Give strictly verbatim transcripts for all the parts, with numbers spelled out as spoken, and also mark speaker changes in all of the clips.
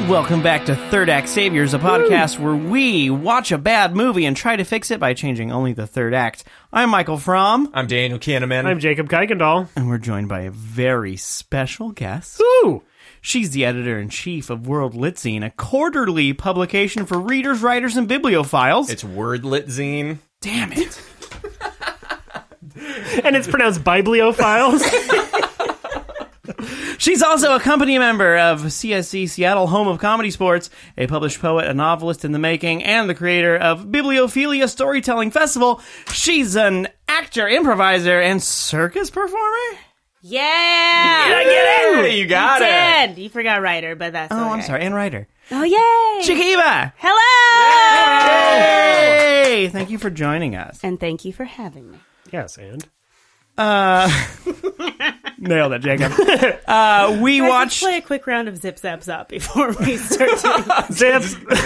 Speaker 1: Welcome back to Third Act Saviors, a podcast Woo. where we watch a bad movie and try to fix it by changing only the third act. I'm Michael Fromm.
Speaker 2: I'm Daniel Kahneman.
Speaker 3: I'm Jacob Kuykendall.
Speaker 1: And we're joined by a very special guest.
Speaker 3: Ooh!
Speaker 1: She's the editor-in-chief of World Litzine, a quarterly publication for readers, writers, and bibliophiles.
Speaker 2: It's Word Litzine.
Speaker 1: Damn it.
Speaker 3: And it's pronounced bibliophiles.
Speaker 1: She's also a company member of C S C, Seattle Home of Comedy Sports, a published poet, a novelist in the making, and the creator of Bibliophilia Storytelling Festival. She's an actor, improviser, and circus performer?
Speaker 4: Yeah!
Speaker 1: Did I get
Speaker 2: it? You got
Speaker 4: you
Speaker 2: it.
Speaker 4: Did. You forgot writer, but that's
Speaker 1: Oh,
Speaker 4: okay.
Speaker 1: I'm sorry, and writer.
Speaker 4: Oh, yay!
Speaker 1: Chikiva!
Speaker 4: Hello!
Speaker 1: Hey! Thank you for joining us.
Speaker 4: And thank you for having me.
Speaker 3: Yes, and?
Speaker 1: Uh, nailed it, Jacob. Uh, we
Speaker 4: Guys,
Speaker 1: watched...
Speaker 4: Let's play a quick round of Zip Zap Zop before we start doing
Speaker 3: Zip!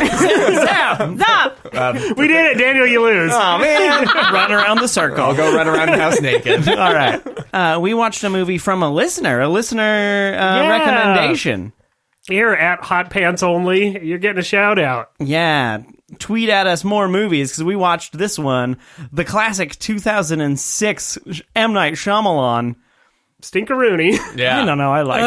Speaker 4: Zap! Zap!
Speaker 2: Um,
Speaker 3: We did it, Daniel, you lose.
Speaker 2: oh, man.
Speaker 1: Run around the circle.
Speaker 2: I'll go run around the house naked.
Speaker 1: All right. Uh, we watched a movie from a listener, a listener uh,
Speaker 3: Yeah.
Speaker 1: recommendation.
Speaker 3: Here at Hot Pants Only, you're getting a shout out.
Speaker 1: Yeah. Tweet at us more movies, because we watched this one, the classic two thousand six M. Night Shyamalan.
Speaker 3: Stinkeroony.
Speaker 2: Yeah.
Speaker 1: I don't know, I liked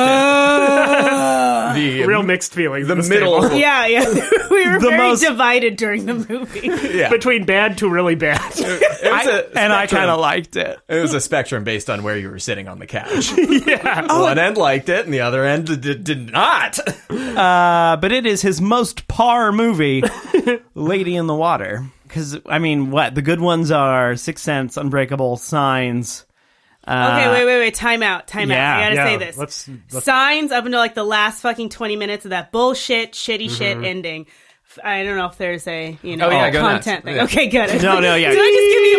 Speaker 1: it.
Speaker 2: The,
Speaker 3: Real mixed feelings.
Speaker 2: the
Speaker 3: at this
Speaker 2: middle.
Speaker 3: table.
Speaker 4: Yeah, yeah. We were
Speaker 1: The
Speaker 4: very
Speaker 1: most-
Speaker 4: divided during the movie.
Speaker 2: Yeah.
Speaker 3: Between bad to really bad.
Speaker 2: It was
Speaker 1: I-
Speaker 2: a
Speaker 1: and I
Speaker 2: spectrum.
Speaker 1: kind of liked it.
Speaker 2: It was a spectrum based on where you were sitting on the couch.
Speaker 3: Yeah.
Speaker 2: One end liked it, and the other end did, did not.
Speaker 1: Uh, but it is his most par movie, Lady in the Water. Because, I mean, what? The good ones are Sixth Sense, Unbreakable, Signs. Uh,
Speaker 4: Okay, wait, wait, wait. Time out. Time
Speaker 1: yeah,
Speaker 4: out. I gotta
Speaker 3: yeah,
Speaker 4: say this.
Speaker 3: let's- let's-
Speaker 4: Signs up until like the last fucking twenty minutes of that bullshit, shitty shit ending. F- I don't know if there's a, you know,
Speaker 2: Oh, yeah, go nuts.
Speaker 4: content thing.
Speaker 2: Yeah.
Speaker 4: Okay, good.
Speaker 1: No, no, yeah.
Speaker 4: Did I just give you a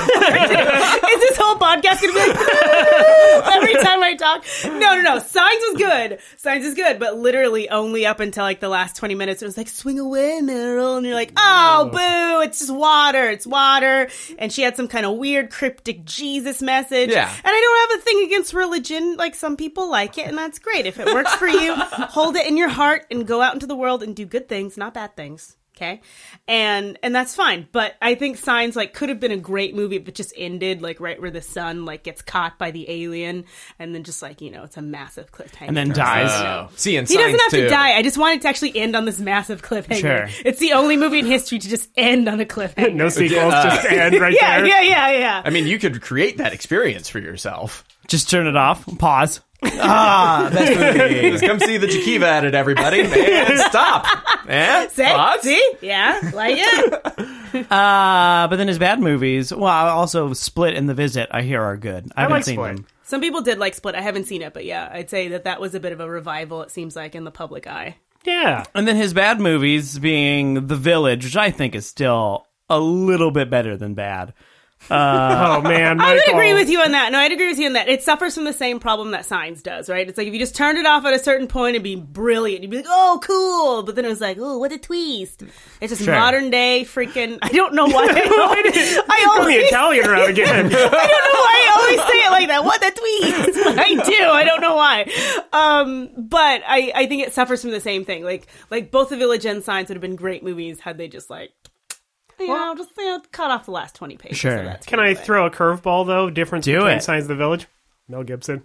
Speaker 4: bunch of Is this whole podcast gonna be like every time I talk? No, no, no. Signs was good. Signs is good, but literally only up until like the last twenty minutes. It was like, swing away, Meryl. And you're like, oh, boo, it's just water. It's water. And she had some kind of weird cryptic Jesus message.
Speaker 2: Yeah.
Speaker 4: And I don't have a thing against religion. Like, some people like it, and that's great. If it works for you, hold it in your heart and go out into the world and do good things, not bad things. Okay. And, and that's fine. But I think Signs, like, could have been a great movie if it just ended, like, right where the son, like, gets caught by the alien and then just, like, you know, it's a massive cliffhanger.
Speaker 1: And then dies.
Speaker 2: Oh. See, and
Speaker 4: He doesn't
Speaker 2: Signs,
Speaker 4: have
Speaker 2: too.
Speaker 4: to die. I just want it to actually end on this massive cliffhanger.
Speaker 1: Sure.
Speaker 4: It's the only movie in history to just end on a cliffhanger.
Speaker 3: No sequels,
Speaker 2: Uh,
Speaker 3: just end right
Speaker 4: yeah,
Speaker 3: there.
Speaker 4: yeah, yeah, yeah.
Speaker 2: I mean, you could create that experience for yourself.
Speaker 1: Just turn it off. Pause. Ah, best movie.
Speaker 2: Just come see the Chikiva edit, everybody. And stop. And
Speaker 4: See?
Speaker 2: thoughts?
Speaker 4: See? Yeah, like it.
Speaker 1: Uh, but then his bad movies, well, also Split and The Visit, I hear are good. I,
Speaker 3: I
Speaker 1: haven't
Speaker 3: like
Speaker 1: seen
Speaker 3: Split.
Speaker 1: them.
Speaker 4: Some people did like Split. I haven't seen it, but yeah, I'd say that that was a bit of a revival, it seems like, in the public eye.
Speaker 3: Yeah.
Speaker 1: And then his bad movies being The Village, which I think is still a little bit better than bad.
Speaker 3: Oh, man.
Speaker 4: I would
Speaker 3: Michael.
Speaker 4: agree with you on that. No, I'd agree with you on that. It suffers from the same problem that Signs does, right? It's like if you just turned it off at a certain point, it'd be brilliant. You'd be like, oh, cool. But then it was like, oh, what a twist. It's just
Speaker 1: Sure.
Speaker 4: modern day freaking... I don't know why. I, always, I
Speaker 3: Throw the
Speaker 4: always...
Speaker 3: Italian around again.
Speaker 4: I don't know why I always say it like that. What a twist. But I do. I don't know why. Um, but I, I think it suffers from the same thing. Like, like both The Village and Signs would have been great movies had they just like, you know, just you know, cut off the last twenty pages.
Speaker 1: Sure.
Speaker 4: of that
Speaker 3: Can I
Speaker 4: anyway.
Speaker 3: throw a curveball, though? Difference
Speaker 1: Do
Speaker 3: between
Speaker 1: it.
Speaker 3: Signs of the Village? Mel Gibson.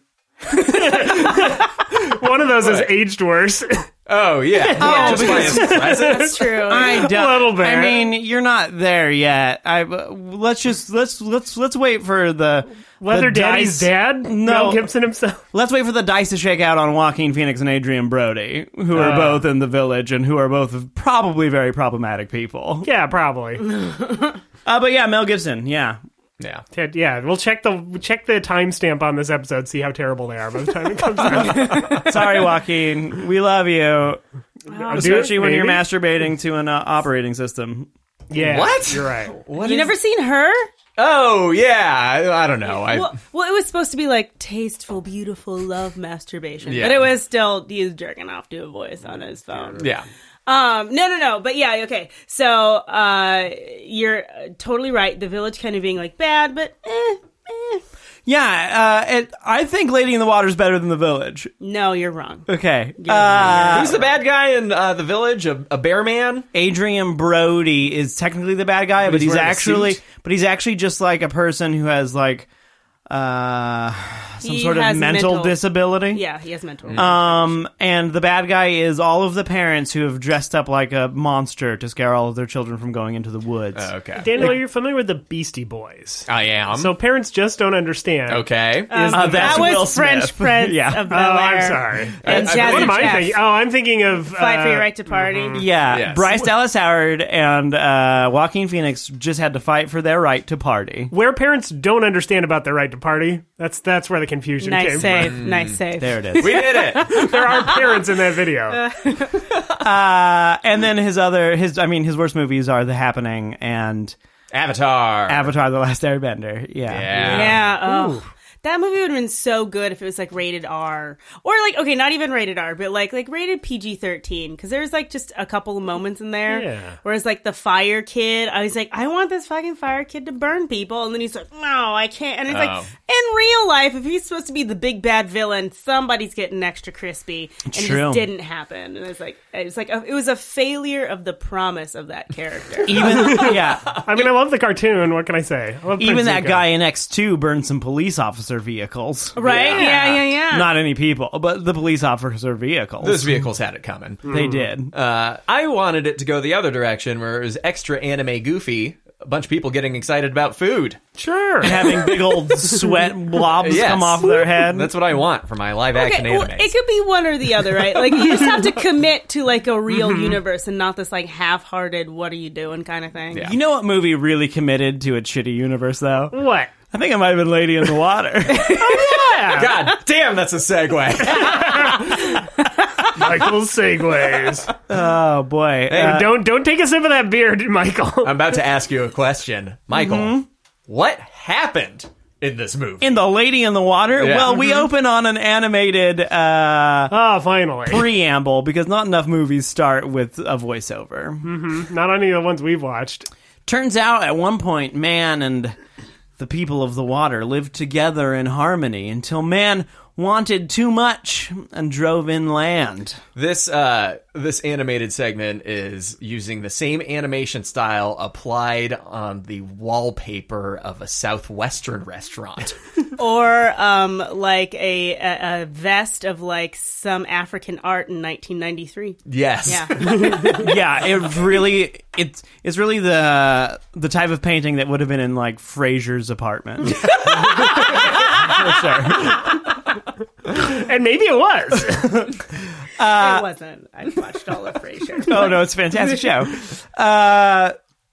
Speaker 3: One of those has aged worse.
Speaker 2: Oh, yeah. yeah just by his presence.
Speaker 4: That's true.
Speaker 1: I
Speaker 3: A little bit.
Speaker 1: I mean, you're not there yet. I uh, let's just let's let's let's wait for the
Speaker 3: Leather
Speaker 1: the
Speaker 3: Daddy's
Speaker 1: dice-
Speaker 3: dad?
Speaker 1: No.
Speaker 3: Mel Gibson himself?
Speaker 1: Let's wait for the dice to shake out on Joaquin Phoenix and Adrian Brody, who are
Speaker 3: Uh.
Speaker 1: both in The Village and who are both probably very problematic people.
Speaker 3: Yeah, probably.
Speaker 1: Uh, but yeah, Mel Gibson. Yeah,
Speaker 2: Yeah.
Speaker 3: Ted, yeah, we'll check the we'll check the timestamp on this episode, see how terrible they are by the time it comes out.
Speaker 1: sorry, Joaquin. We love you, especially when you're
Speaker 3: maybe?
Speaker 1: masturbating to an uh, operating system.
Speaker 3: Yeah,
Speaker 2: What?
Speaker 3: You're right.
Speaker 2: What
Speaker 4: You
Speaker 2: is-
Speaker 4: never seen Her?
Speaker 2: Oh, yeah. I, I don't know. I,
Speaker 4: Well, well, it was supposed to be like tasteful, beautiful love masturbation,
Speaker 2: Yeah.
Speaker 4: but it was still he was jerking off to a voice on his phone.
Speaker 2: yeah.
Speaker 4: Um, no, no, no. But yeah, okay. So, uh, you're uh, totally right. The Village kind of being like bad, but eh, eh.
Speaker 1: Yeah, uh, it, I think Lady in the Water is better than The Village.
Speaker 4: No, you're wrong.
Speaker 1: Okay.
Speaker 4: You're
Speaker 1: Uh,
Speaker 2: Who's the bad guy in uh, The Village? A, a bear man?
Speaker 1: Adrian Brody is technically the bad guy, but
Speaker 2: he's
Speaker 1: he's
Speaker 2: wearing a
Speaker 1: actually,
Speaker 2: suit?
Speaker 1: but he's actually just like a person who has like uh, some
Speaker 4: He
Speaker 1: sort of
Speaker 4: has
Speaker 1: mental,
Speaker 4: mental-
Speaker 1: disability.
Speaker 4: Yeah, he has mental.
Speaker 1: Um, and the bad guy is all of the parents who have dressed up like a monster to scare all of their children from going into the woods.
Speaker 2: Oh, okay.
Speaker 3: Daniel, you're familiar with the Beastie Boys.
Speaker 2: I am.
Speaker 3: So parents just don't understand.
Speaker 2: okay.
Speaker 3: Is
Speaker 1: Uh,
Speaker 3: the-
Speaker 1: that's
Speaker 4: that was
Speaker 1: Will
Speaker 4: French
Speaker 1: Smith.
Speaker 4: Prince
Speaker 1: Yeah.
Speaker 4: of
Speaker 3: oh,
Speaker 4: Bel Air.
Speaker 3: I'm sorry.
Speaker 4: And
Speaker 2: I- I-
Speaker 4: Jazzy
Speaker 3: What am I
Speaker 4: Jeff.
Speaker 3: thinking? Oh, I'm thinking of
Speaker 4: Fight for
Speaker 3: uh,
Speaker 4: your right to party.
Speaker 1: Yeah,
Speaker 2: Yes.
Speaker 1: Bryce Dallas Howard and uh, Joaquin Phoenix just had to fight for their right to party.
Speaker 3: Where parents don't understand about their right to party. That's that's where the confusion
Speaker 4: Nice
Speaker 3: came
Speaker 4: save.
Speaker 2: Mm.
Speaker 4: Nice save.
Speaker 1: There it is.
Speaker 2: We did it.
Speaker 3: from. There are parents in that video.
Speaker 1: Uh, and then his other, his I mean, his worst movies are The Happening and
Speaker 2: Avatar.
Speaker 1: Avatar: The Last Airbender. Yeah.
Speaker 2: Yeah.
Speaker 4: Yeah. Oh. That movie would have been so good if it was like rated R, or like okay, not even rated R, but like like rated P G thirteen, because there's like just a couple of moments in there.
Speaker 3: Yeah.
Speaker 4: Whereas like the fire kid, I was like, I want this fucking fire kid to burn people, and then he's like, no, I can't. And it's
Speaker 2: Oh.
Speaker 4: like in real life, if he's supposed to be the big bad villain, somebody's getting extra crispy, and it
Speaker 1: True.
Speaker 4: just didn't happen. And it's like it was like a, it was a failure of the promise of that character.
Speaker 1: Even yeah,
Speaker 3: I mean, I love the cartoon. What can I say? I love
Speaker 1: even
Speaker 3: Prince
Speaker 1: that
Speaker 3: Zuko.
Speaker 1: guy in X two burned some police officer vehicles.
Speaker 4: Right? Yeah, yeah, yeah.
Speaker 1: Not any people, but the police officer vehicles.
Speaker 2: Those vehicles had it coming.
Speaker 1: They did.
Speaker 2: Uh, I wanted it to go the other direction, where it was extra anime goofy. A bunch of people getting excited about food.
Speaker 3: Sure.
Speaker 1: Having big old sweat blobs
Speaker 2: Yes.
Speaker 1: come off their head.
Speaker 2: That's what I want for my live action
Speaker 4: Okay, well,
Speaker 2: animes.
Speaker 4: it could be one or the other, right? Like you just have to commit to like a real universe and not this like half-hearted "what are you doing" kind of thing.
Speaker 2: Yeah.
Speaker 1: You know what movie really committed to a shitty universe, though?
Speaker 3: What?
Speaker 1: I think it might have been Lady in the Water.
Speaker 2: God damn, that's a segue.
Speaker 3: Michael segues.
Speaker 1: Oh boy! Uh,
Speaker 3: don't don't take a sip of that beer, Michael.
Speaker 2: I'm about to ask you a question. Michael,
Speaker 1: Mm-hmm.
Speaker 2: what happened in this movie?
Speaker 1: in the Lady in the Water,
Speaker 2: Yeah.
Speaker 1: well, we open on an animated uh,
Speaker 3: Oh, finally.
Speaker 1: preamble because not enough movies start with a voiceover.
Speaker 3: Not any of the ones we've watched.
Speaker 1: Turns out, at one point, man and the people of the water lived together in harmony until man wanted too much and drove inland.
Speaker 2: This uh, this animated segment is using the same animation style applied on the wallpaper of a southwestern restaurant.
Speaker 4: Or um, like a, a, a vest of like some African art in nineteen ninety-three.
Speaker 2: Yes.
Speaker 4: Yeah.
Speaker 1: Yeah, it really it's it's really the the type of painting that would have been in like Frasier's apartment. For sure.
Speaker 3: And maybe it was.
Speaker 4: it wasn't. I watched all of Frasier.
Speaker 1: Oh no, it's a fantastic show. Uh,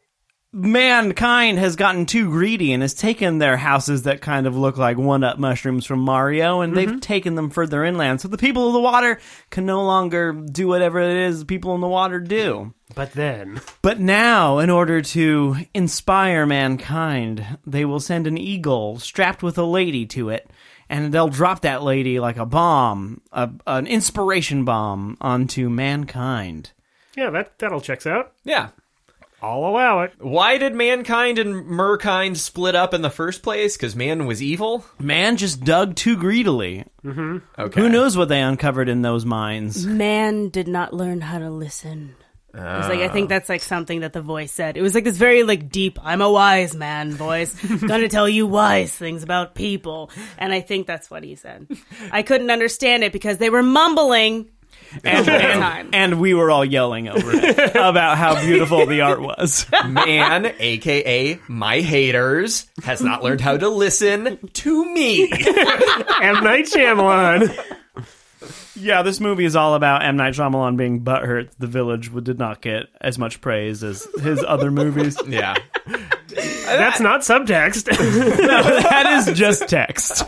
Speaker 1: mankind has gotten too greedy and has taken their houses that kind of look like one-up mushrooms from Mario, and they've taken them further inland. So the people of the water can no longer do whatever it is people in the water do.
Speaker 3: But then.
Speaker 1: But now, in order to inspire mankind, they will send an eagle strapped with a lady to it, and they'll drop that lady like a bomb, a, an inspiration bomb, onto mankind.
Speaker 3: Yeah, that, that'll checks out.
Speaker 2: Yeah.
Speaker 3: I'll allow it.
Speaker 2: Why did mankind and merkind split up in the first place? Because man was evil?
Speaker 1: Man just dug too greedily.
Speaker 2: Okay.
Speaker 1: Who knows what they uncovered in those mines?
Speaker 4: Man did not learn how to listen. It was like I think that's like something that the voice said. It was like this very like deep, I'm a wise man voice. Gonna tell you wise things about people. And I think that's what he said. I couldn't understand it because they were mumbling
Speaker 1: And,
Speaker 4: the whole
Speaker 1: and,
Speaker 4: time.
Speaker 1: and we were all yelling over it about how beautiful the art was.
Speaker 2: Man, aka my haters, has not learned how to listen to me.
Speaker 3: M. Night Shyamalan.
Speaker 1: Yeah, this movie is all about M. Night Shyamalan being butthurt. The Village did not get as much praise as his other movies.
Speaker 2: Yeah.
Speaker 3: That's not subtext.
Speaker 1: That is just text.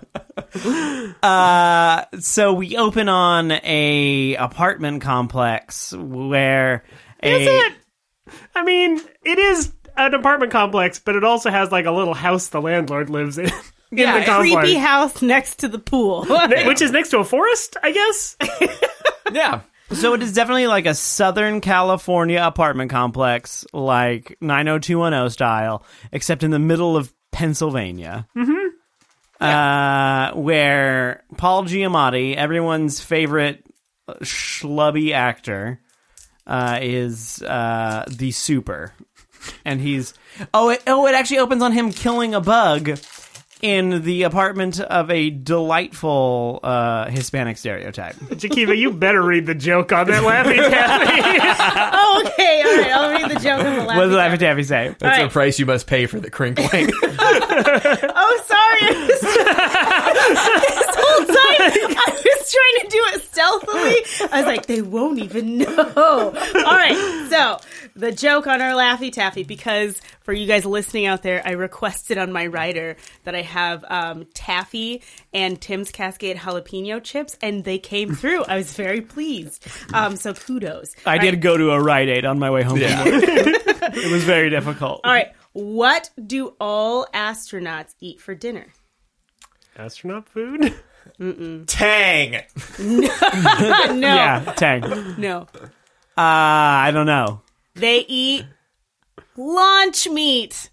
Speaker 1: uh, so we open on a apartment complex where a,
Speaker 3: Is it? I mean, it is an apartment complex, but it also has like a little house the landlord lives in. in
Speaker 4: yeah,
Speaker 3: the complex,
Speaker 4: creepy house next to the pool.
Speaker 3: which is next to a forest, I guess.
Speaker 2: Yeah.
Speaker 1: So it is definitely like a Southern California apartment complex, like nine oh two one oh style, except in the middle of Pennsylvania. Mm-hmm. uh, where Paul Giamatti, everyone's favorite schlubby actor, uh, is uh, the super. And he's... Oh it, oh, it actually opens on him killing a bug in the apartment of a delightful uh, Hispanic stereotype.
Speaker 3: Jakiva, you better read the joke on that Laffy Taffy.
Speaker 4: Oh, okay, all right. I'll read the joke on the Laffy
Speaker 1: What does Laffy
Speaker 4: Taffy.
Speaker 1: Taffy say?
Speaker 2: That's
Speaker 4: right.
Speaker 2: the price you must pay for the crinkling.
Speaker 4: Oh, sorry. This whole time, I was trying to do it stealthily. I was like, they won't even know. All right, so the joke on our Laffy Taffy, because for you guys listening out there, I requested on my writer that I have um, taffy and Tim's Cascade jalapeno chips, and they came through. I was very pleased. Um, so kudos.
Speaker 1: I
Speaker 4: All
Speaker 1: did
Speaker 4: right.
Speaker 1: go to a Rite Aid on my way home
Speaker 2: Yeah.
Speaker 1: from work. It was very difficult.
Speaker 4: All right, what do all astronauts eat for dinner?
Speaker 3: Astronaut food?
Speaker 2: Tang!
Speaker 4: No,
Speaker 1: Yeah, Tang.
Speaker 4: no.
Speaker 1: Uh, I don't know.
Speaker 4: They eat lunch meat.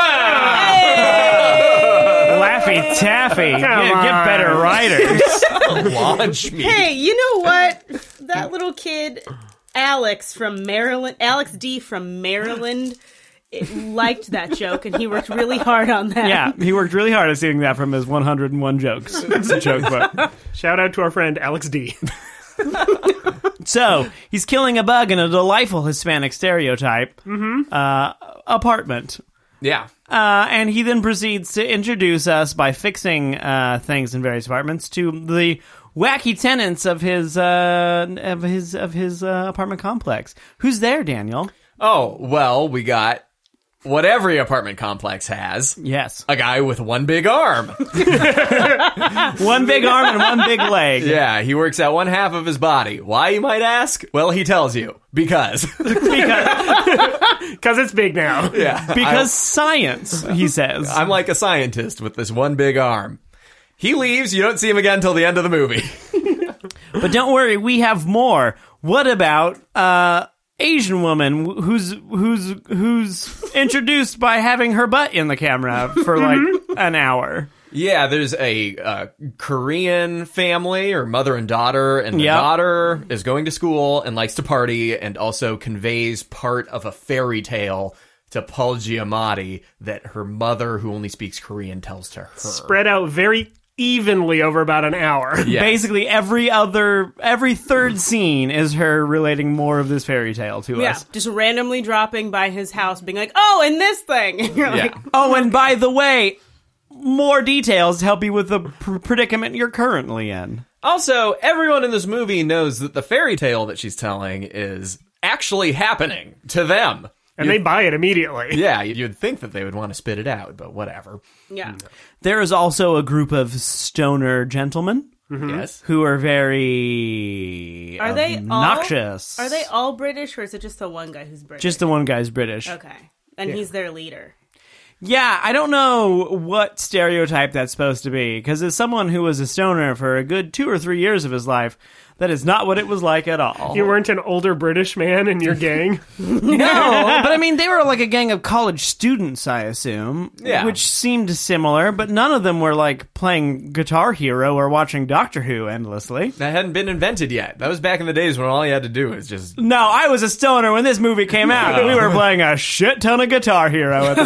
Speaker 1: Laffy Taffy. Get,
Speaker 3: Come
Speaker 1: get
Speaker 3: on.
Speaker 1: better writers.
Speaker 2: Launch me.
Speaker 4: Hey, you know what? That little kid, Alex from Maryland, Alex D from Maryland, it liked that joke, and he worked really hard on that.
Speaker 1: Yeah, he worked really hard at seeing that from his one hundred one jokes. It's a joke book.
Speaker 3: Shout out to our friend Alex D.
Speaker 1: So, he's killing a bug in a delightful Hispanic stereotype uh, apartment.
Speaker 2: Yeah.
Speaker 1: Uh, and he then proceeds to introduce us by fixing uh, things in various apartments to the wacky tenants of his uh, of his of his uh, apartment complex. Who's there, Daniel?
Speaker 2: Oh, well, we got what every apartment complex has.
Speaker 1: Yes,
Speaker 2: A guy with one big arm.
Speaker 1: one big arm and one big leg.
Speaker 2: Yeah, he works out one half of his body. Why, you might ask? Well, he tells you. Because.
Speaker 1: because
Speaker 3: Because it's big now.
Speaker 2: Yeah.
Speaker 1: because science, he says.
Speaker 2: I'm like a scientist with this one big arm. He leaves, you don't see him again until the end of the movie.
Speaker 1: But don't worry, we have more. What about uh Asian woman wh- who's who's who's introduced by having her butt in the camera for like an hour?
Speaker 2: Yeah, there's a uh, Korean family, or mother and daughter, and the
Speaker 1: Yep.
Speaker 2: daughter is going to school and likes to party, and also conveys part of a fairy tale to Paul Giamatti that her mother, who only speaks Korean, tells to her.
Speaker 3: Spread out very evenly over about an hour.
Speaker 2: Yes.
Speaker 1: Basically, every other, every third scene is her relating more of this fairy tale to
Speaker 4: Yeah,
Speaker 1: us.
Speaker 4: just randomly dropping by his house, being like, "Oh, and this thing." And you're like,
Speaker 2: Yeah.
Speaker 1: Oh, and by the way, more details to help you with the pr- predicament you're currently in.
Speaker 2: Also, everyone in this movie knows that the fairy tale that she's telling is actually happening to them.
Speaker 3: And they buy it immediately.
Speaker 2: Yeah, you'd think that they would want to spit it out, but whatever.
Speaker 4: "Yeah."
Speaker 1: There is also a group of stoner gentlemen
Speaker 2: Yes.
Speaker 1: who are very
Speaker 4: Are they all-
Speaker 1: obnoxious.
Speaker 4: Are they all British, or is it just the one guy who's British?
Speaker 1: Just the one guy's British.
Speaker 4: Okay, and he's their leader.
Speaker 1: Yeah, I don't know what stereotype that's supposed to be, because as someone who was a stoner for a good two or three years of his life, that is not what it was like at all.
Speaker 3: You weren't an older British man in your gang?
Speaker 1: No, but I mean, they were like a gang of college students, I assume,
Speaker 2: Yeah.
Speaker 1: which seemed similar, but none of them were like playing Guitar Hero or watching Doctor Who endlessly.
Speaker 2: That hadn't been invented yet. That was back in the days when all you had to do was just...
Speaker 1: No, I was a stoner when this movie came out. We were playing a shit ton of Guitar Hero at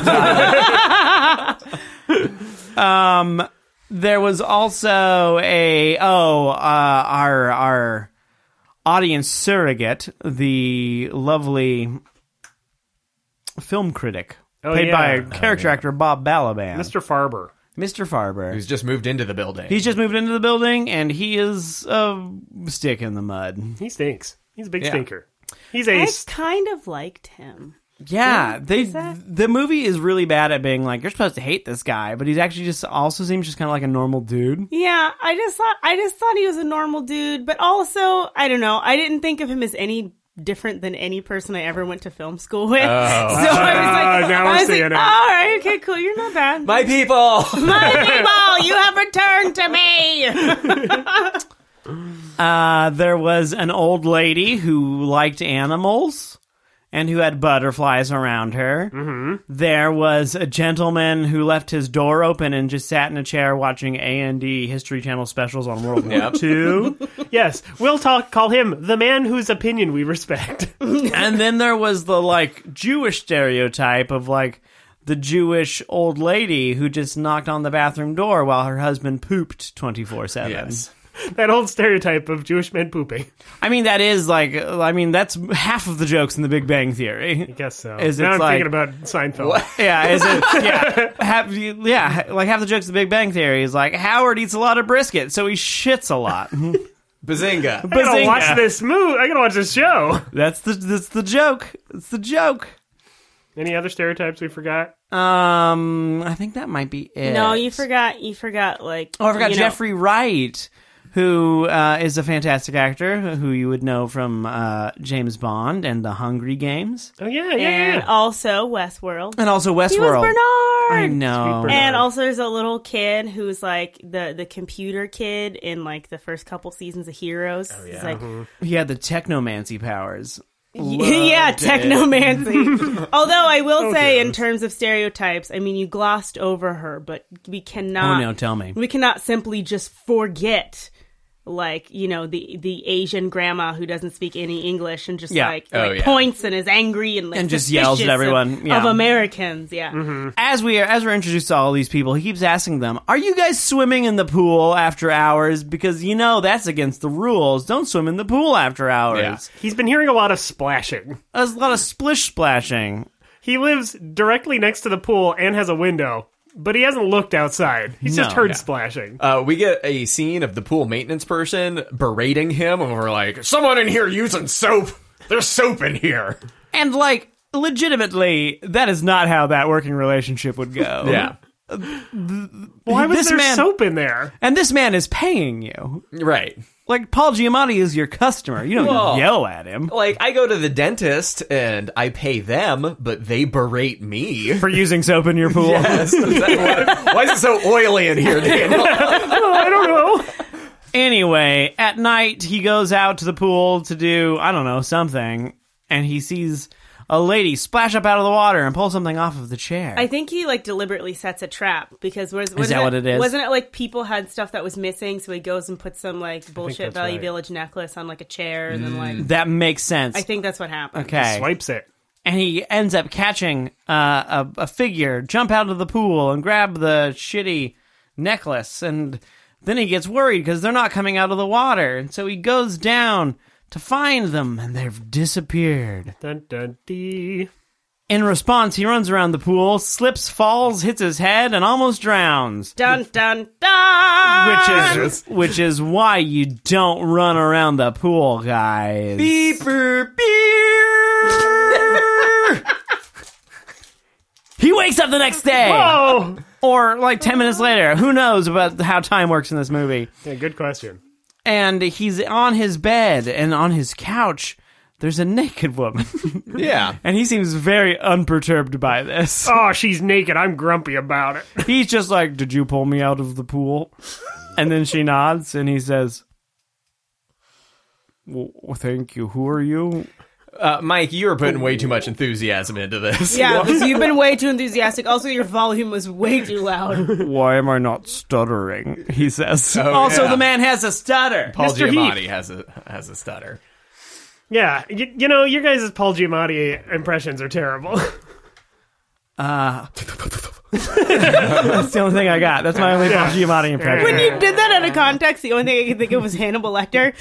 Speaker 1: the time. um, there was also a oh, uh, our our audience surrogate, the lovely film critic,
Speaker 3: Oh,
Speaker 1: played
Speaker 3: yeah.
Speaker 1: by a character actor Bob Balaban,
Speaker 3: Mister Farber.
Speaker 1: Mister Farber.
Speaker 2: Who's just moved into the building.
Speaker 1: He's just moved into the building, and he is a stick in the mud.
Speaker 3: He stinks. He's a big
Speaker 2: Yeah.
Speaker 3: stinker. He's a...
Speaker 4: I kind of liked him.
Speaker 1: Yeah, they
Speaker 4: that-
Speaker 1: the movie is really bad at being like, you're supposed to hate this guy, but he's actually just also seems just kind of like a normal dude.
Speaker 4: Yeah, I just thought I just thought he was a normal dude, but also I don't know. I didn't think of him as any different than any person I ever went to film school with. So I was like,
Speaker 3: Ah, now
Speaker 4: I
Speaker 3: I'm
Speaker 4: was
Speaker 3: seeing
Speaker 4: like,
Speaker 3: it.
Speaker 4: all right, okay, cool, you're not bad.
Speaker 2: My people!
Speaker 4: My people, you have returned to me.
Speaker 1: Uh, there was an old lady who liked animals and who had butterflies around her. Mm-hmm. There was a gentleman who left his door open and just sat in a chair watching A and D History Channel specials on World War Two.
Speaker 3: Yes, we'll talk. Call him the man whose opinion we respect.
Speaker 1: And then there was the, like, Jewish stereotype of, like, the Jewish old lady who just knocked on the bathroom door while her husband pooped twenty-four seven.
Speaker 2: Yes.
Speaker 3: That old stereotype of Jewish men pooping.
Speaker 1: I mean, that is, like, I mean, that's half of the jokes in The Big Bang Theory.
Speaker 3: I guess so.
Speaker 1: Is
Speaker 3: now
Speaker 1: it's
Speaker 3: I'm
Speaker 1: like-
Speaker 3: thinking about Seinfeld.
Speaker 1: Yeah, is it? Yeah, have you, yeah, like half the jokes of The Big Bang Theory is like Howard eats a lot of brisket, so he shits a lot.
Speaker 2: Bazinga.
Speaker 3: I gotta
Speaker 1: Bazinga.
Speaker 3: watch this movie. I gotta watch this show.
Speaker 1: That's the that's the joke. It's the joke.
Speaker 3: Any other stereotypes we forgot?
Speaker 1: Um, I think that might be it.
Speaker 4: No, you forgot. You forgot. Like,
Speaker 1: Oh, I forgot
Speaker 4: you know-
Speaker 1: Jeffrey Wright, who uh, is a fantastic actor who you would know from uh, James Bond and The Hungry Games,
Speaker 3: Oh yeah, yeah,
Speaker 4: and
Speaker 3: yeah.
Speaker 4: also Westworld.
Speaker 1: and also Westworld.
Speaker 4: He was Bernard.
Speaker 1: I know.
Speaker 3: Sweet Bernard.
Speaker 4: And also, there's a little kid who's like the the computer kid in like the first couple seasons of Heroes. Oh,
Speaker 2: yeah.
Speaker 4: He's like,
Speaker 1: He had the technomancy powers.
Speaker 4: yeah,
Speaker 2: it.
Speaker 4: technomancy. Although I will say, in terms of stereotypes, I mean, you glossed over her, but we cannot.
Speaker 1: Oh no, tell me.
Speaker 4: We cannot simply just forget, like, you know, the the Asian grandma who doesn't speak any English and just
Speaker 1: Yeah.
Speaker 4: like,
Speaker 2: Oh,
Speaker 4: like
Speaker 2: yeah.
Speaker 4: points and is angry and like
Speaker 1: And just yells at
Speaker 4: suspicious
Speaker 1: everyone.
Speaker 4: of,
Speaker 1: Yeah.
Speaker 4: of Americans. Yeah.
Speaker 1: As we are, as we're introduced to all these people, he keeps asking them, "Are you guys swimming in the pool after hours? Because you know that's against the rules. Don't swim in the pool after hours."
Speaker 2: Yeah.
Speaker 3: He's been hearing a lot of splashing.
Speaker 1: There's a lot of splish splashing.
Speaker 3: He lives directly next to the pool and has a window, but he hasn't looked outside. He's just
Speaker 1: No.
Speaker 3: heard
Speaker 1: Yeah.
Speaker 3: splashing.
Speaker 2: Uh, we get a scene of the pool maintenance person berating him, and we're like, "Someone in here using soap. There's soap in here."
Speaker 1: And like, legitimately, that is not how that working relationship would go.
Speaker 2: Yeah,
Speaker 3: Why was
Speaker 1: this
Speaker 3: there
Speaker 1: man-
Speaker 3: soap in there?
Speaker 1: And this man is paying you.
Speaker 2: right.
Speaker 1: Like, Paul Giamatti is your customer. You don't
Speaker 2: Whoa.
Speaker 1: yell at him
Speaker 2: Like, I go to the dentist and I pay them, but they berate me.
Speaker 1: for using soap in your pool.
Speaker 2: Yes. Is that what- why is it so oily in here, Daniel?
Speaker 3: Oh, I don't know.
Speaker 1: Anyway, at night, he goes out to the pool to do, I don't know, something, and he sees a lady splash up out of the water and pull something off of the chair.
Speaker 4: I think he like deliberately sets a trap because was, wasn't
Speaker 1: that
Speaker 4: it,
Speaker 1: what it is?
Speaker 4: Wasn't it like people had stuff that was missing, so he goes and puts some like bullshit
Speaker 3: that's
Speaker 4: Valley
Speaker 3: right.
Speaker 4: Village necklace on like a chair, and then like
Speaker 1: that makes sense.
Speaker 4: I think that's what happened.
Speaker 1: Okay.
Speaker 3: Swipes it.
Speaker 1: And he ends up catching uh, a, a figure, jump out of the pool and grab the shitty necklace. And then he gets worried because they're not coming out of the water. And so he goes down to find them, and they've disappeared.
Speaker 3: Dun dun dee.
Speaker 1: In response, he runs around the pool, slips, falls, hits his head, and almost drowns.
Speaker 4: Dun dun dun.
Speaker 1: Which is which is why you don't run around the pool, guys.
Speaker 2: Beeper, beer.
Speaker 1: He wakes up the next day,
Speaker 3: Oh,
Speaker 1: or like ten minutes later. Who knows about how time works in this movie?
Speaker 3: yeah, good question.
Speaker 1: And he's on his bed, and on his couch, there's a naked woman.
Speaker 2: Yeah.
Speaker 1: And he seems very unperturbed by this.
Speaker 3: Oh, she's naked. I'm grumpy about it.
Speaker 1: He's just like, "Did you pull me out of the pool?" And then she nods, and he says, "Well, thank you. Who are you?"
Speaker 2: Uh, Mike, you were putting way too much enthusiasm into this.
Speaker 4: Yeah, because you've been way too enthusiastic. Also, your volume was way too loud.
Speaker 1: "Why am I not stuttering?" he says.
Speaker 2: Oh,
Speaker 1: also,
Speaker 2: yeah.
Speaker 1: the man has a stutter.
Speaker 2: Paul
Speaker 3: Mister
Speaker 2: Giamatti
Speaker 3: Heath.
Speaker 2: has a has a stutter.
Speaker 3: Yeah, you, you know, your guys' Paul Giamatti impressions are terrible.
Speaker 1: Uh, that's the only thing I got. That's my only Paul Giamatti impression.
Speaker 4: When you did that out of context, the only thing I could think of was Hannibal Lecter.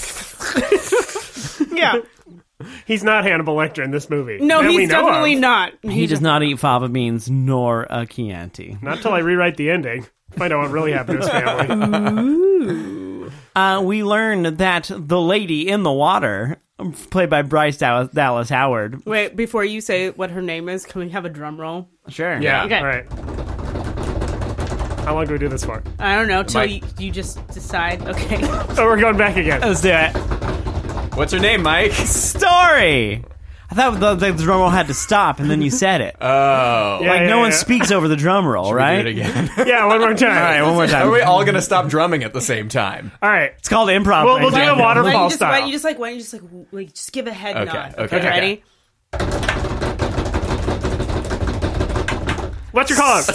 Speaker 4: Like, yeah.
Speaker 3: He's not Hannibal Lecter in this movie.
Speaker 4: No,
Speaker 3: that we
Speaker 4: he's
Speaker 3: know
Speaker 4: definitely
Speaker 3: of.
Speaker 4: not.
Speaker 1: He does not eat fava beans nor a Chianti.
Speaker 3: Not till I rewrite the ending. Find out what really happened to his family.
Speaker 1: Uh, we learn that the lady in the water, played by Bryce Dallas, Dallas Howard.
Speaker 4: Wait, before you say what her name is, can we have a drum roll?
Speaker 1: Sure.
Speaker 3: Yeah,
Speaker 4: Okay.
Speaker 3: all right. How long do we do this for?
Speaker 4: I don't know, till
Speaker 2: Mike.
Speaker 4: you, you just decide. Okay.
Speaker 3: Oh, we're going back again.
Speaker 1: Let's do it.
Speaker 2: What's her name, Mike?
Speaker 1: Story! I thought the, the drum roll had to stop, and then you said it.
Speaker 2: Oh.
Speaker 3: Yeah,
Speaker 1: like,
Speaker 3: yeah,
Speaker 1: no one
Speaker 3: yeah.
Speaker 1: speaks over the drum roll,
Speaker 2: Should we
Speaker 1: right?
Speaker 2: do it again?
Speaker 3: Yeah, one more time.
Speaker 1: All right, one more time.
Speaker 2: Are we all gonna stop drumming at the same time?
Speaker 3: All right.
Speaker 1: It's called improv.
Speaker 3: We'll- we'll do
Speaker 1: Daniel.
Speaker 3: a water-
Speaker 4: Why don't
Speaker 3: Waterfall
Speaker 4: you just, why
Speaker 3: style.
Speaker 4: don't you just like, why don't you just like, w- like, just give a head
Speaker 2: Okay,
Speaker 4: nod.
Speaker 2: okay, okay.
Speaker 4: Ready?
Speaker 3: What's your cause?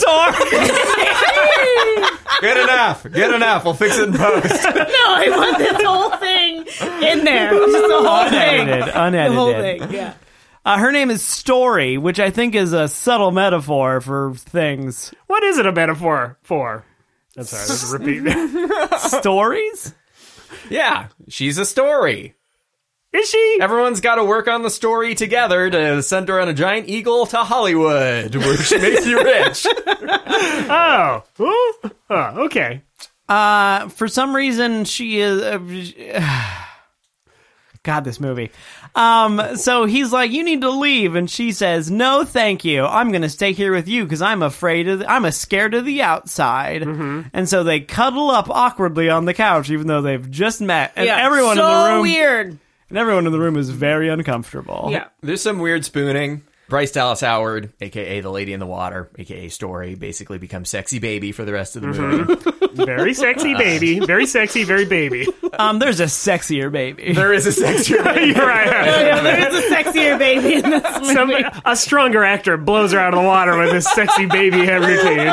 Speaker 2: Good enough. Good enough. We'll fix it in post.
Speaker 4: No, I want this whole thing in there. Just the whole thing.
Speaker 1: Unedited. Unedited.
Speaker 4: The whole thing, yeah.
Speaker 1: Uh, her name is Story, which I think is a subtle metaphor for things.
Speaker 3: What is it a metaphor for? I'm sorry, let's repeat.
Speaker 1: Stories?
Speaker 2: Yeah, she's a story.
Speaker 3: Is she?
Speaker 2: Everyone's got to work on the story together to send her on a giant eagle to Hollywood, where she makes you rich.
Speaker 3: Oh. Ooh. Oh, okay.
Speaker 1: Uh, for some reason, she is... Uh, God, this movie. Um, so he's like, you need to leave. And she says, no, thank you. I'm going to stay here with you because I'm afraid of, the, I'm a scared of the outside. Mm-hmm. And so they cuddle up awkwardly on the couch, even though they've just met. And
Speaker 4: Yeah,
Speaker 1: everyone
Speaker 4: so
Speaker 1: in the room,
Speaker 4: weird.
Speaker 1: and everyone in the room is very uncomfortable.
Speaker 4: Yeah.
Speaker 2: There's some weird spooning. Bryce Dallas Howard, a k a the Lady in the Water, a k a Story, basically becomes sexy baby for the rest of the movie.
Speaker 3: Very sexy baby. Very sexy, very baby.
Speaker 1: Um, there's a sexier baby.
Speaker 2: There is a sexier baby.
Speaker 3: You're right.
Speaker 4: Yeah, there is a sexier baby in this movie.
Speaker 3: Some, a stronger actor blows her out of the water with this sexy baby routine.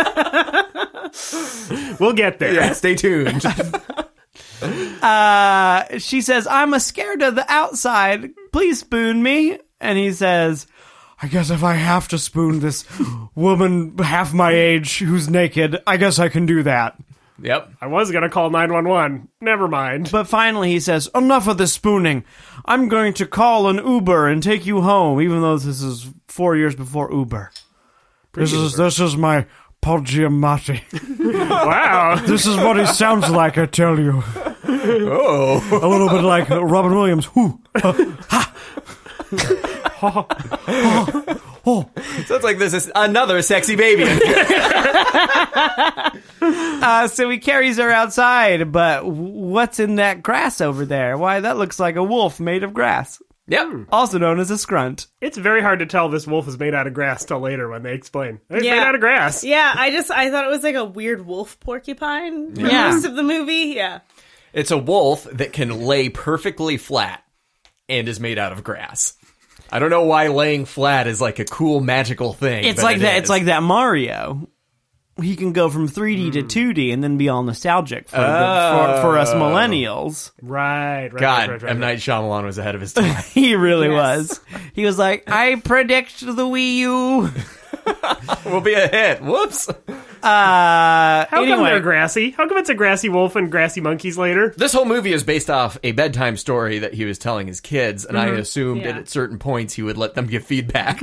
Speaker 3: We'll get there.
Speaker 2: Yeah, stay tuned.
Speaker 1: Uh, she says, I'm a scared of the outside. Please spoon me. And he says, I guess if I have to spoon this woman half my age who's naked, I guess I can do that.
Speaker 2: Yep.
Speaker 3: I was going to call nine one one. Never mind.
Speaker 1: But finally he says, enough of the spooning. I'm going to call an Uber and take you home, even though this is four years before Uber. This is, this is my Paul Giamatti.
Speaker 3: Wow.
Speaker 1: This is what he sounds like, I tell you.
Speaker 2: Oh.
Speaker 1: A little bit like Robin Williams. Whoo.
Speaker 2: Sounds like this is another sexy baby.
Speaker 1: Uh, so he carries her outside, but what's in that grass over there? Why, that looks like a wolf made of grass.
Speaker 2: Yep.
Speaker 1: Also known as a scrunt.
Speaker 3: It's very hard to tell this wolf is made out of grass till later when they explain. It's
Speaker 4: Yeah.
Speaker 3: made out of grass.
Speaker 4: Yeah, I just, I thought it was like a weird wolf porcupine for
Speaker 1: Yeah.
Speaker 4: most of the movie. Yeah.
Speaker 2: It's a wolf that can lay perfectly flat and is made out of grass. I don't know why laying flat is like a cool magical thing.
Speaker 1: It's
Speaker 2: but
Speaker 1: like
Speaker 2: it
Speaker 1: that.
Speaker 2: is.
Speaker 1: It's like that Mario. He can go from three D to two D and then be all nostalgic for, the, for, for us millennials.
Speaker 3: Right, right,
Speaker 2: God,
Speaker 3: right, right, right.
Speaker 2: M. Night Shyamalan was ahead of his time.
Speaker 1: He really
Speaker 4: Yes.
Speaker 1: was. He was like, I predict the Wii U.
Speaker 2: Will be a hit. Whoops.
Speaker 1: Uh,
Speaker 3: How come
Speaker 1: anyway,
Speaker 3: they're grassy? How come it's a grassy wolf and grassy monkeys later?
Speaker 2: This whole movie is based off a bedtime story that he was telling his kids, and I assumed
Speaker 4: Yeah.
Speaker 2: that at certain points he would let them give feedback.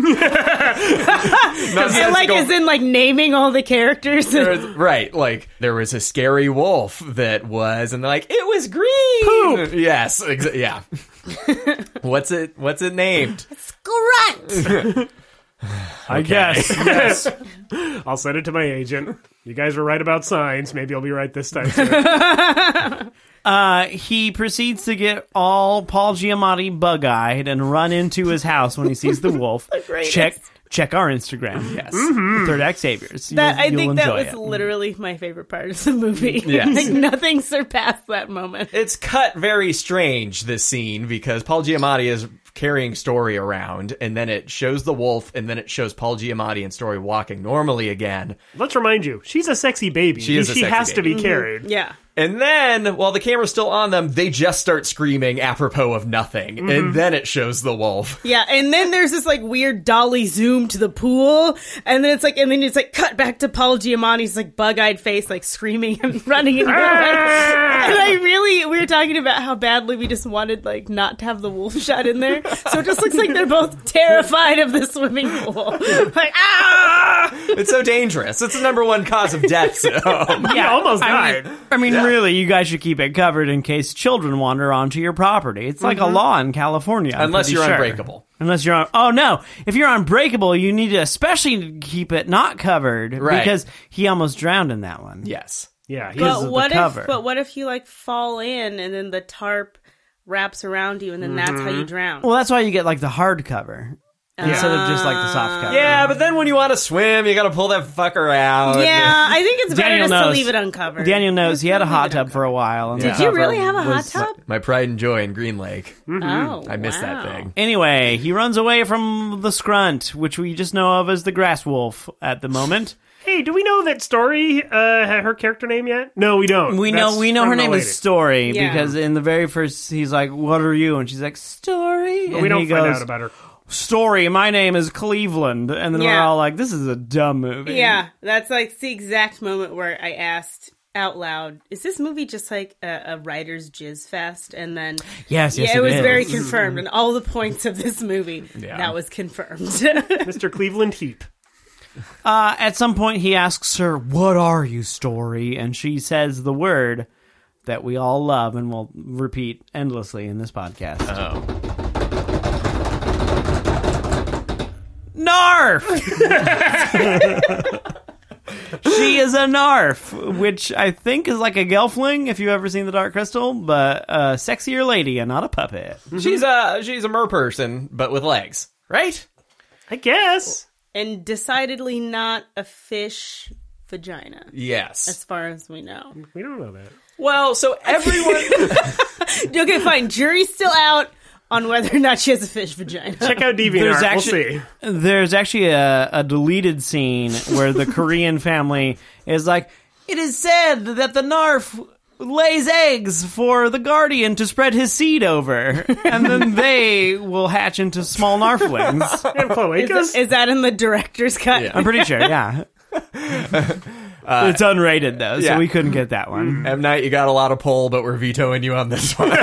Speaker 4: And like, as in like naming all the characters.
Speaker 2: There was- right, like there was a scary wolf that was, and they're like, it was green. Poop. Yes, exa- yeah. what's it? What's it named?
Speaker 4: Grunt!
Speaker 1: I guess.
Speaker 3: Yes. I'll send it to my agent. You guys were right about signs. Maybe I'll be right this time too.
Speaker 1: Uh, he proceeds to get all Paul Giamatti bug-eyed and run into his house when he sees the wolf.
Speaker 4: greatest.
Speaker 1: check check our Instagram. Yes. Third Act Saviors.
Speaker 4: That,
Speaker 1: You'll-
Speaker 4: I
Speaker 1: you'll
Speaker 4: think that
Speaker 1: enjoy
Speaker 4: was
Speaker 1: it.
Speaker 4: literally my favorite part of the movie.
Speaker 2: Yes.
Speaker 4: Like, nothing surpassed that moment.
Speaker 2: It's cut very strange, this scene, because Paul Giamatti is carrying Story around, and then it shows the wolf, and then it shows Paul Giamatti and Story walking normally again.
Speaker 3: Let's remind you, she's a sexy baby.
Speaker 2: She is a
Speaker 3: She
Speaker 2: sexy
Speaker 3: has to
Speaker 2: baby.
Speaker 3: be carried.
Speaker 4: Yeah.
Speaker 2: And then, while the camera's still on them, they just start screaming apropos of nothing, and then it shows the wolf.
Speaker 4: Yeah, and then there's this like weird dolly zoom to the pool, and then it's like, and then it's like cut back to Paul Giamatti's like bug-eyed face, like screaming and running and going. And I really, we were talking about how badly we just wanted like not to have the wolf shot in there, so it just looks like they're both terrified of the swimming pool. Like ah!
Speaker 2: It's so dangerous. It's the number one cause of deaths at home.
Speaker 3: He almost
Speaker 1: I
Speaker 3: died.
Speaker 1: mean, I mean really, you guys should keep it covered in case children wander onto your property. It's like a law in California. I'm
Speaker 2: Unless
Speaker 1: pretty
Speaker 2: you're
Speaker 1: sure.
Speaker 2: unbreakable.
Speaker 1: Unless you're on. Oh no! If you're unbreakable, you need to especially keep it not covered
Speaker 2: Right.
Speaker 1: because he almost drowned in that one.
Speaker 2: Yes.
Speaker 3: Yeah, he
Speaker 1: But-
Speaker 3: is.
Speaker 1: the
Speaker 4: But what
Speaker 1: cover.
Speaker 4: if? But what if you like fall in and then the tarp wraps around you and then that's how you drown?
Speaker 1: Well, that's why you get like the hard cover. instead of just like the soft cover.
Speaker 2: Yeah, but then when you want to swim, you got to pull that fucker out.
Speaker 4: Yeah, I think it's better
Speaker 1: Daniel
Speaker 4: just to
Speaker 1: knows.
Speaker 4: leave it uncovered.
Speaker 1: Daniel knows he had a hot tub for a while. And
Speaker 2: Did
Speaker 1: the
Speaker 2: you
Speaker 4: Did you
Speaker 1: cover
Speaker 4: really have a hot
Speaker 1: was-
Speaker 4: tub?
Speaker 2: My pride and joy in Green Lake.
Speaker 4: Oh,
Speaker 2: I missed
Speaker 4: wow.
Speaker 2: that thing.
Speaker 1: Anyway, he runs away from the Scrunt, which we just know of as the Grass Wolf at the moment.
Speaker 3: Hey, do we know that Story, uh, her character name yet? No, we don't.
Speaker 1: We
Speaker 3: That's
Speaker 1: know we know
Speaker 3: from
Speaker 1: her
Speaker 3: the
Speaker 1: name
Speaker 3: lady.
Speaker 1: is Story
Speaker 4: Yeah.
Speaker 1: because in the very first he's like, "What are you?" and she's like, "Story."
Speaker 3: But
Speaker 1: and
Speaker 3: we don't
Speaker 1: he
Speaker 3: find
Speaker 1: goes,
Speaker 3: out about her.
Speaker 1: "Story, my name is Cleveland," and then we're
Speaker 4: Yeah.
Speaker 1: all like, "This is a dumb movie."
Speaker 4: Yeah, that's like the exact moment where I asked out loud, "Is this movie just like a, a writer's jizz fest?" And then
Speaker 1: Yes, yes,
Speaker 4: yeah, it,
Speaker 1: it
Speaker 4: was
Speaker 1: is.
Speaker 4: very confirmed, and all the points of this movie
Speaker 2: Yeah.
Speaker 4: that was confirmed.
Speaker 3: Mister Cleveland Heap.
Speaker 1: Uh, at some point, he asks her, "What are you, Story?" And she says the word that we all love and will repeat endlessly in this podcast.
Speaker 2: Oh.
Speaker 1: Narf! She is a Narf, which I think is like a Gelfling, if you've ever seen The Dark Crystal, but a sexier lady and not a puppet.
Speaker 2: She's a she's a mer person, but with legs, right?
Speaker 3: I guess.
Speaker 4: And decidedly not a fish vagina,
Speaker 2: Yes.
Speaker 4: as far as we know.
Speaker 3: We don't know that.
Speaker 2: Well, so everyone.
Speaker 4: Okay, fine. Jury's still out on whether or not she has a fish vagina.
Speaker 3: Check out DeviantArt.
Speaker 1: There's
Speaker 3: We'll
Speaker 1: actually
Speaker 3: see.
Speaker 1: there's actually a, a deleted scene where the Korean family is like, "It is said that the Narf lays eggs for the Guardian to spread his seed over, and then they will hatch into small Narflings."
Speaker 3: And cloacas.
Speaker 4: Is, is that in the director's cut?
Speaker 2: Yeah.
Speaker 1: I'm pretty sure, yeah. It's unrated though, so
Speaker 2: yeah.
Speaker 1: we couldn't get that one.
Speaker 2: M. Night, you got a lot of pull, but we're vetoing you on this one.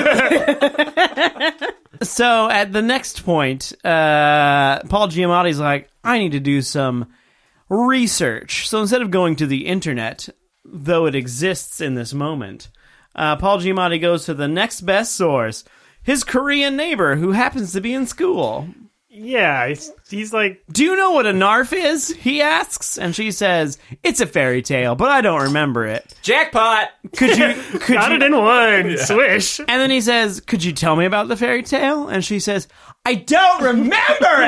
Speaker 1: So at the next point, uh, Paul Giamatti's like, "I need to do some research." So instead of going to the internet, though it exists in this moment, uh, Paul Giamatti goes to the next best source, his Korean neighbor who happens to be in school.
Speaker 3: Yeah, he's, he's like,
Speaker 1: "Do you know what a Narf is?" he asks, and she says, "It's a fairy tale, but I don't remember it.
Speaker 2: Jackpot!
Speaker 1: Could you could
Speaker 3: got
Speaker 1: you
Speaker 3: it in one. Swish.
Speaker 1: And then he says, "Could you tell me about the fairy tale?" And she says, "I don't remember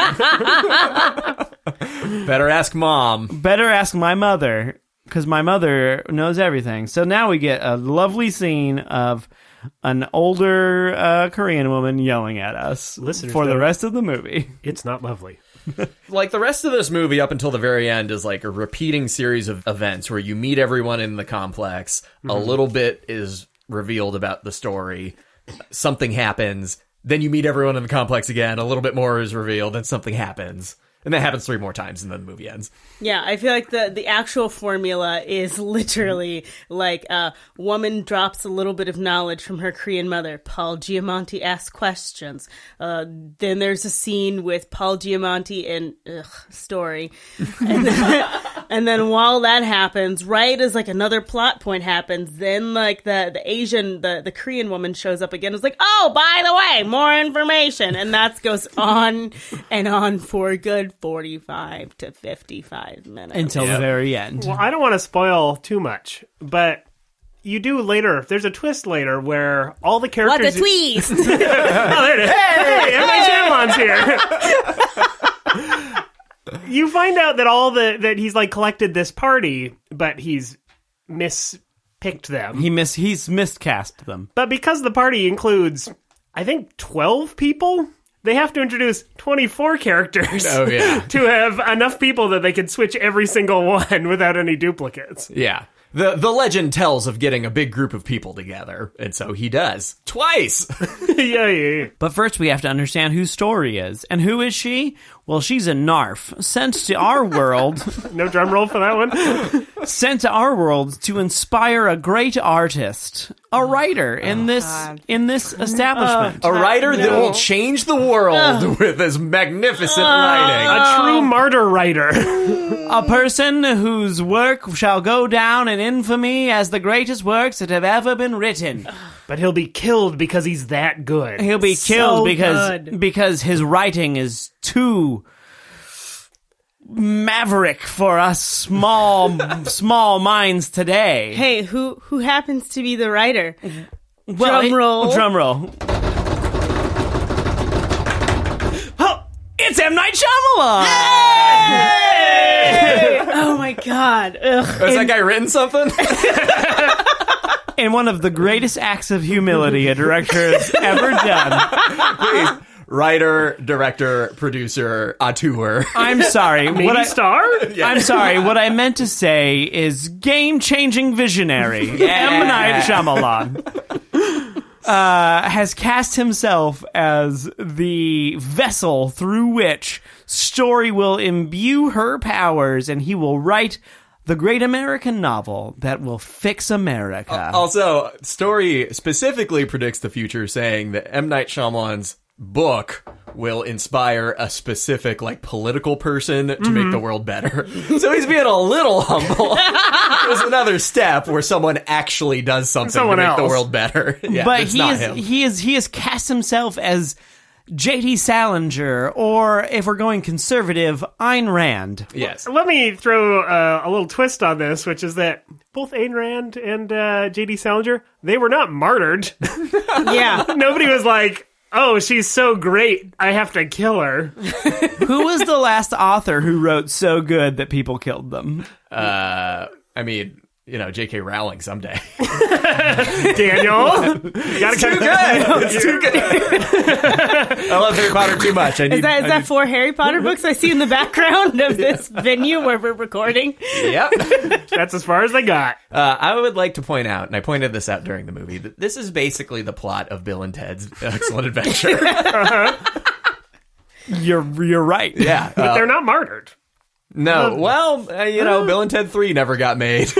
Speaker 1: it."
Speaker 2: Better ask mom.
Speaker 1: Better ask my mother, because my mother knows everything. So now we get a lovely scene of an older uh, Korean woman yelling at us
Speaker 3: Listeners
Speaker 1: for the
Speaker 3: know.
Speaker 1: rest of the movie.
Speaker 3: It's not lovely.
Speaker 2: Like, the rest of this movie up until the very end is like a repeating series of events where you meet everyone in the complex. A little bit is revealed about the story. Something happens. Then you meet everyone in the complex again. A little bit more is revealed. Then something happens. And that happens three more times, and then the movie ends.
Speaker 4: Yeah, I feel like the, the actual formula is literally like a woman drops a little bit of knowledge from her Korean mother. Paul Giamatti asks questions. Uh, then there's a scene with Paul Giamatti and ugh, Story. And then, and then while that happens, right as like another plot point happens, then like the, the Asian, the, the Korean woman shows up again. It's like, "Oh, by the way, more information." And that goes on and on for a good forty-five to fifty-five minutes.
Speaker 1: Until the very end.
Speaker 3: Well, I don't want to spoil too much, but you do later. There's a twist later where all the
Speaker 4: What
Speaker 3: characters.
Speaker 4: a twist!
Speaker 3: Oh, there it is. Hey, M. Night Shyamalan's here. You find out that all the that he's like collected this party, but he's mispicked them.
Speaker 1: He mis he's miscast them.
Speaker 3: But because the party includes, I think, twelve people, they have to introduce twenty-four characters.
Speaker 2: Oh, yeah.
Speaker 3: to have enough people that they can switch every single one without any duplicates.
Speaker 2: Yeah. The the legend tells of getting a big group of people together, and so he does. Twice!
Speaker 3: yeah, yeah, yeah.
Speaker 1: But first we have to understand who Story is. And who is she? Well, she's a Narf, sent to our world,
Speaker 3: No drum roll for that one.
Speaker 1: sent to our world to inspire a great artist, a writer in this
Speaker 4: God.
Speaker 1: in this establishment.
Speaker 2: A writer that
Speaker 4: No.
Speaker 2: will change the world with his magnificent writing.
Speaker 3: A true martyr writer.
Speaker 1: A person whose work shall go down in infamy as the greatest works that have ever been written.
Speaker 3: But he'll be killed because he's that good.
Speaker 1: He'll be
Speaker 4: So
Speaker 1: killed because
Speaker 4: good.
Speaker 1: because his writing is too maverick for us small small minds today.
Speaker 4: Hey, who who happens to be the writer?
Speaker 1: Well,
Speaker 4: drum roll.
Speaker 1: Drum roll. Oh, it's It's M. Night Shyamalan!
Speaker 4: Hey! Oh my god. Ugh.
Speaker 2: Has that guy written something?
Speaker 1: In one of the greatest acts of humility a director has ever done.
Speaker 2: Please. Writer, director, producer, auteur.
Speaker 1: I'm sorry.
Speaker 3: Maybe
Speaker 1: what I,
Speaker 3: star?
Speaker 1: I'm sorry. What I meant to say is game-changing visionary.
Speaker 2: Yeah.
Speaker 1: M. Night Shyamalan uh, has cast himself as the vessel through which story will imbue her powers, and he will write the great American novel that will fix America.
Speaker 2: Also, Story specifically predicts the future, saying that M. Night Shyamalan's book will inspire a specific, like, political person to
Speaker 1: Mm-hmm.
Speaker 2: make the world better. So he's being a little humble. There's another step where someone actually does something
Speaker 3: Someone
Speaker 2: to make the
Speaker 3: else.
Speaker 2: world better. Yeah,
Speaker 1: but
Speaker 2: it's
Speaker 1: he
Speaker 2: not
Speaker 1: is
Speaker 2: him.
Speaker 1: he is he has cast himself as J D Salinger, or if we're going conservative, Ayn Rand.
Speaker 2: Yes.
Speaker 3: Let me throw uh, a little twist on this, which is that both Ayn Rand and uh, J D Salinger, they were not martyred.
Speaker 4: Yeah.
Speaker 3: Nobody was like, oh, she's so great, I have to kill her.
Speaker 1: Who was the last author who wrote so good that people killed them?
Speaker 2: Uh, I mean, you know, J K Rowling someday.
Speaker 3: Daniel, you gotta cut
Speaker 2: Good. It's too good. I love Harry Potter too much. I need,
Speaker 4: Is that, is
Speaker 2: I
Speaker 4: that
Speaker 2: need-
Speaker 4: four Harry Potter books I see in the background of this venue where we're recording?
Speaker 2: Yep.
Speaker 3: That's as far as they got.
Speaker 2: Uh, I would like to point out, and I pointed this out during the movie, that this is basically the plot of Bill and Ted's Excellent Adventure.
Speaker 1: You're you're right.
Speaker 2: Yeah.
Speaker 3: But
Speaker 2: uh,
Speaker 3: they're not martyred.
Speaker 2: no. Well, uh, you know, Bill and Ted three never got made.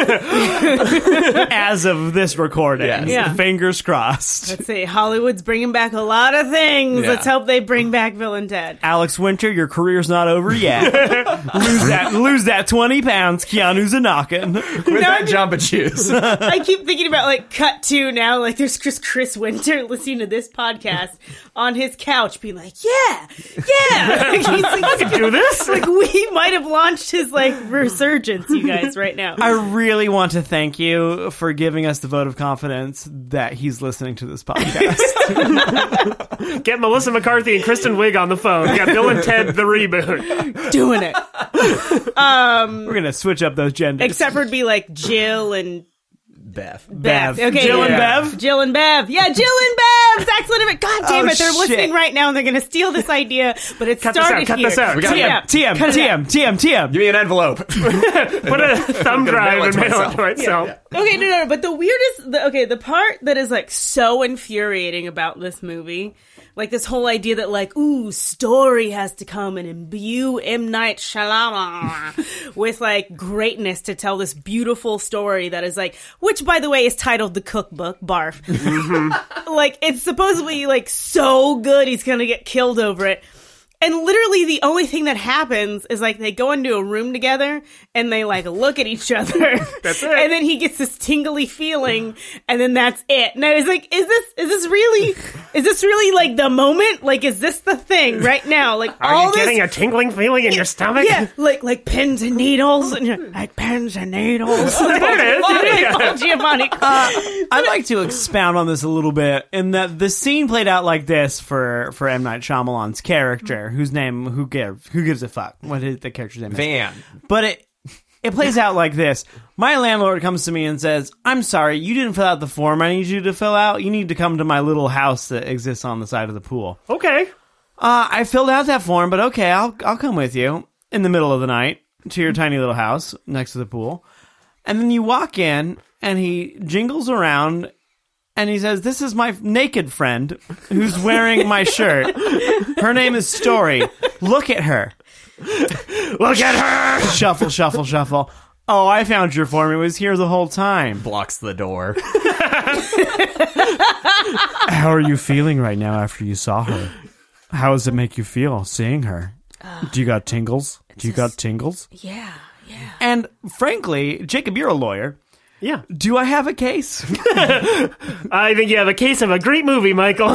Speaker 1: As of this recording,
Speaker 2: Yes.
Speaker 4: Yeah.
Speaker 1: fingers crossed.
Speaker 4: Let's see. Hollywood's bringing back a lot of things.
Speaker 2: Yeah.
Speaker 4: Let's hope they bring back Bill and Ted.
Speaker 1: Alex Winter, your career's not over yet. lose that lose that twenty pounds. Keanu's a knockin'.
Speaker 2: With that Jamba Juice.
Speaker 4: I keep thinking about, like, cut to now, like, there's just Chris Winter listening to this podcast on his couch being like, yeah, yeah. Like, he's like,
Speaker 3: Do this?
Speaker 4: like, we might have launched his, like, resurgence, you guys, right now.
Speaker 1: I really want to thank you for giving us the vote of confidence that he's listening to this podcast.
Speaker 3: Get Melissa McCarthy and Kristen Wiig on the phone. We got Bill and Ted the reboot.
Speaker 4: Doing it.
Speaker 1: We're gonna switch up those genders.
Speaker 4: Except for it'd be, like, Jill and
Speaker 2: Beth.
Speaker 4: Bev.
Speaker 1: Bev.
Speaker 4: Okay,
Speaker 1: Jill and
Speaker 4: yeah.
Speaker 1: Bev?
Speaker 4: Jill and Bev. Yeah, Jill and Bev. Excellent. Event. God damn
Speaker 1: Oh,
Speaker 4: it. They're
Speaker 1: shit.
Speaker 4: listening right now and they're going to steal this idea, but it
Speaker 3: Cut this
Speaker 4: started
Speaker 3: out, cut
Speaker 4: here.
Speaker 3: this out. We
Speaker 2: got-
Speaker 1: T M, T M,
Speaker 4: Cut it
Speaker 1: T
Speaker 4: out.
Speaker 1: M, T M, T M.
Speaker 2: Give me an envelope.
Speaker 3: Put a thumb
Speaker 2: gonna
Speaker 3: drive
Speaker 2: mail it
Speaker 3: and
Speaker 2: to
Speaker 3: mail it
Speaker 2: myself.
Speaker 3: to myself.
Speaker 4: Okay, no, no, no, but the weirdest, the, okay, the part that is, like, so infuriating about this movie, like, this whole idea that, like, ooh, story has to come and imbue M. Night Shyamalan with, like, greatness to tell this beautiful story that is, like, which, by the way, is titled The Cookbook, barf. Like, it's supposedly, like, so good he's gonna get killed over it. And literally the only thing that happens is, like, they go into a room together and they, like, look at each other.
Speaker 3: That's it.
Speaker 4: And then he gets this tingly feeling and then that's it. And I was like, is this, is this really, is this really, like, the moment? Like, is this the thing right now? Like,
Speaker 3: Are
Speaker 4: all
Speaker 3: you
Speaker 4: this.
Speaker 3: getting a tingling feeling in your stomach?
Speaker 4: Yeah, like, like pins and needles. And you're like, pins and needles.
Speaker 3: There it is. Yeah.
Speaker 4: Paul Giamatti.
Speaker 1: I'd like to expound on this a little bit in that the scene played out like this for, for M. Night Shyamalan's character, whose name, who gives, who gives a fuck what is the character's name is.
Speaker 2: Van.
Speaker 1: But it it plays out like this. My landlord comes to me and says, I'm sorry, you didn't fill out the form I need you to fill out. You need to come to my little house that exists on the side of the pool.
Speaker 3: Okay.
Speaker 1: Uh, I filled out that form, but okay, I'll I'll come with you in the middle of the night to your tiny little house next to the pool. And then you walk in, and he jingles around, and he says, this is my naked friend who's wearing my shirt. Her name is Story. Look at her.
Speaker 3: Look at her.
Speaker 1: Shuffle, shuffle, shuffle. Oh, I found your form. It was here the whole time.
Speaker 2: Blocks the door.
Speaker 1: How are you feeling right now after you saw her? How does it make you feel seeing her? Do you got tingles? Do you got tingles?
Speaker 4: Yeah, yeah.
Speaker 1: And frankly, Jacob, you're a lawyer.
Speaker 3: Yeah.
Speaker 1: Do I have a case?
Speaker 3: I think you have a case of a great movie, Michael.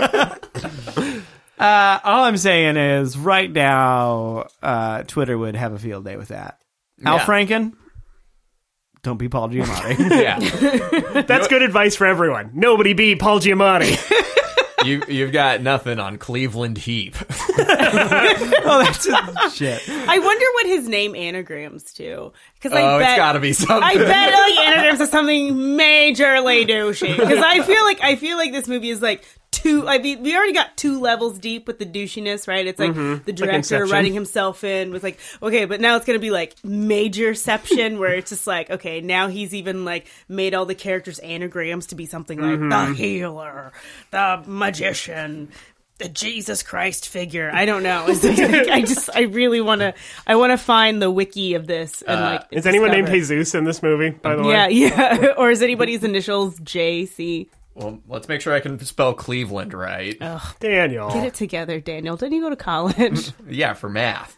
Speaker 1: Uh, all I'm saying is, right now, uh, Twitter would have a field day with that. Al
Speaker 2: Yeah.
Speaker 1: Franken, don't be Paul Giamatti.
Speaker 2: Yeah.
Speaker 3: That's good advice for everyone. Nobody be Paul Giamatti.
Speaker 2: You, you've got nothing on Cleveland Heap.
Speaker 1: Oh, that's just shit.
Speaker 4: I wonder what his name anagrams to. Because I
Speaker 2: Oh,
Speaker 4: bet
Speaker 2: it's gotta be something.
Speaker 4: I bet like anagrams to something majorly douchey. Because I feel like I feel like this movie is like two. I mean, we already got two levels deep with the douchiness, right? It's like
Speaker 3: Mm-hmm.
Speaker 4: the director
Speaker 3: Inception.
Speaker 4: writing himself in with like, okay, but now it's gonna be like majorception, where it's just like, okay, now he's even like made all the characters anagrams to be something like
Speaker 3: Mm-hmm.
Speaker 4: the healer, the magician. The Jesus Christ figure. I don't know. It's like, I just, I really want to, I want to find the wiki of this and like.
Speaker 3: Is anyone named
Speaker 4: discover-
Speaker 3: Jesus in this movie, by the way?
Speaker 4: Yeah, yeah. Or is anybody's initials J C?
Speaker 2: Well, let's make sure I can spell Cleveland right.
Speaker 3: Daniel.
Speaker 4: Get it together, Daniel. Didn't you go to college?
Speaker 2: Yeah, for math.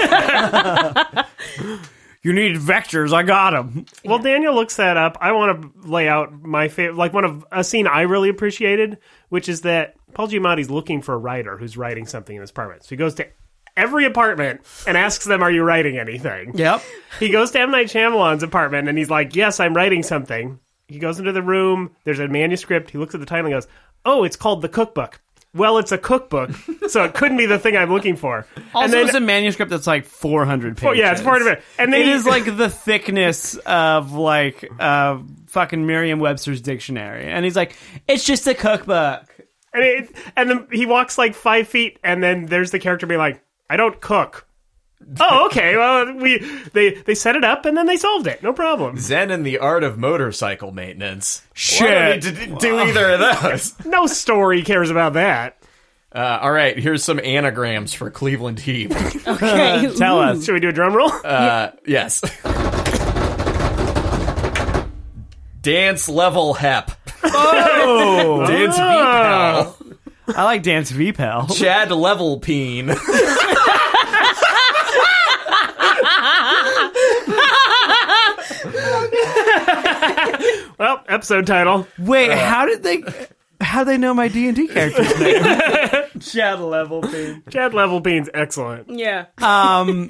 Speaker 1: You need vectors. I got them.
Speaker 3: Well, Daniel looks that up. I want to lay out my favorite, like one of a scene I really appreciated, which is that Paul Giamatti's looking for a writer who's writing something in his apartment. So he goes to every apartment and asks them, "Are you writing anything?"
Speaker 1: Yep.
Speaker 3: He goes to M. Night Shyamalan's apartment and he's like, "Yes, I'm writing something." He goes into the room. There's a manuscript. He looks at the title and goes, "Oh, it's called The Cookbook." Well, it's a cookbook, so it couldn't be the thing I'm looking for.
Speaker 1: Also,
Speaker 3: and then,
Speaker 1: it's a manuscript that's like four hundred pages.
Speaker 3: oh, yeah, it's part of it. And then
Speaker 1: It
Speaker 3: he-
Speaker 1: is like the thickness of like uh, fucking Merriam-Webster's dictionary, and he's like, "It's just a cookbook."
Speaker 3: And, it, and then he walks like five feet, and then there's the character being like, "I don't cook." Oh, okay. Well, we they they set it up, and then they solved it. No problem.
Speaker 2: Zen and the art of motorcycle maintenance.
Speaker 1: Shit.
Speaker 2: Well, I don't need to d- do either of those.
Speaker 3: No story cares about that.
Speaker 2: Uh, all right, here's some anagrams for Cleveland Heap.
Speaker 4: Okay.
Speaker 1: Tell us.
Speaker 3: Should we do a drum roll?
Speaker 2: Uh, yes. Dance level hep.
Speaker 1: Oh,
Speaker 2: Dance
Speaker 3: Oh.
Speaker 2: V-Pal.
Speaker 1: I like Dance V-Pal.
Speaker 2: Chad level peen.
Speaker 3: Well, episode title.
Speaker 1: Wait, how did they? How did they know my D and D character's name? Chad level thing.
Speaker 3: Chad Level Bean's excellent.
Speaker 4: Yeah.
Speaker 1: Um,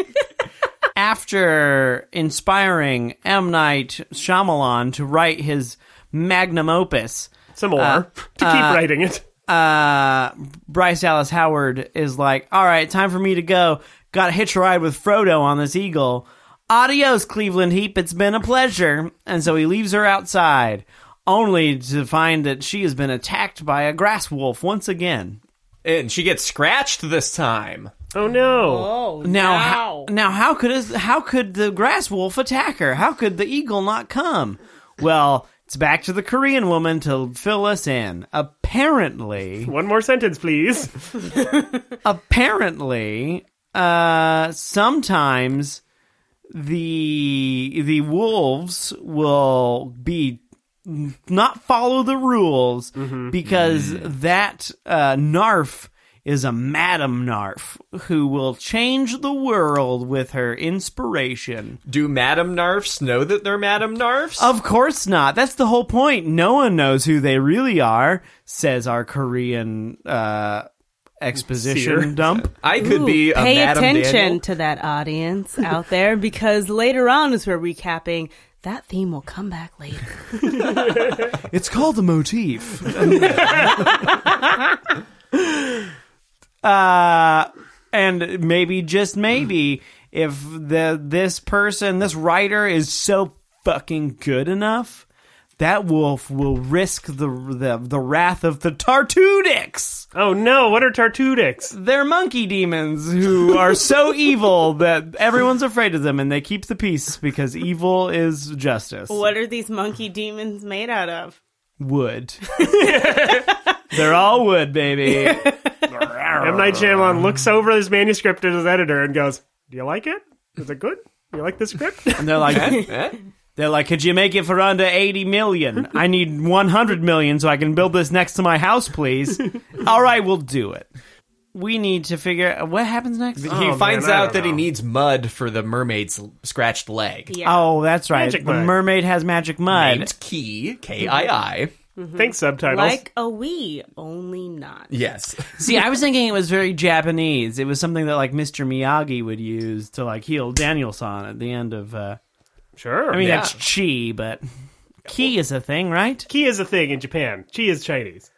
Speaker 1: after inspiring M. Night Shyamalan to write his magnum opus,
Speaker 3: Some more.
Speaker 1: Uh,
Speaker 3: to keep
Speaker 1: uh,
Speaker 3: writing it.
Speaker 1: uh, Bryce Dallas Howard is like, "All right, time for me to go. Got to hitch a ride with Frodo on this eagle. Adios, Cleveland Heap. It's been a pleasure." And so he leaves her outside, only to find that she has been attacked by a grass wolf once again.
Speaker 2: And she gets scratched this time.
Speaker 3: Oh, no.
Speaker 4: Oh,
Speaker 1: Now, how, now, how could his, how could the grass wolf attack her? How could the eagle not come? Well, it's back to the Korean woman to fill us in. Apparently,
Speaker 3: One more sentence, please.
Speaker 1: apparently, uh, sometimes the the wolves will be not follow the rules because that uh, Narf is a Madam Narf who will change the world with her inspiration.
Speaker 2: Do Madam Narfs know that they're Madam Narfs?
Speaker 1: Of course not. That's the whole point. No one knows who they really are, says our Korean uh, exposition
Speaker 3: Seer.
Speaker 1: dump.
Speaker 2: I could
Speaker 4: Ooh,
Speaker 2: be a
Speaker 4: pay
Speaker 2: Madam
Speaker 4: attention
Speaker 2: Daniel.
Speaker 4: to that audience out there, because later on, as we're recapping, that theme will come back later.
Speaker 1: It's called the motif. uh, and maybe, just maybe, if the this person, this writer is so fucking good enough, that wolf will risk the the, the wrath of the Tartudics.
Speaker 3: Oh, no. What are Tartudics?
Speaker 1: They're monkey demons who are so evil that everyone's afraid of them, and they keep the peace because evil is justice.
Speaker 4: What are these monkey demons made out of?
Speaker 1: Wood. They're all wood, baby.
Speaker 3: M. Night Shyamalan looks over his manuscript at his editor and goes, "Do you like it? Is it good? Do you like the script?"
Speaker 1: And they're like,
Speaker 2: Eh?
Speaker 1: they're like, "Could you make it for under eighty million? I need one hundred million so I can build this next to my house, please." All right, we'll do it. We need to figure out what happens next.
Speaker 2: He
Speaker 3: Oh,
Speaker 2: finds
Speaker 3: man, I
Speaker 2: out
Speaker 3: don't
Speaker 2: that he
Speaker 3: know.
Speaker 2: needs mud for the mermaid's scratched leg.
Speaker 4: Yeah.
Speaker 1: Oh, that's right.
Speaker 3: Magic
Speaker 1: the
Speaker 3: mud.
Speaker 1: mermaid has magic mud.
Speaker 2: Named Key, K I I.
Speaker 3: Thanks, subtitles.
Speaker 4: Like a Wii, only not.
Speaker 2: Yes.
Speaker 1: See, I was thinking it was very Japanese. It was something that like Mister Miyagi would use to like heal Daniel-san at the end of. Uh,
Speaker 3: Sure.
Speaker 1: I mean,
Speaker 2: Yeah.
Speaker 1: that's chi, but ki is a thing, right?
Speaker 3: Ki is a thing in Japan. Chi is Chinese.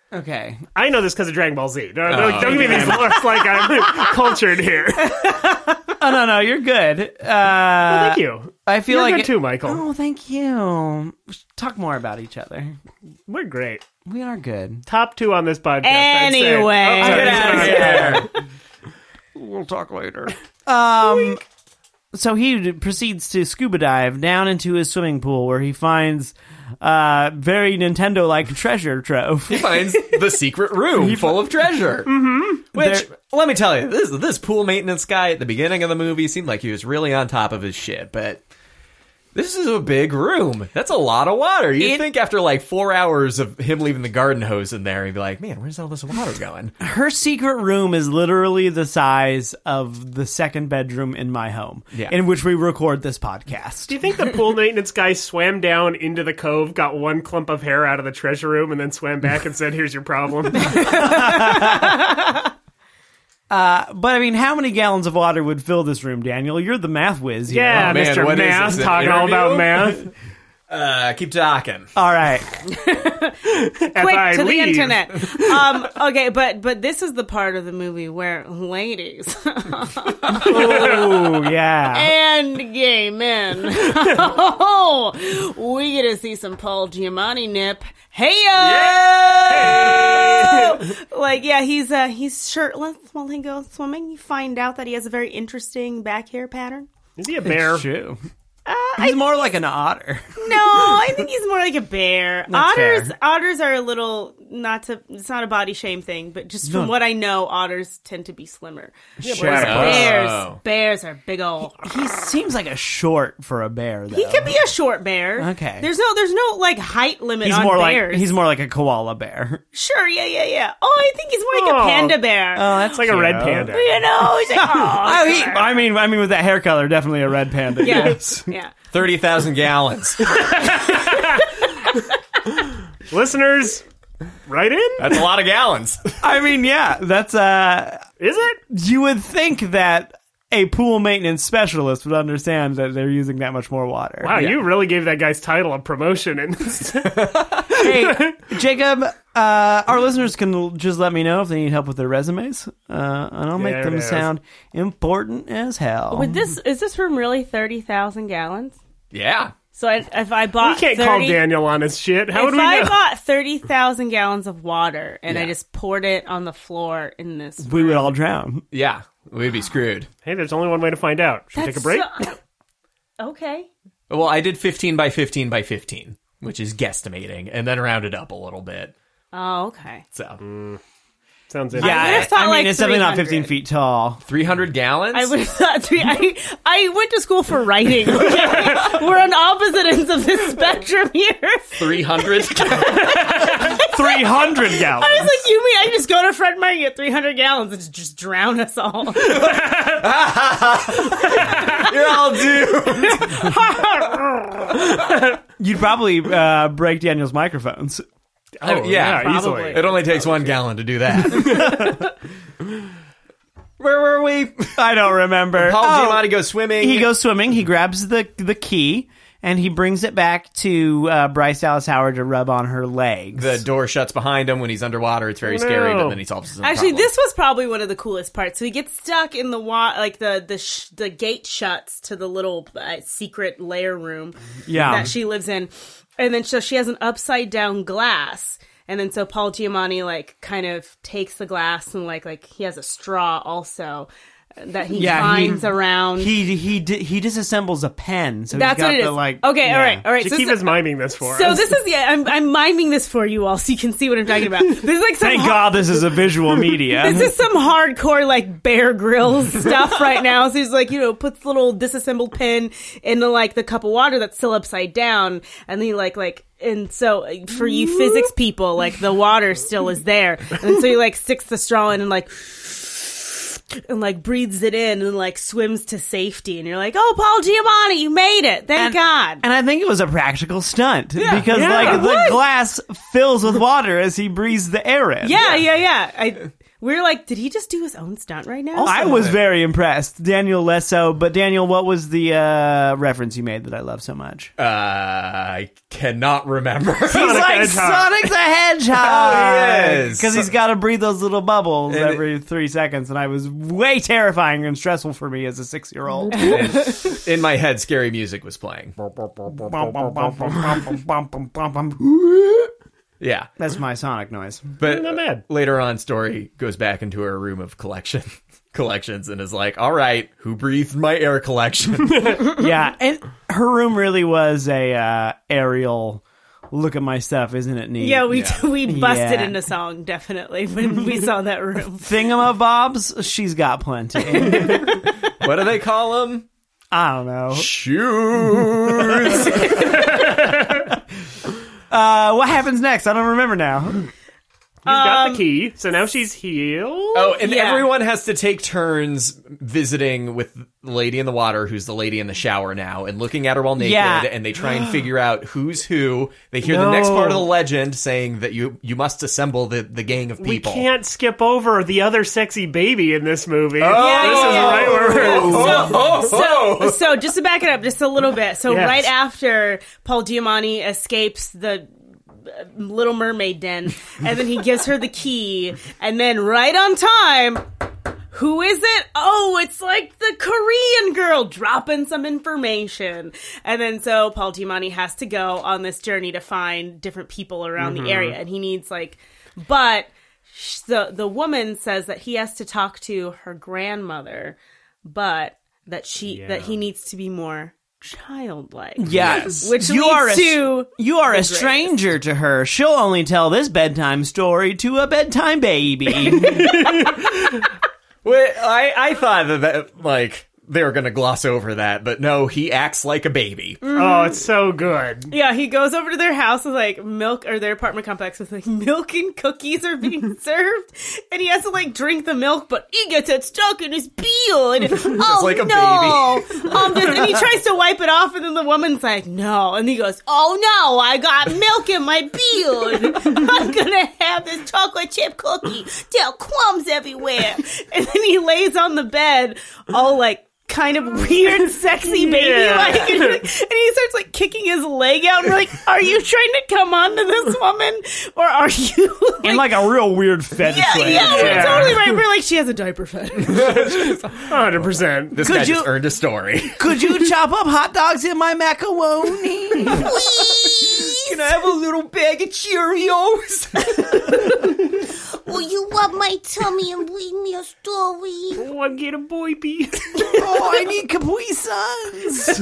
Speaker 1: Okay.
Speaker 3: I know this because of Dragon Ball Z. No, no,
Speaker 2: Oh,
Speaker 3: don't give me these looks like I'm cultured here.
Speaker 1: Oh, no, no, you're good. Uh,
Speaker 3: Well, thank you.
Speaker 1: I feel
Speaker 3: You're
Speaker 1: like
Speaker 3: good
Speaker 1: it-
Speaker 3: too, Michael.
Speaker 1: Oh, thank you. Talk more about each other.
Speaker 3: We're great.
Speaker 1: We are good.
Speaker 3: Top two on this podcast. I'd say.
Speaker 4: Anyway.
Speaker 3: Oh, sorry,
Speaker 4: Get out of
Speaker 3: sorry.
Speaker 2: here.
Speaker 1: We'll talk later. Um, so he proceeds to scuba dive down into his swimming pool where he finds uh very Nintendo-like treasure trove.
Speaker 2: He finds the secret room full of treasure. Mm-hmm. Which,
Speaker 1: There-
Speaker 2: let me tell you, this this pool maintenance guy at the beginning of the movie seemed like he was really on top of his shit, but this is a big room. That's a lot of water. You'd
Speaker 1: It-
Speaker 2: think after like four hours of him leaving the garden hose in there, he'd be like, man, where's all this water going?
Speaker 1: Her secret room is literally the size of the second bedroom in my home,
Speaker 2: Yeah.
Speaker 1: in which we record this podcast.
Speaker 3: Do you think the pool maintenance guy swam down into the cove, got one clump of hair out of the treasure room, and then swam back and said, here's your problem?
Speaker 1: But I mean, how many gallons of water would fill this room, Daniel? You're the math whiz here.
Speaker 3: Yeah,
Speaker 2: Oh, man,
Speaker 3: Mister
Speaker 2: what is
Speaker 3: Math,
Speaker 2: this, an
Speaker 3: talking all about
Speaker 2: interview?
Speaker 3: math.
Speaker 2: Uh, keep talking.
Speaker 1: All right.
Speaker 3: As
Speaker 4: Quick
Speaker 3: I
Speaker 4: to the
Speaker 3: leave.
Speaker 4: internet. Um, okay, but but this is the part of the movie where ladies
Speaker 1: Oh, yeah.
Speaker 4: and gay men, oh, we get to see some Paul Giamatti nip. Hey, like yeah, he's uh, he's shirtless while he goes swimming. You find out that he has a very interesting back hair pattern.
Speaker 3: Is he a bear?
Speaker 1: True.
Speaker 4: Uh,
Speaker 1: He's
Speaker 4: I,
Speaker 1: more like an otter.
Speaker 4: no, I think he's more like a bear.
Speaker 1: That's
Speaker 4: otters,
Speaker 1: fair.
Speaker 4: otters are a little not to. It's not a body shame thing, but just from
Speaker 1: No.
Speaker 4: what I know, otters tend to be slimmer.
Speaker 1: Sure.
Speaker 4: Whereas bears,
Speaker 2: Oh.
Speaker 4: bears are big old.
Speaker 1: He seems like a short for a bear, though.
Speaker 4: He could be a short bear.
Speaker 1: Okay.
Speaker 4: There's no, there's no like height limit
Speaker 1: He's
Speaker 4: on
Speaker 1: more
Speaker 4: bears.
Speaker 1: like he's more like a koala bear.
Speaker 4: Sure, yeah, yeah, yeah. Oh, I think he's more like
Speaker 3: Oh.
Speaker 4: a panda bear.
Speaker 1: Oh, that's
Speaker 3: It's like a red panda.
Speaker 4: You know, he's like, oh,
Speaker 1: Oh, he,
Speaker 4: sure.
Speaker 1: I mean, I mean, with that hair color, definitely a red panda.
Speaker 4: yeah,
Speaker 1: Yes.
Speaker 4: yeah.
Speaker 2: thirty thousand gallons.
Speaker 3: Listeners, write in?
Speaker 2: That's a lot of gallons.
Speaker 1: I mean, yeah, that's uh,
Speaker 3: Is it?
Speaker 1: you would think that a pool maintenance specialist would understand that they're using that much more water.
Speaker 3: Wow,
Speaker 1: Yeah.
Speaker 3: you really gave that guy's title a promotion. And
Speaker 1: Hey, Jacob, uh, our listeners can just let me know if they need help with their resumes, uh, and I'll make
Speaker 3: There
Speaker 1: them
Speaker 3: it is.
Speaker 1: sound important as hell.
Speaker 4: Would this is this room really thirty thousand gallons?
Speaker 2: Yeah.
Speaker 4: So I, if I
Speaker 3: we
Speaker 4: bought
Speaker 3: can't
Speaker 4: thirty,
Speaker 3: call Daniel on his shit. How
Speaker 4: if
Speaker 3: would we
Speaker 4: I
Speaker 3: know?
Speaker 4: bought thirty thousand gallons of water and I
Speaker 2: Yeah.
Speaker 4: just poured it on the floor in this,
Speaker 1: we would all drown.
Speaker 2: Yeah. We'd be screwed.
Speaker 3: Hey, there's only one way to find out. Should we take a break?
Speaker 4: so- okay.
Speaker 2: Well, I did fifteen by fifteen by fifteen, which is guesstimating, and then rounded up a little bit.
Speaker 4: Oh, okay.
Speaker 2: So,
Speaker 3: Sounds
Speaker 1: Yeah,
Speaker 3: interesting.
Speaker 4: I would've
Speaker 1: I,
Speaker 4: thought
Speaker 1: I mean,
Speaker 4: like
Speaker 1: it's definitely not
Speaker 4: three
Speaker 1: fifteen
Speaker 4: hundred.
Speaker 1: feet tall.
Speaker 2: three hundred gallons?
Speaker 4: I would have thought three. I, I went to school for writing. Okay? We're on opposite ends of this spectrum here.
Speaker 2: three hundred?
Speaker 1: three hundred gallons.
Speaker 4: I was like, you mean I just go to Fred Meyer and get three hundred gallons and just drown us all?
Speaker 2: You're all doomed.
Speaker 1: You'd probably uh, break Daniel's microphones.
Speaker 3: Oh,
Speaker 2: yeah,
Speaker 3: yeah, easily.
Speaker 4: probably.
Speaker 2: It only takes one gallon to do that. Where were we?
Speaker 1: I don't remember.
Speaker 2: Paul
Speaker 1: Oh,
Speaker 2: Giamatti goes swimming.
Speaker 1: he goes swimming. He grabs the the key and he brings it back to uh, Bryce Dallas Howard to rub on her legs.
Speaker 2: The door shuts behind him when he's underwater. It's very
Speaker 3: Oh,
Speaker 2: scary,
Speaker 3: no.
Speaker 2: but then he solves his own
Speaker 4: Actually,
Speaker 2: problem.
Speaker 4: this was probably one of the coolest parts. So he gets stuck in the wa- like the the sh- the gate shuts to the little uh, secret lair room
Speaker 1: Yeah.
Speaker 4: that she lives in, and then so she has an upside down glass. And then so Paul Giamatti like kind of takes the glass and like like he has a straw also that he
Speaker 1: Yeah,
Speaker 4: finds
Speaker 1: he-
Speaker 4: around.
Speaker 1: he he di- he disassembles a pen. So
Speaker 4: That's
Speaker 1: he's got
Speaker 4: what it
Speaker 1: the,
Speaker 4: is.
Speaker 1: like
Speaker 4: okay,
Speaker 1: yeah.
Speaker 4: all right, all right. So,
Speaker 3: Shakiva's
Speaker 4: this-
Speaker 3: miming this for
Speaker 4: so
Speaker 3: us.
Speaker 4: this is yeah. I'm I'm miming this for you all so you can see what I'm talking about. This is like some
Speaker 1: Thank
Speaker 4: har-
Speaker 1: God this is a visual media.
Speaker 4: This is some hardcore like Bear Grylls stuff right now. So he's like, you know, puts the little disassembled pin into like the cup of water that's still upside down, and then he like like. And so for you physics people, like the water still is there. And then so he like sticks the straw in and like and like breathes it in and like swims to safety. And you're like, oh, Paul Giamatti, you made it. Thank
Speaker 1: and,
Speaker 4: God.
Speaker 1: And I think it was a practical stunt because
Speaker 3: yeah,
Speaker 1: like
Speaker 3: it
Speaker 1: the
Speaker 4: was.
Speaker 1: glass fills with water as he breathes the air in.
Speaker 4: yeah, yeah, yeah. I We were like, did he just do his own stunt right now?
Speaker 1: I was very impressed. Daniel less so, but Daniel, what was the uh, reference you made that I love so much?
Speaker 2: Uh, I cannot remember.
Speaker 1: He's
Speaker 3: Sonic
Speaker 1: like
Speaker 3: the Hedgehog.
Speaker 1: Sonic the Hedgehog.
Speaker 2: Oh, he is.
Speaker 1: Because he's got to breathe those little bubbles
Speaker 2: And it-
Speaker 1: every three seconds, and I was way terrifying and stressful for me as a six-year-old.
Speaker 2: In my head, scary music was playing. Yeah.
Speaker 1: That's my Sonic noise.
Speaker 2: But
Speaker 3: Not bad.
Speaker 2: later on, Story goes back into her room of collection collections and is like, all right, who breathed my air collection?
Speaker 1: Yeah, and her room really was a uh, aerial look at my stuff, isn't it neat?
Speaker 4: Yeah, we
Speaker 2: Yeah.
Speaker 4: we busted
Speaker 1: Yeah.
Speaker 4: into song definitely when we saw that room.
Speaker 1: Thingamabobs, she's got plenty.
Speaker 2: What do they call them?
Speaker 1: I don't know.
Speaker 2: Shoes.
Speaker 1: Uh, what happens next? I don't remember now.
Speaker 3: He's got the key, so now she's healed.
Speaker 2: Oh, and
Speaker 4: Yeah.
Speaker 2: everyone has to take turns visiting with the lady in the water, who's the lady in the shower now, and looking at her while naked,
Speaker 1: Yeah.
Speaker 2: and they try and figure out who's who. They hear the next
Speaker 3: No.
Speaker 2: part of the legend saying that you you must assemble the, the gang of
Speaker 3: We
Speaker 2: people.
Speaker 3: can't skip over the other sexy baby in this movie.
Speaker 2: Oh!
Speaker 3: This is
Speaker 4: yeah.
Speaker 3: right where we're...
Speaker 4: So, so just to back it up just a little bit. So
Speaker 3: Yes.
Speaker 4: right after Paul Giamatti escapes the uh, Little Mermaid den, and then he gives her the key, and then right on time, who is it? Oh, it's like the Korean girl dropping some information. And then so Paul Giamatti has to go on this journey to find different people around the area, and he needs like, but sh- the the woman says that he has to talk to her grandmother, but that she that he needs to be more childlike.
Speaker 1: Yes.
Speaker 4: Which
Speaker 1: you
Speaker 4: leads
Speaker 1: are a,
Speaker 4: to
Speaker 1: you are a
Speaker 4: greatest.
Speaker 1: stranger to her. She'll only tell this bedtime story to a bedtime baby.
Speaker 2: Wait, I, I thought that, that, like, they were going to gloss over that, but no, he acts like a baby.
Speaker 3: Oh, it's so good.
Speaker 4: Yeah, he goes over to their house with like milk, or their apartment complex with like milk and cookies are being served, and he has to like drink the milk, but he gets it stuck in his beard. Oh
Speaker 2: like a
Speaker 4: no! um, just, and he tries to wipe it off, and then the woman's like, "No," and he goes, "Oh no! I got milk in my beard. I'm gonna have this chocolate chip cookie. There are crumbs everywhere." And then he lays on the bed, all like, kind of weird, sexy baby like,
Speaker 3: Yeah.
Speaker 4: and, and he starts like kicking his leg out. And we're like, "Are you trying to come on to this woman, or are you?" Like,
Speaker 1: In like a real weird fetish
Speaker 4: yeah,
Speaker 1: way.
Speaker 4: yeah, we're
Speaker 3: Yeah.
Speaker 4: totally right. We're like, she has a diaper fetish.
Speaker 3: one hundred percent.
Speaker 2: This
Speaker 1: Could
Speaker 2: guy
Speaker 1: you-
Speaker 2: just earned a story.
Speaker 1: Could you chop up hot dogs in my macaroni? Can I have a little bag of Cheerios?
Speaker 5: Will you rub my tummy and read me a story?
Speaker 3: Oh, I'm getting a boy bee.
Speaker 1: Oh, I need Capri Suns.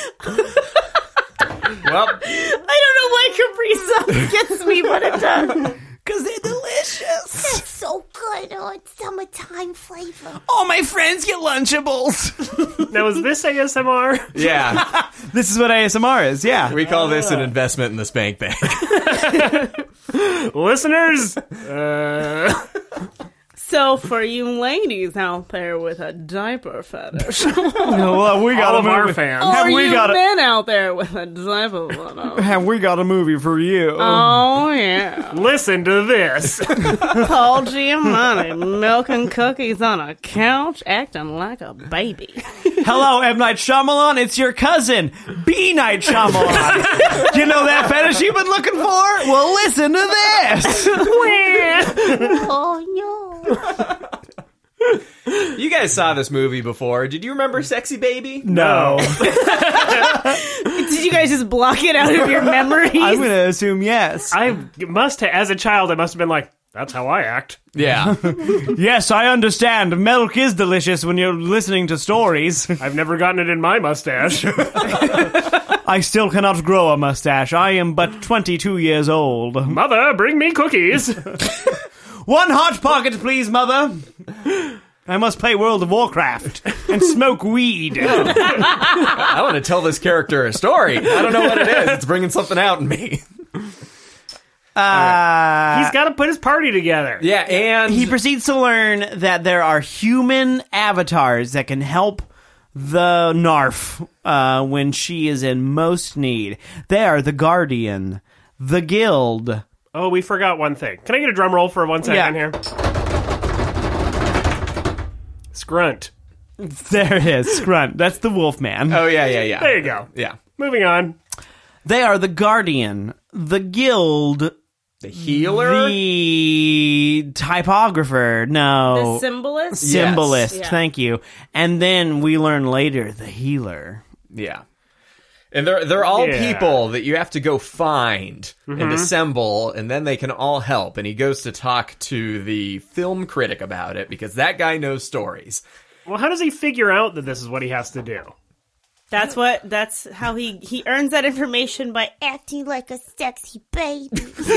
Speaker 2: Well,
Speaker 4: I don't know why Capri Sun gets me, but it does.
Speaker 1: Because they're delicious.
Speaker 5: That's so good. Oh, it's summertime flavor.
Speaker 1: All my friends get Lunchables.
Speaker 3: Now, is this A S M R?
Speaker 2: yeah,
Speaker 1: This is what A S M R is, yeah.
Speaker 2: we call this an investment in the spank bank.
Speaker 3: Listeners, uh,
Speaker 4: So, for you ladies out there with a diaper fetish,
Speaker 1: well, we got
Speaker 3: all
Speaker 1: a
Speaker 3: of our
Speaker 1: movie.
Speaker 3: fans.
Speaker 1: Have
Speaker 4: or
Speaker 1: we
Speaker 4: you
Speaker 1: got a-
Speaker 4: men out there with a diaper fetish,
Speaker 1: Have we got a movie for you?
Speaker 4: oh yeah.
Speaker 3: Listen to this.
Speaker 4: Paul Giamatti milking cookies on a couch, acting like a baby.
Speaker 1: Hello, M. Night Shyamalan. It's your cousin, B. Night Shyamalan. You know that fetish you've been looking for? Well, listen to this.
Speaker 5: Oh no.
Speaker 2: You guys saw this movie before. Did you remember Sexy Baby?
Speaker 1: No.
Speaker 4: Did you guys just block it out of your memories?
Speaker 1: I'm going to assume yes.
Speaker 3: I must have, as a child, I must have been like, that's how I act.
Speaker 2: Yeah.
Speaker 1: Yes, I understand. Milk is delicious when you're listening to stories.
Speaker 3: I've never gotten it in my mustache.
Speaker 1: I still cannot grow a mustache. I am but twenty-two years old.
Speaker 3: Mother, bring me cookies.
Speaker 1: One hot pocket, please, mother. I must play World of Warcraft and smoke weed.
Speaker 2: I want to tell this character a story. I don't know what it is. It's bringing something out in me.
Speaker 1: Uh,
Speaker 3: He's got to put his party together.
Speaker 2: Yeah, and
Speaker 1: he proceeds to learn that there are human avatars that can help the Narf uh, when she is in most need. They are the Guardian, the Guild.
Speaker 3: Oh, we forgot one thing. Can I get a drum roll for one second
Speaker 1: Yeah.
Speaker 3: here? Scrunt.
Speaker 1: There it is, Scrunt. That's the Wolfman.
Speaker 2: Oh, yeah, yeah, yeah.
Speaker 3: There you go.
Speaker 2: Yeah.
Speaker 3: Moving on.
Speaker 1: They are the Guardian, the Guild,
Speaker 2: The healer?
Speaker 1: the Typographer. No.
Speaker 4: The symbolist?
Speaker 1: Symbolist.
Speaker 4: Yes.
Speaker 1: Thank you. And then we learn later the Healer.
Speaker 2: Yeah. And they're they're all
Speaker 3: Yeah.
Speaker 2: people that you have to go find and assemble, and then they can all help. And he goes to talk to the film critic about it because that guy knows stories.
Speaker 3: Well, how does he figure out that this is what he has to do?
Speaker 4: That's what, that's how he, he earns that information by
Speaker 5: Acting like a sexy baby.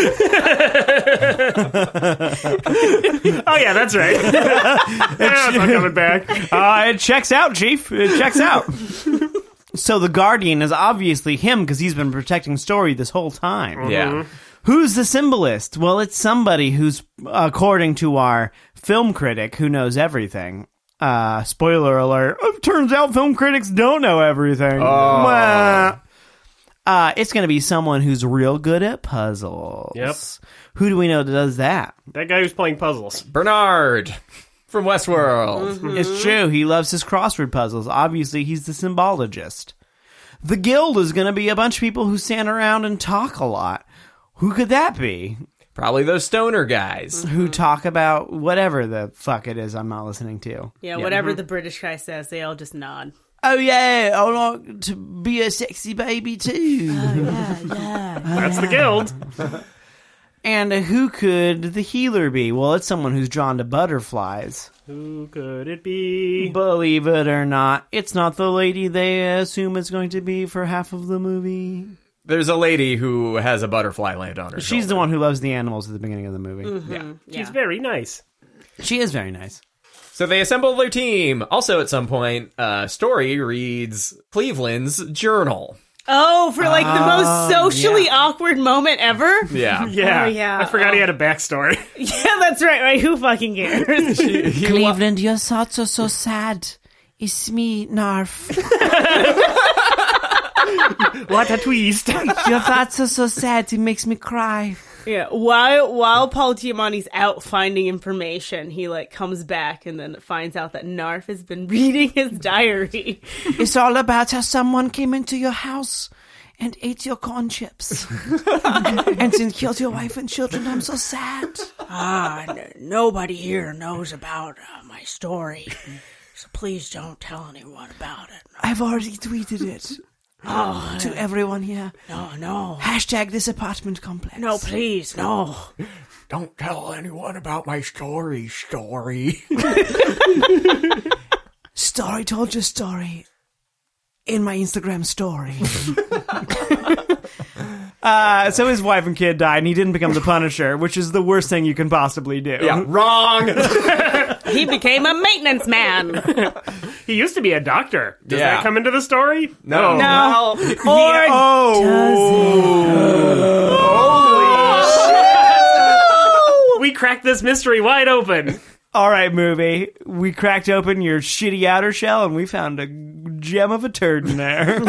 Speaker 3: Oh, yeah, that's right. Ah, it's not coming back.
Speaker 1: Uh, it checks out, Chief. It checks out. So the Guardian is obviously him because he's been protecting Story this whole time.
Speaker 2: Yeah.
Speaker 1: Who's the symbolist? Well, it's somebody who's, according to our film critic, who knows everything. Uh, spoiler alert. It turns out film critics don't know everything. Well, uh, it's going to be someone who's real good at puzzles.
Speaker 3: Yep.
Speaker 1: Who do we know that does that?
Speaker 3: That guy who's playing puzzles.
Speaker 2: Bernard from Westworld.
Speaker 1: It's true. He loves his crossword puzzles. Obviously, he's the symbologist. The Guild is going to be a bunch of people who stand around and talk a lot. Who could that be?
Speaker 2: Probably those stoner guys.
Speaker 1: Who talk about whatever the fuck it is I'm not listening to.
Speaker 4: Yeah, whatever the British guy says, they all just nod.
Speaker 1: Oh, yeah, I like to be a sexy baby, too.
Speaker 3: That's the guild.
Speaker 1: And who could the healer be? Well, it's someone who's drawn to butterflies.
Speaker 3: Who could it be?
Speaker 1: Believe it or not, it's not the lady they assume it's going to be for half of the movie.
Speaker 2: There's a lady who has a butterfly land on her
Speaker 1: She's the
Speaker 2: shoulder.
Speaker 1: one who loves the animals at the beginning of the movie.
Speaker 2: Yeah.
Speaker 3: She's very nice.
Speaker 1: She is very nice.
Speaker 2: So they assemble their team. Also, at some point, uh, Story reads Cleveland's journal.
Speaker 4: Oh, for like the most socially
Speaker 1: yeah.
Speaker 4: awkward moment ever?
Speaker 2: Yeah.
Speaker 3: Yeah.
Speaker 4: Oh, yeah.
Speaker 3: I forgot
Speaker 4: Oh.
Speaker 3: he had a backstory.
Speaker 4: Yeah, that's right, right? Who fucking cares?
Speaker 1: Cleveland, your thoughts are so sad. It's me, Narf.
Speaker 3: What a twist.
Speaker 1: Your thoughts are so sad, it makes me cry.
Speaker 4: Yeah, while while Paul Giamatti's out finding information, he like comes back and then finds out that Narf has been reading his diary.
Speaker 1: It's all about how someone came into your house and ate your corn chips. And then killed your wife and children. I'm so sad.
Speaker 6: Ah, n- nobody here knows about uh, my story, so please don't tell anyone about it.
Speaker 1: I've already tweeted it.
Speaker 6: Oh,
Speaker 1: To everyone here.
Speaker 6: no, no,
Speaker 1: Hashtag this apartment complex.
Speaker 6: no, please, no.
Speaker 2: Don't tell anyone about my story, Story.
Speaker 1: Story told your story in my Instagram story. uh, so his wife and kid died, and he didn't become the Punisher, which is the worst thing you can possibly do.
Speaker 2: Yeah, wrong.
Speaker 4: He became a maintenance man.
Speaker 3: He used to be a doctor. Does
Speaker 2: Yeah.
Speaker 3: that come into the story?
Speaker 2: No.
Speaker 4: No. Or
Speaker 3: Oh. We cracked this mystery wide open.
Speaker 1: All right, movie. We cracked open your shitty outer shell, and we found a gem of a turd in there.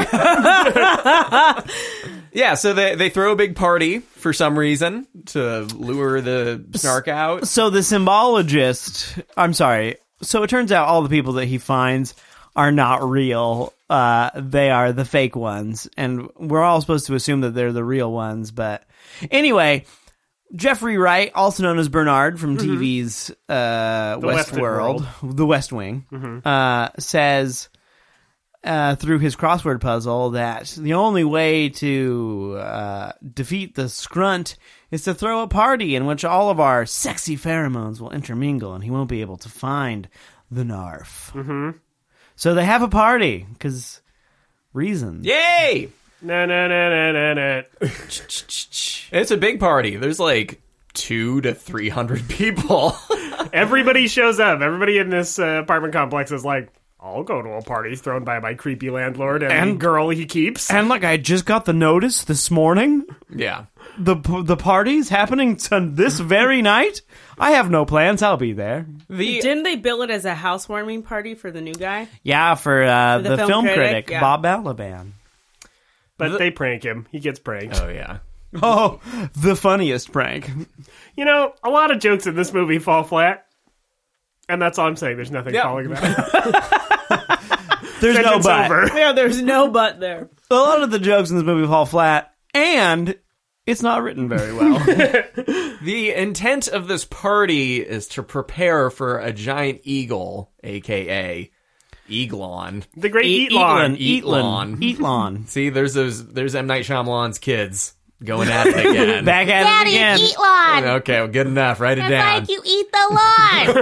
Speaker 2: Yeah, so they, they throw a big party for some reason to lure the snark out.
Speaker 1: So the symbologist, I'm sorry. So it turns out all the people that he finds are not real. Uh, they are the fake ones. And we're all supposed to assume that they're the real ones. But anyway, Jeffrey Wright, also known as Bernard from T V's uh,
Speaker 3: West
Speaker 1: Westworld, The West Wing, uh, says uh, through his crossword puzzle that the only way to uh, defeat the Scrunt is to throw a party in which all of our sexy pheromones will intermingle, and he won't be able to find the Narf. Mm-hmm. So they have a party, because reasons.
Speaker 2: Yay!
Speaker 3: No, no, no, no, no, no.
Speaker 2: It's a big party. There's like two to three hundred people.
Speaker 3: Everybody shows up. Everybody in this uh, apartment complex is like, I'll go to a party thrown by my creepy landlord and,
Speaker 1: And-
Speaker 3: girl he keeps.
Speaker 1: And look, I just got the notice this morning.
Speaker 2: Yeah.
Speaker 1: The the party's happening to this very night. I have no plans. I'll be there.
Speaker 2: The
Speaker 4: Didn't they bill it as a housewarming party for the new guy?
Speaker 1: Yeah, for uh, the,
Speaker 4: The
Speaker 1: film,
Speaker 4: film
Speaker 1: critic,
Speaker 4: critic, yeah.
Speaker 1: Bob Balaban.
Speaker 3: But they prank him. He gets pranked.
Speaker 2: Oh yeah.
Speaker 1: Oh, the funniest prank.
Speaker 3: You know, a lot of jokes in this movie fall flat. And that's all I'm saying. There's nothing
Speaker 2: Yeah.
Speaker 3: following that.
Speaker 1: There's no
Speaker 3: Sentence
Speaker 1: but.
Speaker 3: over.
Speaker 4: Yeah, there's no but there.
Speaker 1: A lot of the jokes in this movie fall flat, and it's not written very well.
Speaker 2: The intent of this party is to prepare for a giant eagle, aka Eglon.
Speaker 3: The great
Speaker 1: Eat
Speaker 3: Eatlon.
Speaker 1: Eatlon.
Speaker 2: Eatlon.
Speaker 1: Eatlon.
Speaker 2: See, there's those. There's M. Night Shyamalan's kids going at it again.
Speaker 1: Back at
Speaker 5: Daddy,
Speaker 1: it again.
Speaker 5: eat lawn.
Speaker 2: Okay, well, good enough. Write it
Speaker 5: It's
Speaker 2: down.
Speaker 5: like you eat the lawn.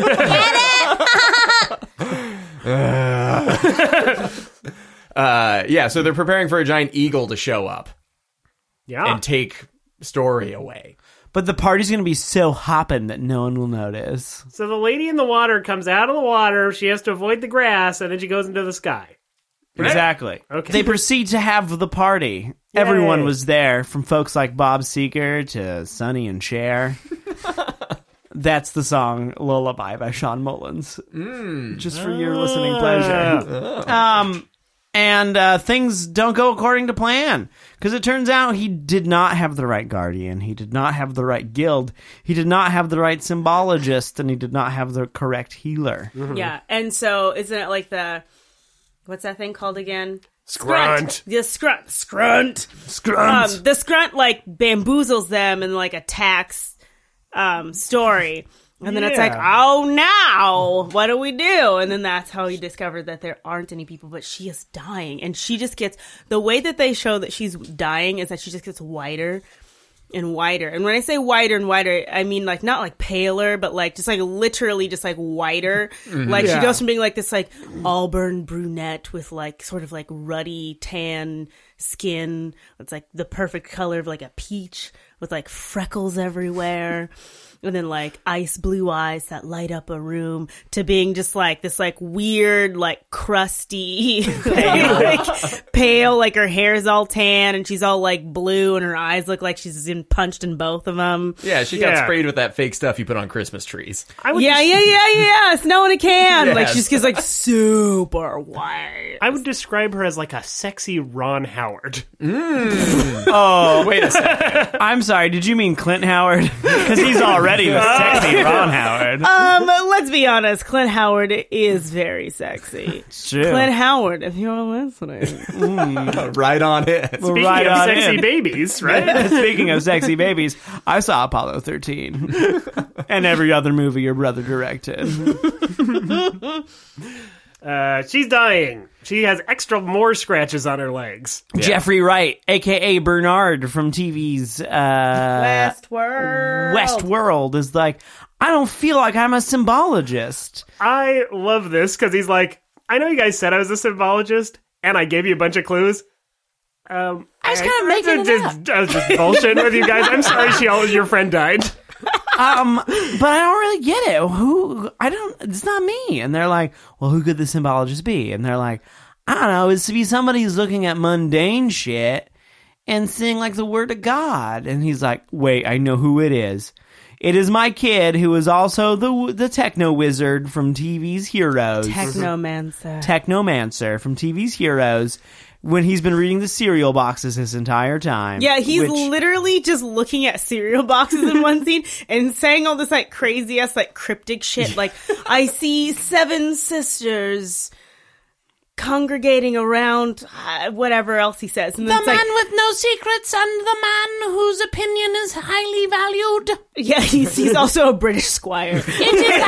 Speaker 5: Get it?
Speaker 2: Uh, yeah, so they're preparing for a giant eagle to show up
Speaker 3: Yeah.
Speaker 2: and take Story away.
Speaker 1: But the party's going to be so hopping that no one will notice.
Speaker 3: So the lady in the water comes out of the water. She has to avoid the grass, and then she goes into the sky. Right?
Speaker 1: Exactly.
Speaker 3: Okay.
Speaker 1: They proceed to have the party. Everyone was there, from folks like Bob Seger to Sonny and Cher. That's the song Lullaby by Sean Mullins. Mm. Just for your listening pleasure. Um, and uh, things don't go according to plan. Because it turns out he did not have the right guardian. He did not have the right guild. He did not have the right symbologist. And he did not have the correct healer.
Speaker 4: Yeah, and so isn't it like the what's that thing called again?
Speaker 3: Scrunt.
Speaker 4: The scrunt. Scrunt.
Speaker 1: Scrunt.
Speaker 4: Um, the scrunt like bamboozles them and like attacks um, Story. And then it's like,
Speaker 3: Yeah.
Speaker 4: oh, now what do we do? And then that's how he discovered that there aren't any people, but she is dying. And she just gets, the way that they show that she's dying is that she just gets whiter and whiter. And when I say whiter and whiter, I mean like not like paler, but like just like literally just like whiter. Like
Speaker 3: Yeah.
Speaker 4: she goes from being like this like auburn brunette with like sort of like ruddy tan skin. It's like the perfect color of like a peach with like freckles everywhere. And then like ice blue eyes that light up a room, to being just like this like weird like crusty pale. like pale, like her hair's all tan and she's all like blue and her eyes look like she's been punched in both of them.
Speaker 2: Yeah, she got
Speaker 3: Yeah.
Speaker 2: sprayed with that fake stuff you put on Christmas trees.
Speaker 3: I would
Speaker 4: Yeah,
Speaker 3: des-
Speaker 4: yeah, yeah, yeah. Snow in a can. Like
Speaker 2: Yes.
Speaker 4: she just gets like super white.
Speaker 3: I would describe her as like a sexy Ron Howard.
Speaker 1: Oh,
Speaker 2: Wait a second.
Speaker 1: I'm sorry. Did you mean Clint Howard? Because he's already the sexy Ron Howard.
Speaker 4: Um, let's be honest. Clint Howard is very sexy.
Speaker 1: True.
Speaker 4: Clint Howard, if you're listening.
Speaker 2: Right on it.
Speaker 1: Well,
Speaker 3: Speaking
Speaker 1: right
Speaker 3: of
Speaker 1: on
Speaker 3: sexy
Speaker 1: in.
Speaker 3: babies, right?
Speaker 1: Speaking of sexy babies, I saw Apollo thirteen and every other movie your brother directed.
Speaker 3: Uh, she's dying. She has extra more scratches on her legs.
Speaker 1: Jeffrey Wright, a k a. Bernard from T V's uh,
Speaker 4: Westworld.
Speaker 1: Westworld, is like, I don't feel like I'm a symbologist.
Speaker 3: I love this because he's like, I know you guys said I was a symbologist, and I gave you a bunch of clues. Um,
Speaker 1: I was kinda making it
Speaker 3: just, I was just bullshitting with you guys. I'm sorry, she all your friend died.
Speaker 1: Um, but I don't really get it. Who? I don't. It's not me. And they're like, well, who could the symbologist be? And they're like, I don't know. It's to be somebody who's looking at mundane shit and seeing like the word of God. And he's like, wait, I know who it is. It is my kid who is also the the techno wizard from T V's Heroes.
Speaker 4: Technomancer.
Speaker 1: Technomancer from T V's Heroes. When he's been reading the cereal boxes his entire time.
Speaker 4: Yeah, he's
Speaker 1: which-
Speaker 4: literally just looking at cereal boxes in one scene and saying all this like crazy ass like cryptic shit. Like, I see seven sisters congregating around uh, whatever else he says. And
Speaker 6: The
Speaker 4: then
Speaker 6: man
Speaker 4: it's like,
Speaker 6: with no secrets and the man whose opinion is highly valued.
Speaker 4: yeah, he's, he's also a British squire.
Speaker 6: It is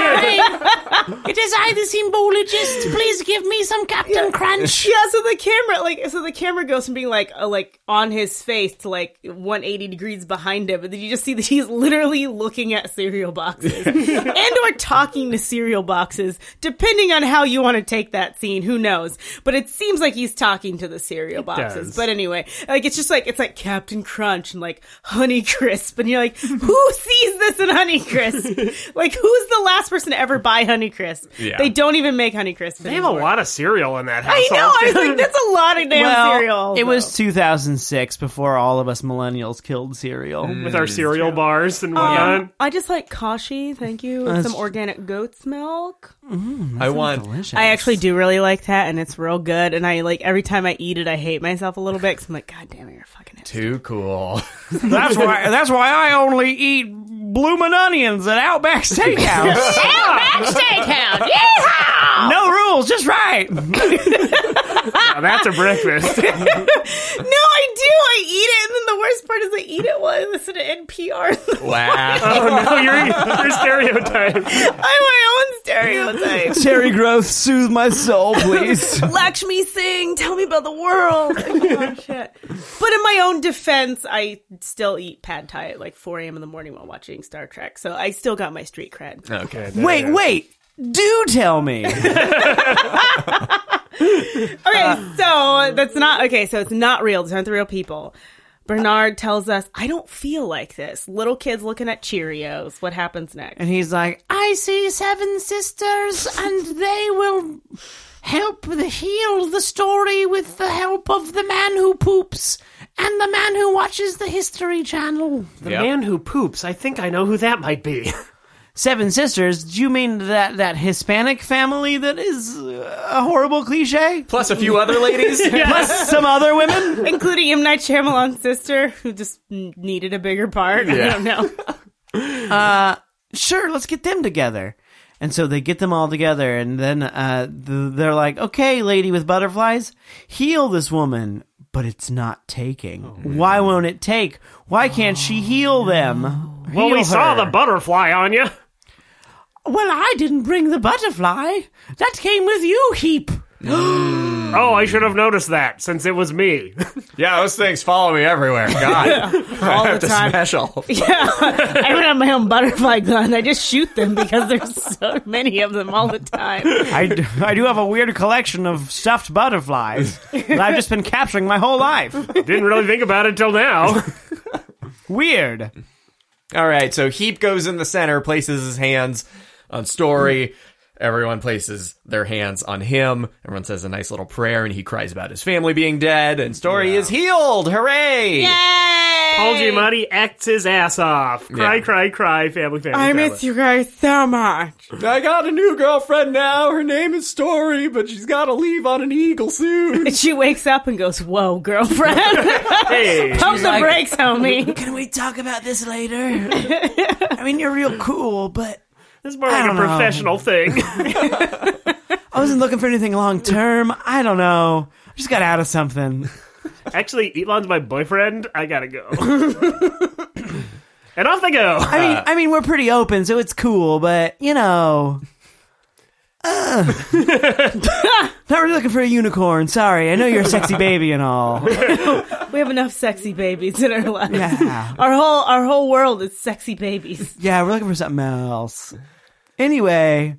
Speaker 6: I. It is I, the symbologist. Please give me some Captain Crunch.
Speaker 4: Yeah, so the camera, like, so the camera goes from being like, uh, like on his face to like one hundred eighty degrees behind him, and then you just see that he's literally looking at cereal boxes and or talking to cereal boxes, depending on how you want to take that scene. Who knows? But it seems like he's talking to the cereal boxes.
Speaker 3: does.
Speaker 4: But anyway, like it's just like it's like Captain Crunch and like Honey Crisp, and you're like, who sees this in Honey Crisp? Like, who's the last person to ever buy Honey Crisp?
Speaker 2: Yeah.
Speaker 4: They don't even make Honey Crisp.
Speaker 3: They have a lot of cereal in that
Speaker 4: I
Speaker 3: household.
Speaker 4: know. I was like, that's a lot of damn
Speaker 1: well,
Speaker 4: cereal.
Speaker 1: it was two thousand six before all of us millennials killed cereal.
Speaker 3: with our cereal bars and whatnot.
Speaker 4: Um, I just like Kashi, thank you, with
Speaker 1: That's-
Speaker 4: some organic goat's milk.
Speaker 2: I want.
Speaker 1: Delicious.
Speaker 4: I actually do really like that, and it's real good. And I like every time I eat it, I hate myself a little bit because I'm like, God damn it, you're fucking it.
Speaker 2: Too cool.
Speaker 1: That's why. That's why I only eat bloomin' onions at Outback Steakhouse.
Speaker 6: Outback Steakhouse. Yeehaw!
Speaker 1: No rules, just right.
Speaker 3: Now that's a breakfast.
Speaker 4: No, I do. I eat it, and then the worst part is I eat it while I listen to N P R.
Speaker 2: Wow.
Speaker 3: Oh no, you're, you're stereotyped.
Speaker 4: I'm my own stereotype.
Speaker 1: Terry Groth, soothe my soul, please.
Speaker 4: Lakshmi Singh, tell me about the world. Oh, shit. But in my own defense, I still eat pad thai at like four a.m. in the morning while watching Star Trek, so I still got my street cred.
Speaker 2: Okay.
Speaker 1: Wait, wait. Do tell me.
Speaker 4: Okay, so that's not okay. So it's not real. These aren't the real people. Bernard tells us, "I don't feel like this." Little kids looking at Cheerios. What happens next?
Speaker 1: And he's like, I see seven sisters, and they will help the, heal the story with the help of the man who poops and the man who watches the History Channel.
Speaker 3: The
Speaker 2: Yep.
Speaker 3: man who poops. I think I know who that might be.
Speaker 1: Seven sisters? Do you mean that, that Hispanic family that is a horrible cliche?
Speaker 2: Plus a few other ladies.
Speaker 1: Plus some other women?
Speaker 4: Including M. Night Shyamalan's sister, who just n- needed a bigger part. I
Speaker 2: Yeah.
Speaker 4: don't know.
Speaker 1: Uh, sure, let's get them together. And so they get them all together, and then uh, th- they're like, okay, lady with butterflies, heal this woman. But it's not taking. Why won't it take? Why can't she heal them?
Speaker 3: Well,
Speaker 1: Heal
Speaker 3: we saw
Speaker 1: her.
Speaker 3: the butterfly on you.
Speaker 1: Well, I didn't bring the butterfly. That came with you, Heap.
Speaker 3: Oh, I should have noticed that since it was me.
Speaker 2: Yeah, those things follow me everywhere. God.
Speaker 4: All
Speaker 2: I have
Speaker 4: the
Speaker 2: to
Speaker 4: time.
Speaker 2: smash all.
Speaker 4: Yeah, I don't have my own butterfly gun. I just shoot them because there's so many of them all the time.
Speaker 1: I, d- I do have a weird collection of stuffed butterflies that I've just been capturing my whole life.
Speaker 3: Didn't really think about it till now.
Speaker 1: Weird.
Speaker 2: All right, so Heap goes in the center, places his hands on Story. Everyone places their hands on him. Everyone says a nice little prayer, and he cries about his family being dead, and Story is healed. Hooray!
Speaker 4: Yay!
Speaker 3: Paul Giamatti acts his ass off. Cry,
Speaker 2: Yeah.
Speaker 3: cry, cry, family, family,
Speaker 4: I
Speaker 3: family.
Speaker 4: miss you guys so much.
Speaker 2: I got a new girlfriend now. Her name is Story, but she's got to leave on an eagle soon.
Speaker 4: And she wakes up and goes, "Whoa, girlfriend,
Speaker 3: Hey,
Speaker 4: pump the
Speaker 1: like-
Speaker 4: brakes, homie."
Speaker 1: Can we talk about this later? I mean, you're real cool, but
Speaker 3: this is more
Speaker 1: I
Speaker 3: like a
Speaker 1: don't know.
Speaker 3: professional thing.
Speaker 1: I wasn't looking for anything long term. I don't know. I just got out of something.
Speaker 3: Actually, Elon's my boyfriend. I gotta go. And off they go.
Speaker 1: I mean, I mean, we're pretty open, so it's cool. But you know, uh, not really looking for a unicorn. Sorry, I know you're a sexy baby and all.
Speaker 4: We have enough sexy babies in our lives.
Speaker 1: Yeah,
Speaker 4: Our whole our whole world is sexy babies.
Speaker 1: yeah, we're looking for something else. Anyway,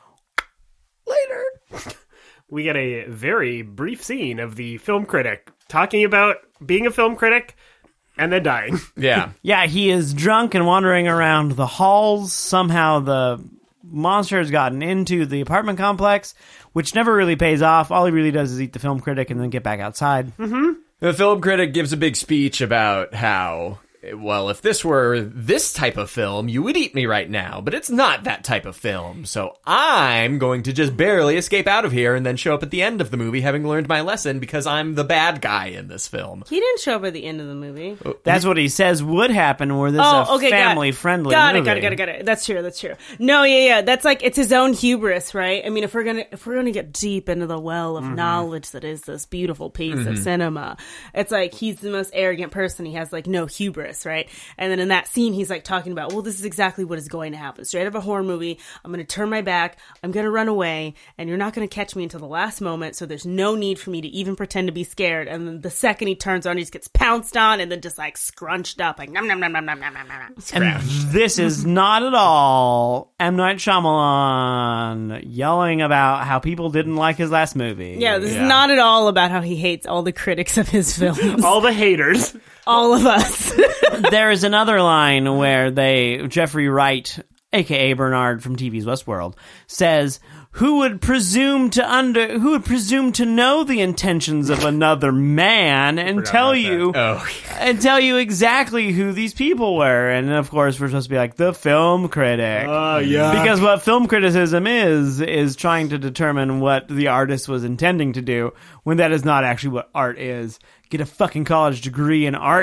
Speaker 1: later.
Speaker 3: We get a very brief scene of the film critic talking about being a film critic and then dying.
Speaker 2: Yeah.
Speaker 1: Yeah, he is drunk and wandering around the halls. Somehow the monster has gotten into the apartment complex, which never really pays off. All he really does is eat the film critic and then get back outside.
Speaker 2: The film critic gives a big speech about how, well, if this were this type of film, you would eat me right now, but it's not that type of film, so I'm going to just barely escape out of here and then show up at the end of the movie having learned my lesson because I'm the bad guy in this film.
Speaker 4: He didn't show up at the end of the movie.
Speaker 1: That's what he says would happen where this
Speaker 4: Oh,
Speaker 1: is a
Speaker 4: okay, got it.
Speaker 1: family-friendly
Speaker 4: Got it,
Speaker 1: movie.
Speaker 4: got it, got it, got it. That's true, that's true. No, yeah, yeah. That's like it's his own hubris, right? I mean, if we're gonna if we're gonna get deep into the well of knowledge that is this beautiful piece of cinema, it's like he's the most arrogant person. He has like no hubris, right? And then in that scene, he's like talking about, well, this is exactly what is going to happen. Straight out of a horror movie, I'm going to turn my back, I'm going to run away, and you're not going to catch me until the last moment, so there's no need for me to even pretend to be scared. And then the second he turns on, he just gets pounced on and then just like scrunched up, like nom nom nom nom nom nom nom nom.
Speaker 1: And this is not at all M. Night Shyamalan yelling about how people didn't like his last movie.
Speaker 4: Yeah, this
Speaker 2: Yeah.
Speaker 4: is not at all about how he hates all the critics of his films.
Speaker 3: All the haters.
Speaker 4: all of us.
Speaker 1: There is another line where they Jeffrey Wright, aka Bernard from T V's Westworld, says, "Who would presume to under who would presume to know the intentions of another man and tell
Speaker 3: about
Speaker 1: you
Speaker 2: Oh,
Speaker 1: and tell you exactly who these people were?" And of course, we're supposed to be like the film critic.
Speaker 3: Oh, yeah.
Speaker 1: Because what film criticism is, is trying to determine what the artist was intending to do, when that is not actually what art is. Get a fucking college degree in art.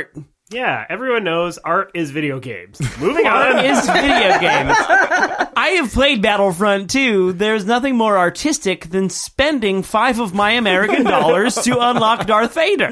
Speaker 3: Yeah, everyone knows art is video games. Moving on.
Speaker 1: Art is video games. I have played Battlefront two. There's nothing more artistic than spending five of my American dollars to unlock Darth Vader.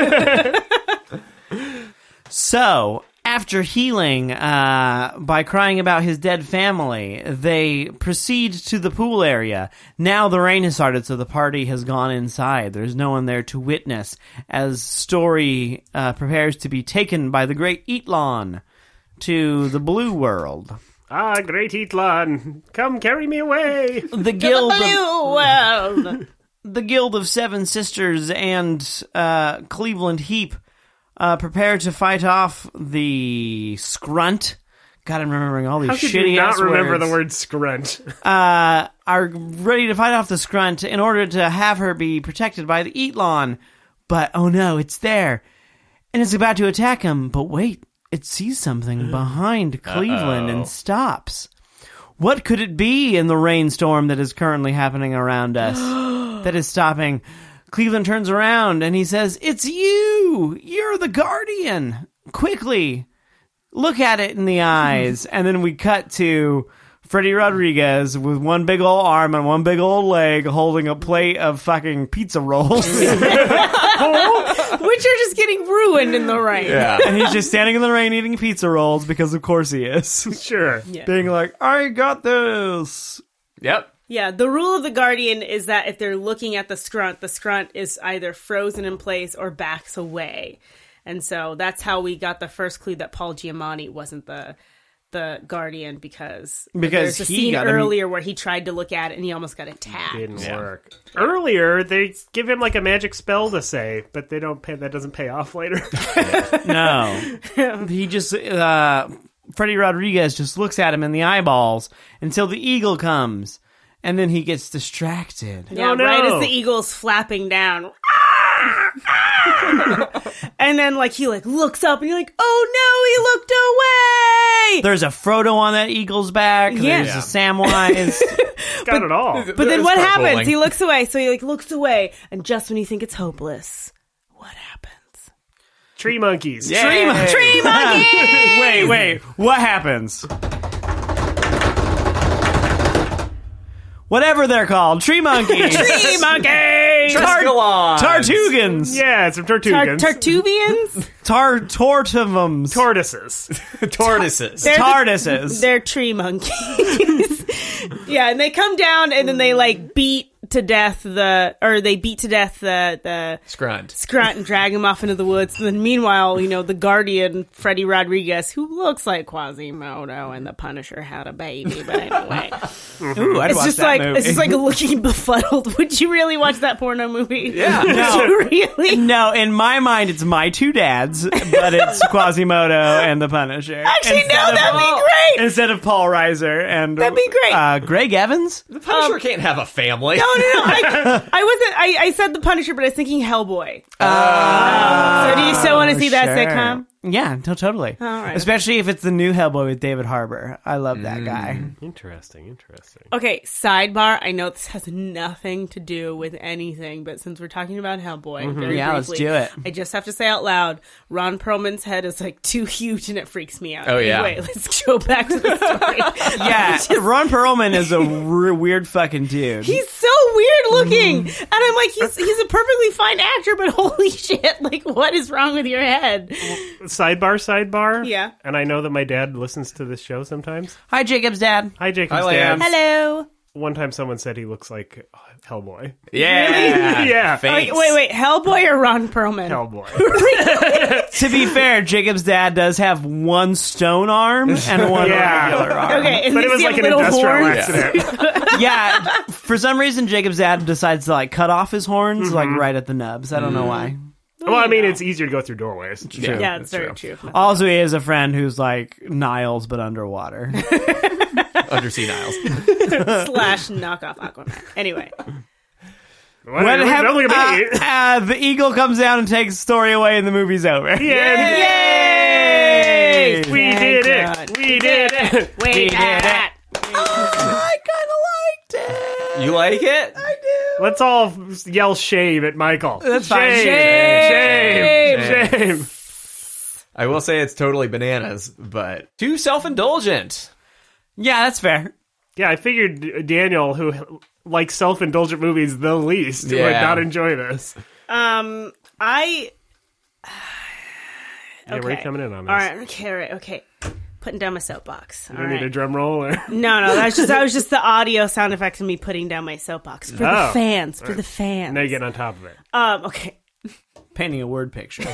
Speaker 1: So, after healing uh, by crying about his dead family, they proceed to the pool area. Now the rain has started, so the party has gone inside. There's no one there to witness as Story uh, prepares to be taken by the great Eatlon to the blue world.
Speaker 3: Ah, great Eatlon, come carry me away.
Speaker 1: The guild of,
Speaker 4: Blue world.
Speaker 1: the Guild of Seven Sisters and uh, Cleveland Heap uh, prepare to fight off the Scrunt. God, I'm remembering all these
Speaker 3: How could
Speaker 1: shitty
Speaker 3: you not
Speaker 1: ass
Speaker 3: remember
Speaker 1: words.
Speaker 3: the word scrunt?
Speaker 1: Uh, are ready to fight off the Scrunt in order to have her be protected by the Eatlon. But, oh no, it's there. And it's about to attack him. But wait, it sees something behind Cleveland
Speaker 2: Uh-oh.
Speaker 1: and stops. What could it be in the rainstorm that is currently happening around us that is stopping? Cleveland turns around and he says, "It's you! You're the Guardian! Quickly, look at it in the eyes." And then we cut to Freddy Rodriguez with one big old arm and one big old leg holding a plate of fucking pizza rolls.
Speaker 4: Which are just getting ruined in the rain.
Speaker 2: Yeah.
Speaker 1: And he's just standing in the rain eating pizza rolls because of course he is.
Speaker 3: Sure.
Speaker 4: Yeah.
Speaker 1: Being like, "I got this."
Speaker 2: Yep.
Speaker 4: Yeah, the rule of the Guardian is that if they're looking at the Scrunt, the Scrunt is either frozen in place or backs away. And so that's how we got the first clue that Paul Giamatti wasn't the the Guardian, because,
Speaker 1: Because
Speaker 4: there's a
Speaker 1: he
Speaker 4: scene
Speaker 1: got him-
Speaker 4: earlier where he tried to look at it and he almost got attacked.
Speaker 3: Didn't
Speaker 2: Yeah.
Speaker 3: work. Earlier, they give him like a magic spell to say, but they don't pay. That doesn't pay off later.
Speaker 1: No. He just, uh, Freddy Rodriguez just looks at him in the eyeballs until the eagle comes. And then he gets distracted.
Speaker 4: Yeah,
Speaker 3: Oh, no.
Speaker 4: right as the eagle's flapping down. And then like he like looks up and you're like, oh no, he looked away.
Speaker 1: There's a Frodo on that eagle's back.
Speaker 4: Yeah.
Speaker 1: There's a Samwise.
Speaker 3: Got it all.
Speaker 4: But then
Speaker 2: It's
Speaker 4: what happens?
Speaker 2: carpooling.
Speaker 4: He looks away, so he like looks away, and just when you think it's hopeless, what happens?
Speaker 3: Tree monkeys.
Speaker 2: Yeah.
Speaker 1: Tree, mon-
Speaker 4: Tree monkey!
Speaker 1: Wait, wait. What happens? Whatever they're called. Tree monkeys.
Speaker 4: Tree monkey!
Speaker 2: Triskelon.
Speaker 1: Tartugans.
Speaker 3: Yeah, some
Speaker 4: Tar-
Speaker 3: tortugas.
Speaker 4: Tartubians?
Speaker 1: Tar Tortivums.
Speaker 3: Tortoises.
Speaker 2: Tortoises.
Speaker 4: They're the-
Speaker 1: Tardises.
Speaker 4: They're tree monkeys. Yeah, and they come down and then they like beat to death the, or they beat to death the, the
Speaker 2: Scrunt.
Speaker 4: Scrunt and drag him off into the woods. And then meanwhile, you know, the Guardian, Freddy Rodriguez, who looks like Quasimodo and the Punisher had a baby, but anyway.
Speaker 1: Ooh, I'd
Speaker 4: It's
Speaker 1: watch
Speaker 4: just
Speaker 1: that
Speaker 4: like
Speaker 1: movie.
Speaker 4: it's just like looking befuddled. Would you really watch that porno movie?
Speaker 2: Yeah.
Speaker 4: Would
Speaker 1: No.
Speaker 4: you really?
Speaker 1: No, in my mind, it's my two dads, but it's Quasimodo and the Punisher.
Speaker 4: Actually,
Speaker 1: Instead
Speaker 4: no,
Speaker 1: of-
Speaker 4: that'd be great.
Speaker 1: Instead of Paul Reiser and
Speaker 4: That'd be great.
Speaker 1: Uh, Greg Evans.
Speaker 2: The Punisher can't have a family.
Speaker 4: No, no, no. I, I wasn't. I, I said the Punisher, but I was thinking Hellboy. so do you still want to see that
Speaker 1: Sure.
Speaker 4: sitcom?
Speaker 1: Yeah, no, totally.
Speaker 4: All right.
Speaker 1: Especially if it's the new Hellboy with David Harbour. I love that guy.
Speaker 3: Interesting, interesting.
Speaker 4: Okay, sidebar. I know this has nothing to do with anything, but since we're talking about Hellboy, very
Speaker 1: Yeah, let's
Speaker 4: briefly,
Speaker 1: do it.
Speaker 4: I just have to say out loud, Ron Perlman's head is like too huge and it freaks me out.
Speaker 2: Oh, yeah.
Speaker 4: Anyway, let's go back to the story.
Speaker 1: Yeah, Ron Perlman is a r- weird fucking dude.
Speaker 4: He's so weird looking, and I'm like, he's he's a perfectly fine actor, but holy shit, like, what is wrong with your head?
Speaker 3: Sidebar, sidebar.
Speaker 4: Yeah.
Speaker 3: And I know that my dad listens to this show sometimes.
Speaker 1: Hi, Jacob's dad.
Speaker 3: Hi, Jacob's
Speaker 2: Hi,
Speaker 3: dad.
Speaker 2: Lance.
Speaker 4: Hello.
Speaker 3: One time someone said he looks like Hellboy.
Speaker 2: Yeah.
Speaker 3: Yeah.
Speaker 2: Thanks.
Speaker 4: Like, wait, wait, Hellboy or Ron Perlman?
Speaker 3: Hellboy.
Speaker 1: To be fair, Jacob's dad does have one stone arm and one
Speaker 3: Yeah.
Speaker 1: regular arm.
Speaker 4: Okay, and
Speaker 3: But it
Speaker 4: does
Speaker 3: was
Speaker 4: he
Speaker 3: like
Speaker 4: have
Speaker 3: an
Speaker 4: little
Speaker 3: industrial
Speaker 4: horns?
Speaker 3: accident.
Speaker 1: Yeah, for some reason, Jacob's dad decides to like cut off his horns like right at the nubs. I don't know why.
Speaker 3: Well, I mean, it's easier to go through doorways.
Speaker 2: True.
Speaker 4: Yeah, it's
Speaker 2: That's
Speaker 4: very true.
Speaker 1: Also, he has a friend who's like Niles but underwater.
Speaker 2: Undersea Niles.
Speaker 4: Slash knockoff Aquaman. Anyway.
Speaker 3: What,
Speaker 1: What
Speaker 3: don't
Speaker 1: hap-
Speaker 3: look at me.
Speaker 1: uh, uh, the eagle comes down and takes the story away, and the movie's over.
Speaker 3: Yeah.
Speaker 1: Yay!
Speaker 3: We
Speaker 4: Thank
Speaker 3: did it.
Speaker 4: God.
Speaker 3: We did it.
Speaker 4: Wait,
Speaker 1: did
Speaker 4: that.
Speaker 1: I kind of liked it.
Speaker 2: You like it?
Speaker 1: I do.
Speaker 3: Let's all yell shame at Michael.
Speaker 1: That's fine.
Speaker 3: Shame. Shame. Shame.
Speaker 2: I will say it's totally bananas, but too self-indulgent.
Speaker 1: Yeah, that's fair.
Speaker 3: Yeah, I figured Daniel, who likes self-indulgent movies the least, would
Speaker 2: Yeah.
Speaker 3: not enjoy this.
Speaker 4: Um, I.
Speaker 3: Yeah, we're coming in on this.
Speaker 4: All right. Okay. All right. Okay. Putting down my soapbox.
Speaker 3: You
Speaker 4: All
Speaker 3: don't need a
Speaker 4: right.
Speaker 3: drum roll? Or...
Speaker 4: No, no. That was just that was just the audio sound effects of me putting down my soapbox for
Speaker 3: Oh.
Speaker 4: the fans. For the fans.
Speaker 3: Now you get on top of it.
Speaker 4: Um. Okay.
Speaker 1: Painting a word picture.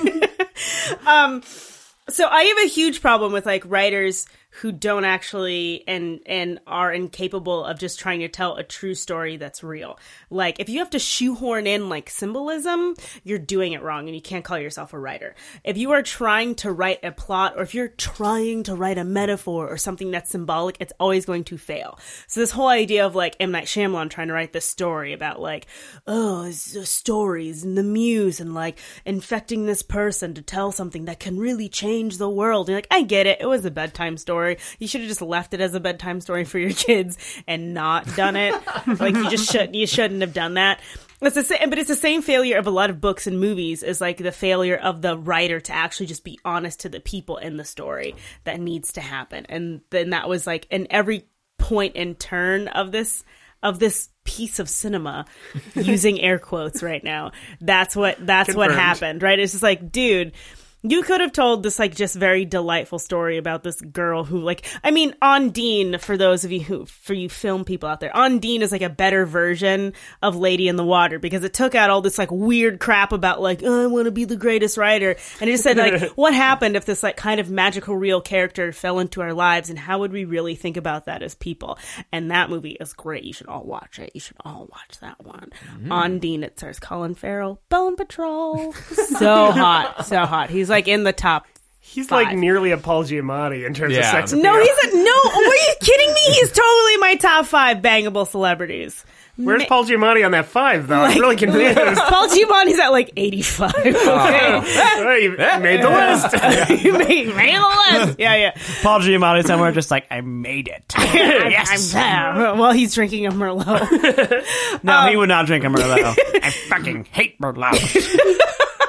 Speaker 4: Um. So I have a huge problem with like writers who don't actually and and are incapable of just trying to tell a true story that's real. Like if you have to shoehorn in like symbolism, you're doing it wrong and you can't call yourself a writer. If you are trying to write a plot or if you're trying to write a metaphor or something that's symbolic, it's always going to fail. So this whole idea of like M. Night Shyamalan trying to write this story about like, oh, it's the stories and the muse and like infecting this person to tell something that can really change the world. And you're like, I get it. It was a bedtime story. You should have just left it as a bedtime story for your kids and not done it. Like you just should you shouldn't have done that. It's the same, but it's the same failure of a lot of books and movies is like the failure of the writer to actually just be honest to the people in the story that needs to happen. And then that was like in every point and turn of this of this piece of cinema, using air quotes right now. That's what that's what
Speaker 3: Confirmed.
Speaker 4: happened, right? It's just like, dude, you could have told this like just very delightful story about this girl who like, I mean, Ondine, for those of you who, for you film people out there, Ondine is like a better version of Lady in the Water because it took out all this like weird crap about like, oh, I want to be the greatest writer. And it just said like, what happened if this like kind of magical real character fell into our lives and how would we really think about that as people? And that movie is great. You should all watch it. You should all watch that one. Mm. Ondine, it stars Colin Farrell, Bone Patrol. So hot. So hot. He's like in the top.
Speaker 3: He's
Speaker 4: five.
Speaker 3: like nearly a Paul Giamatti in terms
Speaker 2: Yeah.
Speaker 3: of sex appeal.
Speaker 4: No, he's a, no. Are you kidding me? He's totally my top five bangable celebrities.
Speaker 3: Where's
Speaker 4: Ma-
Speaker 3: Paul Giamatti on that five, though?
Speaker 4: Like-
Speaker 3: I'm really confused.
Speaker 4: Paul Giamatti's at like eighty-five. Okay.
Speaker 3: Well, you made the list.
Speaker 4: You made, made the list. Yeah, yeah.
Speaker 1: Paul Giamatti somewhere just like, I made it.
Speaker 4: Yes. I'm there. While he's drinking a Merlot.
Speaker 1: No, he would not drink a Merlot. I fucking hate Merlot.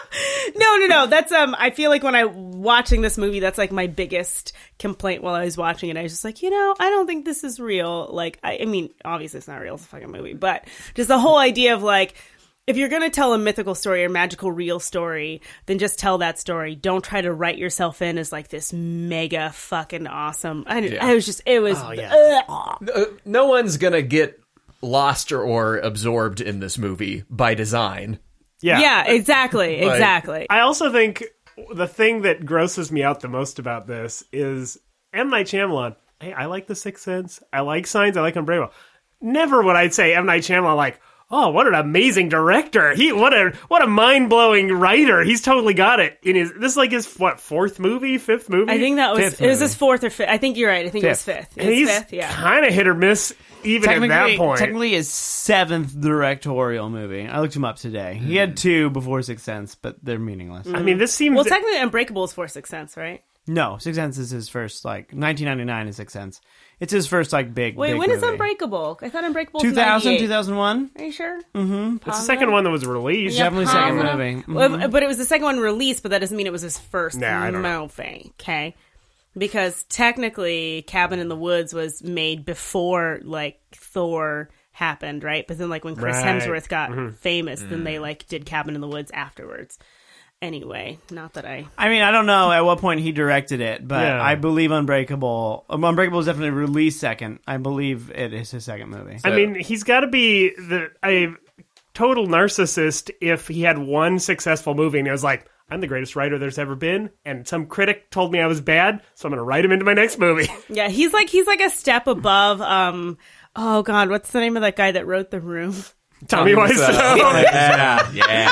Speaker 4: No, no, no. That's um. I feel like when I watching this movie, that's like my biggest complaint while I was watching it. I was just like, you know, I don't think this is real. Like, I, I mean, obviously it's not real. It's a fucking movie, but just the whole idea of like, if you're gonna tell a mythical story or magical real story, then just tell that story. Don't try to write yourself in as like this mega fucking awesome. I,
Speaker 2: Yeah.
Speaker 4: I was just, it was.
Speaker 3: Oh, yeah.
Speaker 4: ugh.
Speaker 2: Uh, no one's gonna get lost or, or absorbed in this movie by design.
Speaker 3: Yeah.
Speaker 4: Yeah, exactly,
Speaker 2: Like-
Speaker 4: exactly.
Speaker 3: I also think the thing that grosses me out the most about this is M. Night Shyamalan. Hey, I like The Sixth Sense. I like Signs. I like Unbreakable. Never would I say M. Night Shyamalan like, oh, what an amazing director. He what a what a mind blowing writer. He's totally got it. In his this is like his what fourth movie, fifth movie.
Speaker 4: I think that was
Speaker 1: Fifth
Speaker 4: it was
Speaker 1: movie.
Speaker 4: his fourth or fifth. I think you're right. I think it was
Speaker 1: Fifth.
Speaker 4: fifth. It
Speaker 3: and
Speaker 4: was
Speaker 3: he's
Speaker 4: fifth, yeah.
Speaker 3: kind of hit or miss even at that
Speaker 1: Technically,
Speaker 3: point.
Speaker 1: technically his seventh directorial movie. I looked him up today. He had two before Sixth Sense, but they're meaningless.
Speaker 3: I mean, this seems
Speaker 4: Well, technically, Unbreakable is for Sixth Sense, right?
Speaker 1: No, Sixth Sense is his first, like, nineteen ninety-nine is Sixth Sense. It's his first, like, big,
Speaker 4: Wait,
Speaker 1: big
Speaker 4: when is
Speaker 1: movie.
Speaker 4: Unbreakable? I thought Unbreakable was
Speaker 1: two thousand,
Speaker 4: ninety-eight.
Speaker 1: two thousand one?
Speaker 4: Are you sure?
Speaker 3: it's the second one that was released.
Speaker 4: Yeah,
Speaker 1: Definitely second
Speaker 4: positive.
Speaker 1: movie. Mhm.
Speaker 4: Well, but it was the second one released, but that doesn't mean it was his first
Speaker 3: Nah, I don't know.
Speaker 4: movie, okay? Because technically, Cabin in the Woods was made before, like, Thor happened, right? But then, like, when Chris
Speaker 3: Right.
Speaker 4: Hemsworth got
Speaker 3: Mm-hmm.
Speaker 4: famous, then they, like, did Cabin in the Woods afterwards. Anyway, not that I...
Speaker 1: I mean, I don't know at what point he directed it, but
Speaker 3: Yeah.
Speaker 1: I believe Unbreakable. Um, Unbreakable is definitely released second. I believe it is his second movie.
Speaker 3: I mean, he's got to be the a total narcissist if he had one successful movie and he was like, I'm the greatest writer there's ever been, and some critic told me I was bad, so I'm going to write him into my next movie.
Speaker 4: Yeah, he's like, he's like a step above, um... Oh, God, what's the name of that guy that wrote The Room?
Speaker 3: Tommy Wiseau.
Speaker 2: yeah, yeah.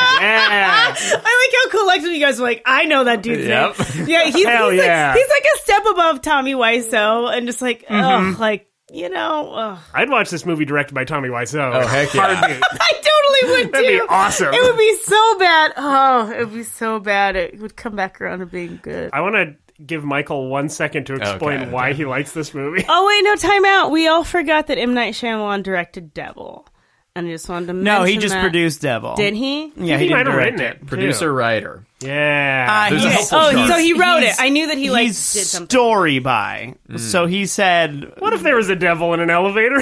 Speaker 3: Yeah.
Speaker 4: I like how collectively you guys are like, I know that dude's
Speaker 2: Yep.
Speaker 4: name. Yeah, he's,
Speaker 3: Hell
Speaker 4: he's,
Speaker 3: yeah.
Speaker 4: like, he's like a step above Tommy Wiseau, and just like, ugh, like, you know, ugh.
Speaker 3: I'd watch this movie directed by Tommy Wiseau.
Speaker 2: Oh, heck yeah.
Speaker 3: Heartbeat.
Speaker 4: I totally would
Speaker 3: That'd be
Speaker 4: too.
Speaker 3: awesome.
Speaker 4: It would be so bad. Oh, it would be so bad. It would come back around to being good.
Speaker 3: I want to give Michael one second to explain
Speaker 2: Okay,
Speaker 3: why
Speaker 2: okay.
Speaker 3: he likes this movie.
Speaker 4: Oh wait, no, time out. We all forgot that M. Night Shyamalan directed Devil. And I just wanted to mention
Speaker 1: No, he just
Speaker 4: that.
Speaker 1: produced Devil.
Speaker 4: Did he?
Speaker 1: Yeah, he,
Speaker 3: He might
Speaker 1: didn't
Speaker 3: have
Speaker 1: direct
Speaker 3: written
Speaker 1: it.
Speaker 3: it.
Speaker 2: Producer, writer.
Speaker 3: Yeah.
Speaker 1: Uh,
Speaker 2: There's a
Speaker 1: he's-
Speaker 2: helpful
Speaker 4: Oh,
Speaker 2: chart.
Speaker 4: so he wrote
Speaker 1: he's-
Speaker 4: it. I knew that he like did
Speaker 1: He's
Speaker 4: something.
Speaker 1: story by. So he said,
Speaker 3: What if there was a devil in an elevator?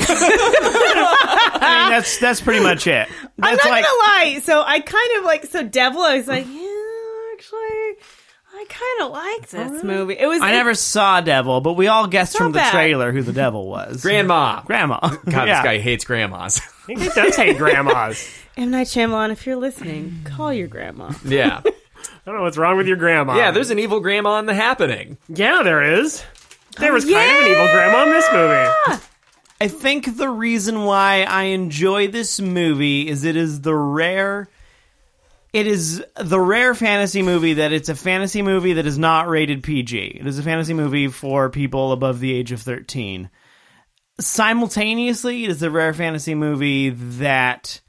Speaker 1: I mean, that's that's pretty much it.
Speaker 4: I'm
Speaker 1: That's
Speaker 4: not
Speaker 1: like
Speaker 4: gonna lie. So I kind of like so Devil. I was like, yeah, actually, I kind of like this movie. It was.
Speaker 1: I never saw Devil, but we all guessed
Speaker 4: Not
Speaker 1: from the
Speaker 4: bad.
Speaker 1: trailer who the devil was.
Speaker 2: Grandma.
Speaker 1: Grandma.
Speaker 2: God,
Speaker 1: yeah.
Speaker 2: this guy hates grandmas.
Speaker 3: I think he does hate grandmas.
Speaker 4: M. Night Shyamalan, if you're listening, call your grandma.
Speaker 2: Yeah.
Speaker 3: I don't know what's wrong with your grandma.
Speaker 2: Yeah, there's an evil grandma in The Happening.
Speaker 3: Yeah, there is. There was
Speaker 4: Oh,
Speaker 3: kind of an evil grandma in this movie.
Speaker 1: I think the reason why I enjoy this movie is it is the rare it is the rare fantasy movie that it's a fantasy movie that is not rated P G. It is a fantasy movie for people above the age of thirteen. Simultaneously, it is a rare fantasy movie that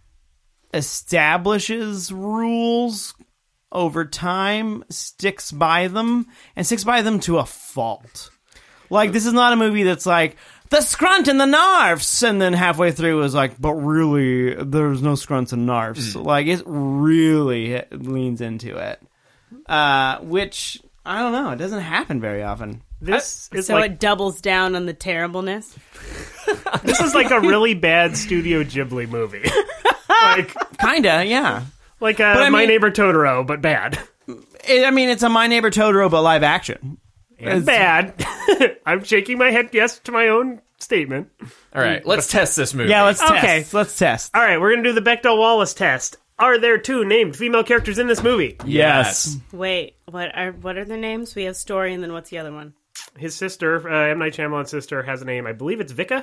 Speaker 1: establishes rules over time, sticks by them, and sticks by them to a fault. Like, this is not a movie that's like, the scrunt and the narfs, and then halfway through is like, but really, there's no scrunts and narfs.
Speaker 2: Mm.
Speaker 1: Like, it really leans into it. Uh, which, I don't know, it doesn't happen very often.
Speaker 3: This is
Speaker 4: So
Speaker 3: like
Speaker 4: it doubles down on the terribleness.
Speaker 3: this is like a really bad Studio Ghibli movie. like
Speaker 1: Kinda, yeah.
Speaker 3: like uh,
Speaker 1: But I
Speaker 3: My
Speaker 1: mean-
Speaker 3: Neighbor Totoro, but bad.
Speaker 1: It, I mean, it's a My Neighbor Totoro, but live action.
Speaker 3: And bad. I'm shaking my head yes to my own statement.
Speaker 2: All right, let's test this movie.
Speaker 1: Yeah, let's
Speaker 3: Okay.
Speaker 1: test. Let's test.
Speaker 3: All right, we're going to do the Bechdel-Wallace test. Are there two named female characters in this movie?
Speaker 1: Yes.
Speaker 4: Wait, what are what are their names? We have Story, and then what's the other one?
Speaker 3: His sister, uh, M. Night Shyamalan's sister, has a name. I believe it's Vika.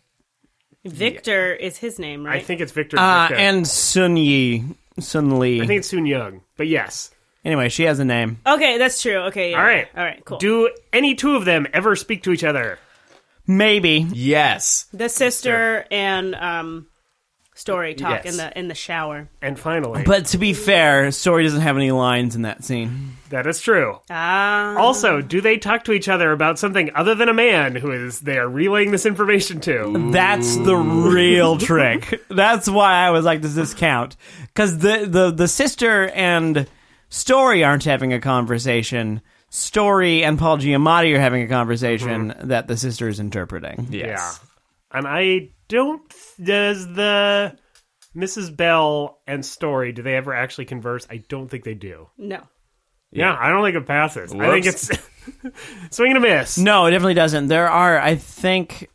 Speaker 4: Victor is his name, right?
Speaker 3: I think it's Victor.
Speaker 1: Uh,
Speaker 3: Vika.
Speaker 1: and Sun Yi. Sun Lee.
Speaker 3: I think it's Soon Young. But yes.
Speaker 1: Anyway, she has a name.
Speaker 4: Okay, that's true. Okay, yeah.
Speaker 3: All right.
Speaker 4: all right, cool.
Speaker 3: Do any two of them ever speak to each other?
Speaker 1: Maybe.
Speaker 2: Yes.
Speaker 4: the sister and um, Story talk
Speaker 3: Yes.
Speaker 4: in the in the shower.
Speaker 3: And finally,
Speaker 1: But to be fair, Story doesn't have any lines in that scene.
Speaker 3: that is true.
Speaker 4: Ah,
Speaker 3: Also, do they talk to each other about something other than a man who is they are relaying this information to?
Speaker 1: That's the real trick. That's why I was like, does this count? Because the, the, the sister and Story aren't having a conversation. Story and Paul Giamatti are having a conversation that the sister is interpreting.
Speaker 2: Yes.
Speaker 3: Yeah. And I don't. Does the Missus Bell and Story, do they ever actually converse? I don't think they do.
Speaker 4: no.
Speaker 3: Yeah, I don't think it passes. I think
Speaker 2: Whoops.
Speaker 3: it's swing and a miss.
Speaker 1: No, it definitely doesn't. There are, I think,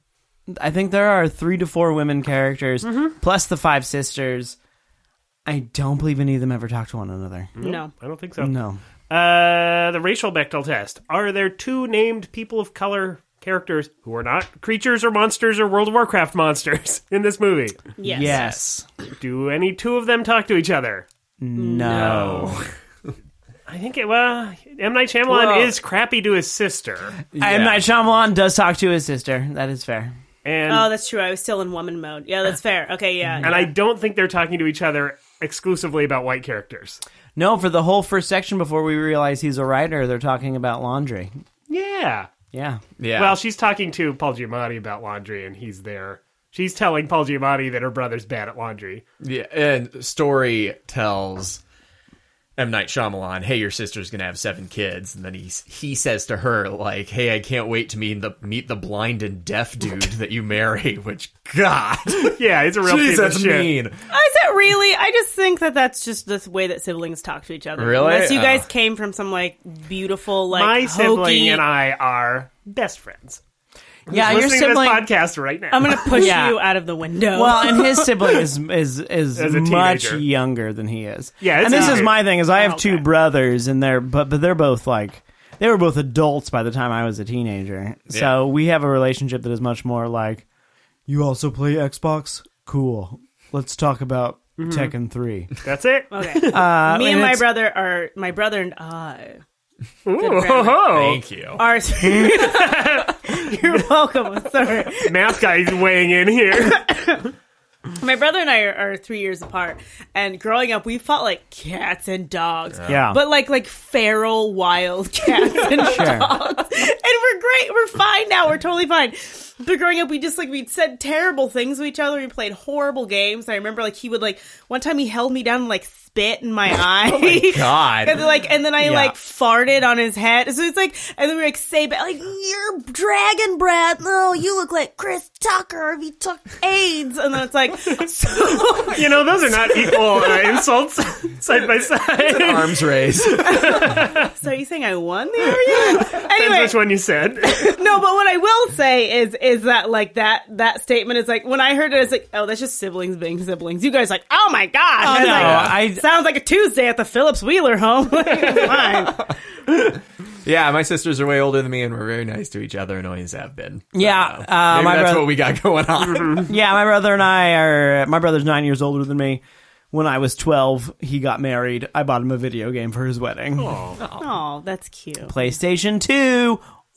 Speaker 1: I think there are three to four women characters, plus the five sisters. I don't believe any of them ever talk to one another.
Speaker 4: No.
Speaker 3: I don't think so.
Speaker 1: No.
Speaker 3: Uh, the racial Bechdel test. Are there two named people of color characters who are not creatures or monsters or World of Warcraft monsters in this movie?
Speaker 4: Yes.
Speaker 1: Yes.
Speaker 3: Do any two of them talk to each other?
Speaker 1: No.
Speaker 3: I think it, well, M. Night Shyamalan
Speaker 2: Well-
Speaker 3: is crappy to his sister.
Speaker 1: M. Night Shyamalan does talk to his sister. That is fair.
Speaker 3: And,
Speaker 4: Oh, that's true. I was still in woman mode. Yeah, that's fair. Okay, yeah.
Speaker 3: and I don't think they're talking to each other exclusively about white characters.
Speaker 1: No, for the whole first section before we realize he's a writer, they're talking about laundry.
Speaker 3: Yeah.
Speaker 1: Yeah.
Speaker 2: Yeah.
Speaker 3: Well, she's talking to Paul Giamatti about laundry, and he's there. She's telling Paul Giamatti that her brother's bad at laundry.
Speaker 2: yeah. And Story tells M. Night Shyamalan, "Hey, your sister's gonna have seven kids," and then he he says to her, like, "Hey, I can't wait to meet the meet the blind and deaf dude that you marry." Which, God,
Speaker 3: Yeah, it's a real
Speaker 2: jeez,
Speaker 3: piece of
Speaker 2: that's
Speaker 3: shit.
Speaker 2: mean.
Speaker 4: Is it really? I just think that that's just the way that siblings talk to each other.
Speaker 2: Really?
Speaker 4: Unless you guys
Speaker 2: Oh.
Speaker 4: came from some like beautiful, like
Speaker 3: My sibling
Speaker 4: hokey-
Speaker 3: and I are best friends.
Speaker 1: Yeah, your
Speaker 3: Listening
Speaker 1: sibling.
Speaker 3: to this podcast right now.
Speaker 4: I'm gonna push
Speaker 1: Yeah.
Speaker 4: you out of the window.
Speaker 1: Well, and his sibling is is is
Speaker 3: As a
Speaker 1: much
Speaker 3: teenager.
Speaker 1: younger than he is.
Speaker 3: Yeah, it's
Speaker 1: and this is
Speaker 3: easier.
Speaker 1: my thing: is I have
Speaker 4: Oh,
Speaker 1: two
Speaker 4: okay.
Speaker 1: brothers, and they're but but they're both like they were both adults by the time I was a teenager. So we have a relationship that is much more like, you also play Xbox? Cool. Let's talk about Tekken three.
Speaker 3: That's it.
Speaker 4: okay.
Speaker 1: Uh,
Speaker 4: Me and my
Speaker 1: it's-
Speaker 4: brother are my brother and I
Speaker 3: Ooh,
Speaker 4: grammar.
Speaker 3: ho, ho.
Speaker 2: Thank you.
Speaker 4: are. You're welcome. I'm sorry.
Speaker 3: Math guy's weighing in here.
Speaker 4: My brother and I are, are three years apart, and growing up, we fought like cats and dogs.
Speaker 1: Yeah.
Speaker 4: But like like feral wild cats and
Speaker 1: Sure.
Speaker 4: dogs. And we're great. We're fine now. We're totally fine. But growing up, we just like we'd said terrible things to each other. We played horrible games. I remember like he would like one time he held me down and like spit in my eye.
Speaker 2: Oh my God.
Speaker 4: and then, like and then I
Speaker 2: Yeah.
Speaker 4: like farted on his head. So it's like and then we like say but like you're dragon breath. No, you look like Chris Tucker if he took AIDS. And then it's like so,
Speaker 3: You know, those are not equal uh, insults side by side.
Speaker 2: Arms raised.
Speaker 4: so are you saying I won the argument?
Speaker 3: Depends
Speaker 4: Anyway,
Speaker 3: which one you said.
Speaker 4: no, but what I will say is is that like that that statement is like when I heard it, it's like oh that's just siblings being siblings. You guys like oh my god,
Speaker 1: Oh,
Speaker 4: I was
Speaker 1: no,
Speaker 4: like,
Speaker 1: I-
Speaker 4: sounds like a Tuesday at the Phillips Wheeler home. Fine.
Speaker 2: Yeah, my sisters are way older than me, and we're very nice to each other, and always have been.
Speaker 1: Yeah,
Speaker 2: So,
Speaker 1: uh,
Speaker 2: maybe
Speaker 1: my
Speaker 2: that's
Speaker 1: brother-
Speaker 2: what we got going on.
Speaker 1: Yeah, my brother and I are. My brother's nine years older than me. When I was twelve, he got married. I bought him a video game for his wedding.
Speaker 4: Oh, that's cute.
Speaker 1: PlayStation two.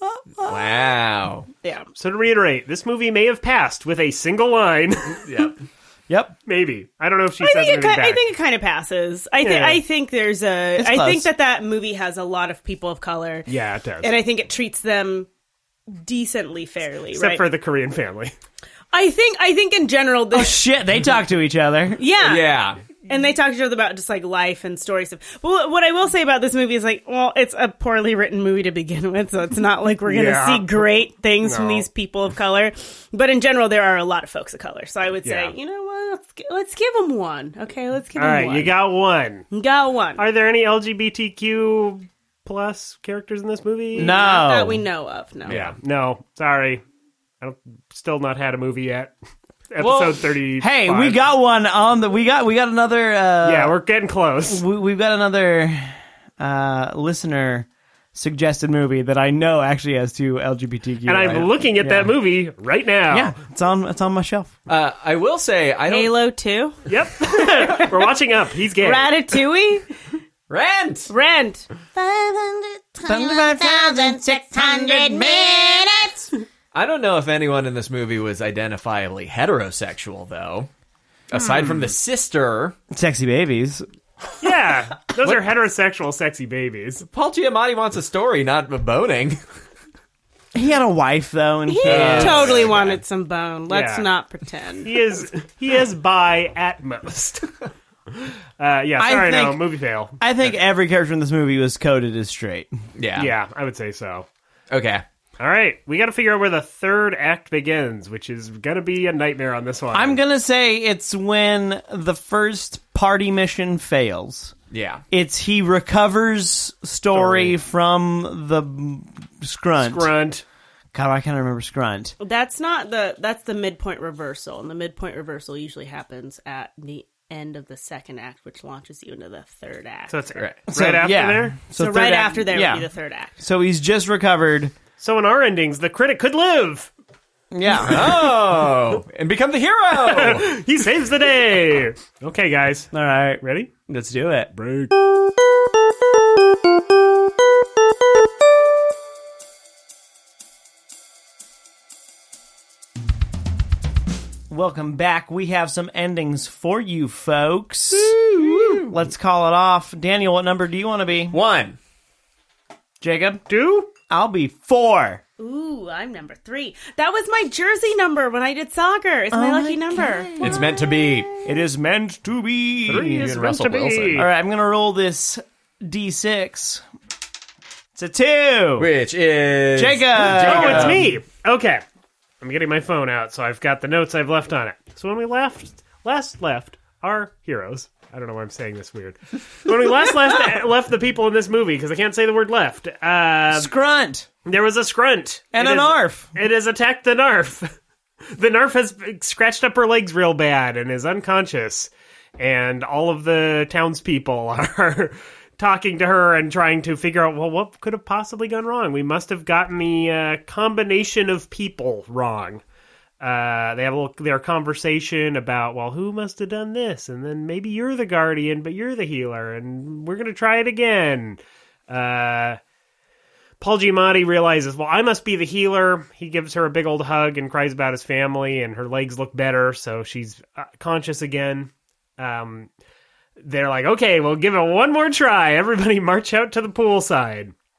Speaker 2: Wow.
Speaker 4: Yeah.
Speaker 3: So to reiterate, this movie may have passed with a single line.
Speaker 2: Yep.
Speaker 1: Yep.
Speaker 3: Maybe. I don't know if she
Speaker 4: I
Speaker 3: says
Speaker 4: think, it,
Speaker 3: anything
Speaker 4: ki-
Speaker 3: back.
Speaker 4: I think it kind of passes. I think
Speaker 3: Yeah.
Speaker 4: I think there's a.
Speaker 1: It's
Speaker 4: I
Speaker 1: close.
Speaker 4: think that that movie has a lot of people of color,
Speaker 3: yeah, it does.
Speaker 4: and I think it treats them decently, fairly.
Speaker 3: Except
Speaker 4: right?
Speaker 3: for the Korean family.
Speaker 4: I think I think in general,
Speaker 1: Oh
Speaker 4: this,
Speaker 1: shit! They talk to each other.
Speaker 4: yeah,
Speaker 2: Yeah.
Speaker 4: and they talk to each other about just like life and stories. But what what I will say about this movie is like, well, it's a poorly written movie to begin with, so it's not like we're going to
Speaker 3: Yeah.
Speaker 4: see great things from
Speaker 3: No.
Speaker 4: these people of color. But in general, there are a lot of folks of color, so I would say,
Speaker 3: Yeah.
Speaker 4: you know what, let's gi- let's give them one. Okay, let's give
Speaker 3: All
Speaker 4: them
Speaker 3: right,
Speaker 4: one.
Speaker 3: you got one.
Speaker 4: got one.
Speaker 3: Are there any L G B T Q plus characters in this movie?
Speaker 1: No.
Speaker 4: that we know of. No.
Speaker 3: Yeah. No. Sorry. I don't. Still not had a movie yet. Episode
Speaker 1: Well,
Speaker 3: thirty.
Speaker 1: Hey, we got one on the. We got. We got another. Uh,
Speaker 3: Yeah, we're getting close.
Speaker 1: we, we've got another uh, listener suggested movie that I know actually has two L G B T Q.
Speaker 3: And I'm
Speaker 1: items.
Speaker 3: looking at
Speaker 1: Yeah.
Speaker 3: that movie right now.
Speaker 1: Yeah, it's on. It's on my shelf.
Speaker 2: Uh, I will say, I don't.
Speaker 4: Halo two,
Speaker 3: Yep. We're watching up. He's gay.
Speaker 4: Ratatouille,
Speaker 2: Rent!
Speaker 4: Rent.
Speaker 5: five hundred twenty-one thousand six hundred minutes.
Speaker 2: I don't know if anyone in this movie was identifiably heterosexual, though. Aside from the sister,
Speaker 1: Sexy babies.
Speaker 3: Yeah. Those are heterosexual sexy babies.
Speaker 2: Paul Giamatti wants a story, not a boning.
Speaker 1: He had a wife though, and
Speaker 4: He
Speaker 1: kids.
Speaker 4: totally wanted some bone. Let's
Speaker 3: Yeah.
Speaker 4: not pretend.
Speaker 3: He is he is bi at most. Uh, yeah,
Speaker 1: I
Speaker 3: sorry,
Speaker 1: think-
Speaker 3: no, movie fail.
Speaker 1: I think every character in this movie was coded as straight.
Speaker 2: Yeah.
Speaker 3: Yeah, I would say so.
Speaker 2: Okay.
Speaker 3: All right, we got to figure out where the third act begins, which is going to be a nightmare on this one.
Speaker 1: I'm gonna say it's when the first party mission fails.
Speaker 2: Yeah.
Speaker 1: It's he recovers story
Speaker 3: Story.
Speaker 1: from the Scrunt.
Speaker 3: Grunt.
Speaker 1: God, I can't remember Scrunt.
Speaker 4: That's not the. That's the midpoint reversal, and the midpoint reversal usually happens at the end of the second act, which launches you into the third act.
Speaker 3: So it's
Speaker 2: Right.
Speaker 3: right,
Speaker 1: So,
Speaker 3: after
Speaker 1: yeah.
Speaker 3: there.
Speaker 4: So
Speaker 1: third
Speaker 4: right
Speaker 1: act-
Speaker 4: after there
Speaker 1: yeah.
Speaker 4: would be the third act.
Speaker 1: So he's just recovered.
Speaker 3: So in our endings, the critic could live.
Speaker 1: Yeah.
Speaker 2: Oh! And become the hero!
Speaker 3: He saves the day. Okay, guys,
Speaker 1: All right.
Speaker 3: ready?
Speaker 1: Let's do it.
Speaker 3: Break.
Speaker 1: Welcome back. We have some endings for you folks. Let's call it off. Daniel, what number do you want to be?
Speaker 2: One.
Speaker 1: Jacob?
Speaker 3: Do?
Speaker 1: I'll be four.
Speaker 4: Ooh, I'm number three. That was my jersey number when I did soccer. It's my
Speaker 1: Oh
Speaker 4: lucky
Speaker 1: my
Speaker 4: number.
Speaker 2: It's meant to be.
Speaker 1: It is meant to be.
Speaker 3: Three
Speaker 2: You
Speaker 3: is
Speaker 2: and
Speaker 3: meant
Speaker 2: Russell
Speaker 3: to be.
Speaker 2: Wilson.
Speaker 1: All right, I'm going to roll this D six. It's a two.
Speaker 2: Which is...
Speaker 1: Jacob.
Speaker 3: Oh, it's me. Okay. I'm getting my phone out, so I've got the notes I've left on it. So when we left, last left our heroes. I don't know why I'm saying this weird. When we last left, left the people in this movie, because I can't say the word left, uh,
Speaker 1: Scrunt.
Speaker 3: there was a scrunt.
Speaker 1: And
Speaker 3: It
Speaker 1: an
Speaker 3: is-
Speaker 1: arf.
Speaker 3: It has attacked the Narf. The Narf has scratched up her legs real bad and is unconscious. And all of the townspeople are talking to her and trying to figure out, well, what could have possibly gone wrong? We must have gotten the uh, combination of people wrong. Uh, they have a little, their conversation about, well, who must have done this? And then maybe you're the guardian, but you're the healer, and we're going to try it again. Uh, Paul Giamatti realizes, well, I must be the healer. He gives her a big old hug and cries about his family, and her legs look better, so she's uh, conscious again. Um, they're like, okay, we'll give it one more try. Everybody march out to the poolside.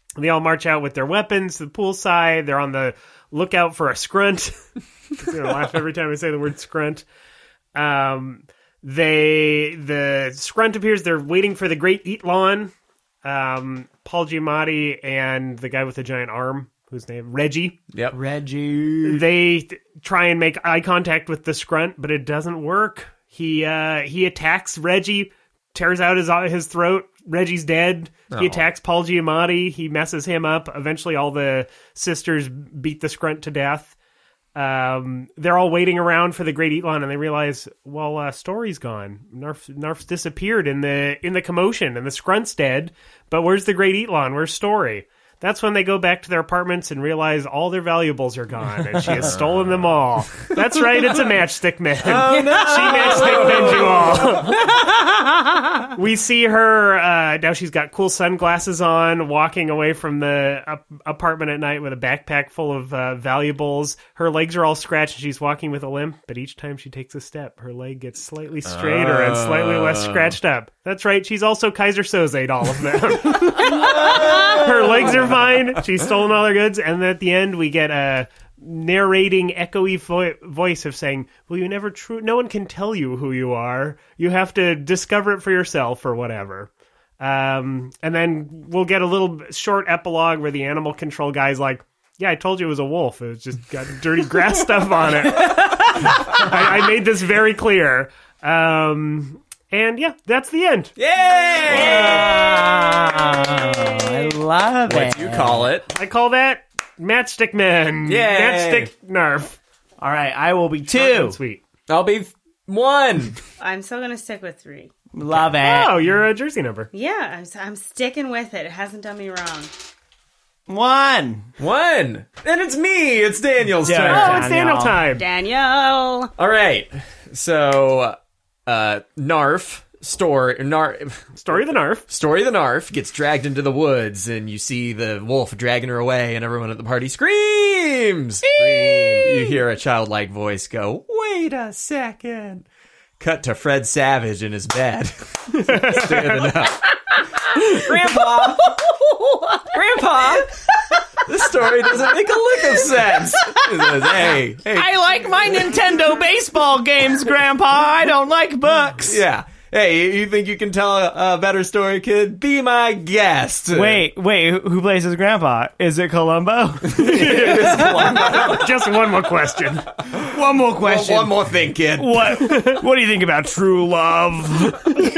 Speaker 3: They all march out with their weapons to the poolside. They're on the lookout for a scrunt. I'm gonna laugh every time I say the word scrunt. Um, they the scrunt appears. They're waiting for the great Eatlon. Um, Paul Giamatti and the guy with the giant arm, whose name Reggie.
Speaker 2: Yep.
Speaker 1: Reggie.
Speaker 3: They th- try and make eye contact with the scrunt, but it doesn't work. He uh, he attacks Reggie, tears out his his throat. Reggie's dead. He
Speaker 2: Oh.
Speaker 3: attacks Paul Giamatti. He messes him up. Eventually, all the sisters beat the scrunt to death. Um, they're all waiting around for the Great Eatlon, and they realize, well, uh, Story's gone. Narf, Narf's disappeared in the in the commotion, and the Scrunt's dead. But where's the Great Eatlon? Where's Story? That's when they go back to their apartments and realize all their valuables are gone, and she has stolen them all. That's right, it's a matchstick man. Oh, no. She matchstick men you all. We see her, uh, now she's got cool sunglasses on, walking away from the uh, apartment at night with a backpack full of uh, valuables. Her legs are all scratched, and she's walking with a limp, but each time she takes a step, her leg gets slightly straighter and slightly less scratched up. That's right, she's also Kaiser Soze'd all of them. Her legs are fine. She's stolen all her goods, and at the end we get a narrating, echoey vo- voice of saying, "Well, you never true. No one can tell you who you are. You have to discover it for yourself, or whatever." Um, and then we'll get a little short epilogue where the animal control guy's like, "Yeah, I told you it was a wolf. It was just got dirty grass stuff on it. I, I made this very clear." Um, and yeah, that's the end.
Speaker 2: Yay!
Speaker 1: I love
Speaker 2: What
Speaker 1: it.
Speaker 2: do you call it?
Speaker 3: I call that Matchstick Men.
Speaker 2: Yay.
Speaker 3: Matchstick Narf.
Speaker 1: All right, I will be
Speaker 3: Short
Speaker 1: two.
Speaker 3: and sweet.
Speaker 2: I'll be th- one.
Speaker 4: I'm still gonna stick with three.
Speaker 1: Love it.
Speaker 3: Oh, you're a jersey number.
Speaker 4: Yeah, I'm, I'm sticking with it. It hasn't done me wrong.
Speaker 1: One.
Speaker 2: One. And it's me. It's Daniel's
Speaker 1: Yeah.
Speaker 2: turn.
Speaker 3: Oh, it's
Speaker 1: Daniel.
Speaker 3: Daniel time.
Speaker 4: Daniel!
Speaker 2: All right. So, uh, Narf, store, Narf,
Speaker 3: Story of the Narf.
Speaker 2: Story of the Narf gets dragged into the woods, and you see the wolf dragging her away, and everyone at the party screams. You hear a childlike voice go, "Wait a second." Cut to Fred Savage in his bed. Standing up. Grandpa! Grandpa! This story doesn't make a lick of sense. He says, hey, hey.
Speaker 1: I like my Nintendo baseball games, Grandpa. I don't like books.
Speaker 2: Yeah. Hey, you think you can tell a, a better story, kid? Be my guest.
Speaker 1: Wait, wait. Who who plays his grandpa? Is it Columbo?
Speaker 3: Just one more question.
Speaker 1: One more question.
Speaker 2: One more thing, kid.
Speaker 1: What? What do you think about true love?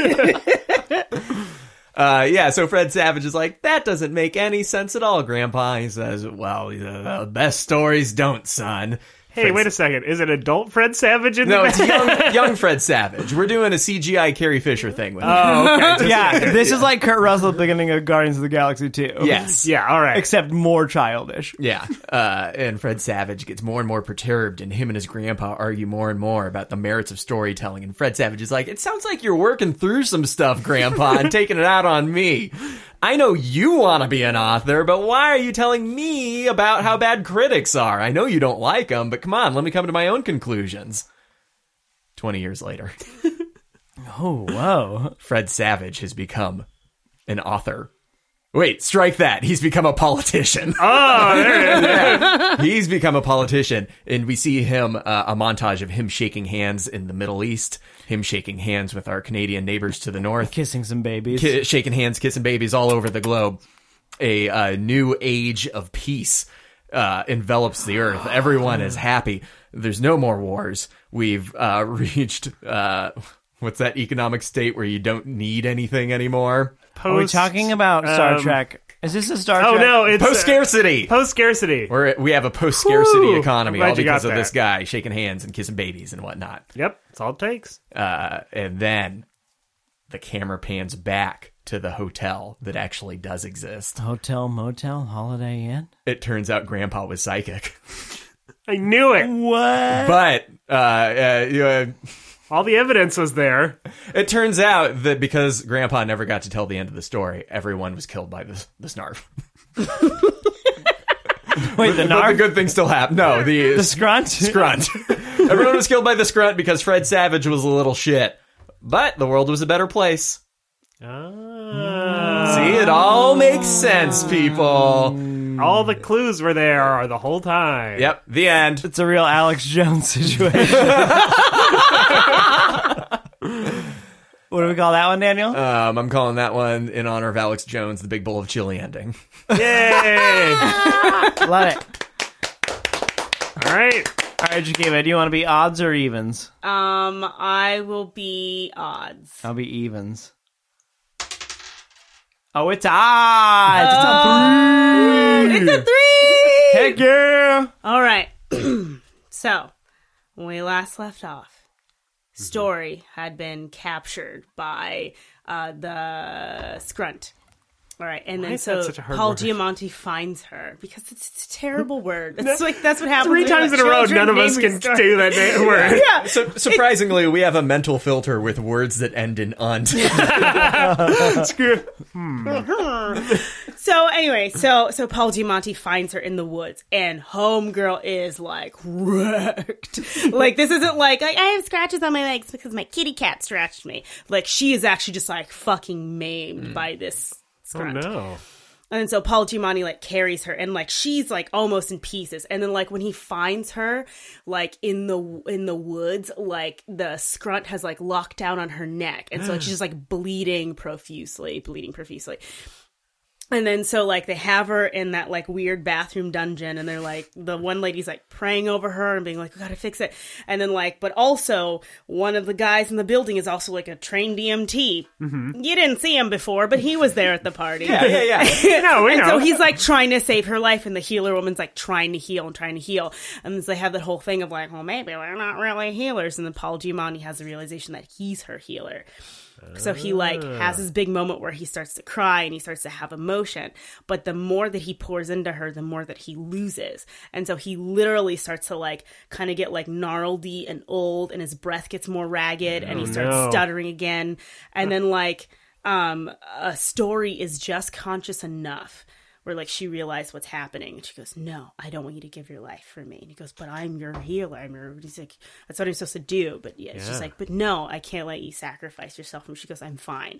Speaker 2: Uh, yeah, so Fred Savage is like, that doesn't make any sense at all, Grandpa. He says, well, the best stories don't, son.
Speaker 3: Hey, wait a second. Is it adult Fred Savage in
Speaker 2: No,
Speaker 3: the
Speaker 2: it's young, young Fred Savage. We're doing a C G I Carrie Fisher thing with him.
Speaker 3: Oh, okay. Just-
Speaker 1: Yeah, this is like Kurt Russell at the beginning of Guardians of the Galaxy two.
Speaker 2: Yes.
Speaker 3: Yeah, all right.
Speaker 1: Except more childish.
Speaker 2: Yeah. Uh, and Fred Savage gets more and more perturbed, and him and his grandpa argue more and more about the merits of storytelling. And Fred Savage is like, it sounds like you're working through some stuff, Grandpa, and taking it out on me. I know you want to be an author, but why are you telling me about how bad critics are? I know you don't like them, but come on, let me come to my own conclusions. Twenty years later,
Speaker 1: Oh, whoa.
Speaker 2: Fred Savage has become an author. Wait, strike that. He's become a politician.
Speaker 3: Oh, there it is.
Speaker 2: Yeah. He's become a politician, and we see him, uh, a montage of him shaking hands in the Middle East, him shaking hands with our Canadian neighbors to the north,
Speaker 1: Kissing some babies.
Speaker 2: ki- shaking hands, kissing babies all over the globe. A uh, new age of peace uh, envelops the earth. Everyone is happy. There's no more wars. We've uh, reached, uh, what's that economic state where you don't need anything anymore?
Speaker 1: Are we
Speaker 3: Post-
Speaker 1: talking about Star
Speaker 3: um,
Speaker 1: Trek? Is this a Star
Speaker 3: Oh,
Speaker 1: Trek?
Speaker 3: no, it's
Speaker 2: Post scarcity.
Speaker 3: Post scarcity.
Speaker 2: We're, we have a post-scarcity
Speaker 3: Whew.
Speaker 2: economy,
Speaker 3: I'm glad
Speaker 2: all
Speaker 3: you got
Speaker 2: because of
Speaker 3: that.
Speaker 2: this guy shaking hands and kissing babies and whatnot.
Speaker 3: Yep, that's all it takes.
Speaker 2: Uh, and then the camera pans back to the hotel that actually does exist.
Speaker 1: Hotel, motel, Holiday Inn?
Speaker 2: It turns out Grandpa was psychic.
Speaker 3: I knew it.
Speaker 1: What?
Speaker 2: But uh, uh, you know,
Speaker 3: All the evidence was there.
Speaker 2: it turns out that because Grandpa never got to tell the end of the story, everyone was killed by the, the Snarf.
Speaker 1: Wait, the
Speaker 2: But the
Speaker 1: Narf?
Speaker 2: good thing still happened. No, the,
Speaker 1: The Scrunt?
Speaker 2: Scrunt. Everyone was killed by the Scrunt because Fred Savage was a little shit. But the world was a better place.
Speaker 3: Ah.
Speaker 2: See, it all makes sense, people.
Speaker 3: All the clues were there the whole time.
Speaker 2: Yep, the end.
Speaker 1: It's a real Alex Jones situation. What do we call that one, Daniel?
Speaker 2: Um, I'm calling that one in honor of Alex Jones, the big bowl of chili ending.
Speaker 3: Yay!
Speaker 1: Love it.
Speaker 3: All right.
Speaker 1: All right, Jakiva, do you want to be odds or evens?
Speaker 4: Um, I will be odds.
Speaker 1: I'll be evens. Oh, it's odds. It's a three.
Speaker 4: It's a three.
Speaker 1: Heck yeah.
Speaker 4: All right. So, when we last left off, Story had been captured by uh, the Scrunt. All right, and then
Speaker 3: is
Speaker 4: so
Speaker 3: that such a hard
Speaker 4: Paul
Speaker 3: word?
Speaker 4: Giamatti finds her because it's, it's a terrible word. It's like that's what happens
Speaker 3: Three
Speaker 4: when
Speaker 3: times in
Speaker 4: you
Speaker 3: a
Speaker 4: let
Speaker 3: row,
Speaker 4: children
Speaker 3: none of us
Speaker 4: name
Speaker 3: can
Speaker 4: Story.
Speaker 3: do that na- word.
Speaker 4: Yeah.
Speaker 2: So, surprisingly, we have a mental filter with words that end in unt.
Speaker 3: Screw-
Speaker 4: So anyway, so so Paul Giamatti finds her in the woods, and homegirl is like wrecked. Like this isn't like, like I have scratches on my legs because my kitty cat scratched me. Like she is actually just like fucking maimed by this
Speaker 3: Oh,
Speaker 4: scrunt.
Speaker 3: no.
Speaker 4: And then so Paul Giamatti like carries her, and like she's like almost in pieces. And then like when he finds her like in the in the woods, like the scrunt has like locked down on her neck, and so like, she's just like bleeding profusely, bleeding profusely. And then so like they have her in that like weird bathroom dungeon, and they're like the one lady's like praying over her and being like, we gotta fix it. And then like, but also one of the guys in the building is also like a trained E M T. Mm-hmm. You didn't see him before, but he was there at the party.
Speaker 2: yeah, yeah, yeah.
Speaker 3: No, we
Speaker 4: And
Speaker 3: know.
Speaker 4: so he's like trying to save her life, and the healer woman's like trying to heal and trying to heal. And so they have that whole thing of like, well, maybe we're not really healers. And then Paul Giamatti has the realization that he's her healer. So he like has this big moment where he starts to cry and he starts to have emotion. But the more that he pours into her, the more that he loses. And so he literally starts to like kind of get like gnarly and old, and his breath gets more ragged, and he starts
Speaker 3: no.
Speaker 4: stuttering again. And then like um a Story is just conscious enough where like she realized what's happening, and she goes, no, I don't want you to give your life for me. And he goes, but I'm your healer. I'm your, he's like, that's what I'm supposed to do. But yeah, she's
Speaker 3: Yeah.
Speaker 4: like, but no, I can't let you sacrifice yourself. And she goes, I'm fine.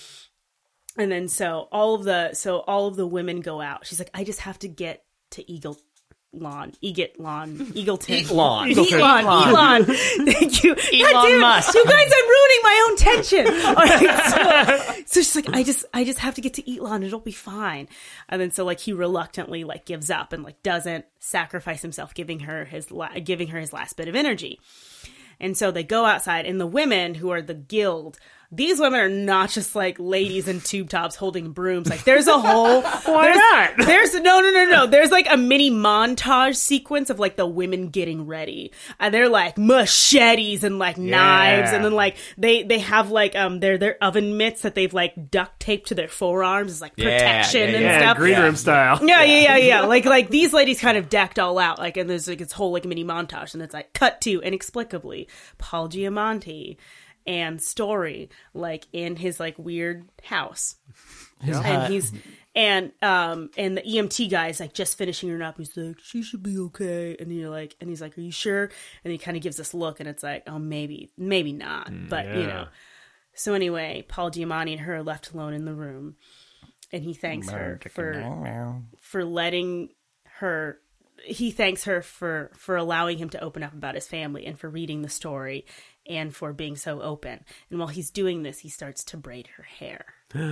Speaker 4: And then so all of the, so all of the women go out. She's like, I just have to get to Eagle Lawn, Egot Lawn, Eagleton.
Speaker 2: Lawn.
Speaker 4: Elon, Elon. Thank you.
Speaker 1: Elon
Speaker 4: God damn it.
Speaker 1: Musk.
Speaker 4: You guys, I'm ruining my own tension. All right, so, so she's like, I just, I just have to get to Elon. It'll be fine. And then so like he reluctantly like gives up and like doesn't sacrifice himself, giving her his, la- giving her his last bit of energy. And so they go outside, and the women who are the guild, these women are not just like ladies in tube tops holding brooms. Like there's a whole
Speaker 3: Why
Speaker 4: there's,
Speaker 3: not?
Speaker 4: There's no no no no. There's like a mini montage sequence of like the women getting ready, and they're like machetes and like knives, and then like they they have like um their their oven mitts that they've like duct taped to their forearms as like
Speaker 2: Yeah,
Speaker 4: protection
Speaker 2: yeah,
Speaker 4: and
Speaker 3: Yeah,
Speaker 4: stuff.
Speaker 3: green room style.
Speaker 4: Yeah, yeah, yeah, yeah. Like, like these ladies kind of decked all out. Like, and there's like this whole like mini montage, and it's like cut to inexplicably Paul Giamatti and Story like in his like weird house, and he's and um and the E M T guy is like just finishing her up. He's like, she should be okay, and you're like, and he's like, are you sure? And he kind of gives this look, and it's like, oh, maybe, maybe not, but you
Speaker 3: yeah.
Speaker 4: know. So anyway, Paul Giamatti and her are left alone in the room, and he thanks her for for letting her. He thanks her for for allowing him to open up about his family, and for reading the story, and for being so open. And while he's doing this, he starts to braid her hair,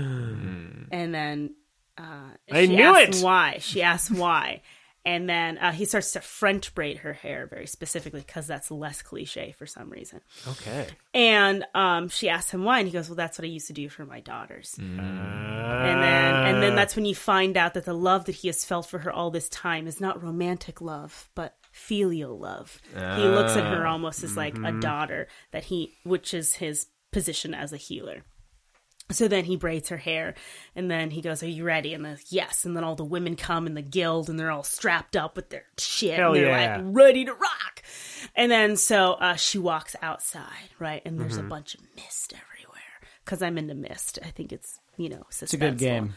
Speaker 4: and then uh,
Speaker 3: I
Speaker 4: she
Speaker 3: knew
Speaker 4: asks
Speaker 3: it!
Speaker 4: why. She asks why. And then uh, he starts to French braid her hair very specifically because that's less cliche for some reason.
Speaker 3: Okay.
Speaker 4: And um, she asks him why, and he goes, well, that's what I used to do for my daughters.
Speaker 3: Uh,
Speaker 4: And then and then that's when you find out that the love that he has felt for her all this time is not romantic love, but filial love. He looks at her almost as like a daughter, that he which is his position as a healer. So then he braids her hair, and then he goes, are you ready? And then, yes. And then all the women come in the guild, and they're all strapped up with their shit.
Speaker 3: Hell
Speaker 4: and they're
Speaker 3: yeah.
Speaker 4: like ready to rock. And then so uh, she walks outside, right? And there's
Speaker 3: Mm-hmm.
Speaker 4: a bunch of mist everywhere. Because I'm into mist. I think it's, you know,
Speaker 1: It's a good
Speaker 4: suspenseful.
Speaker 1: game.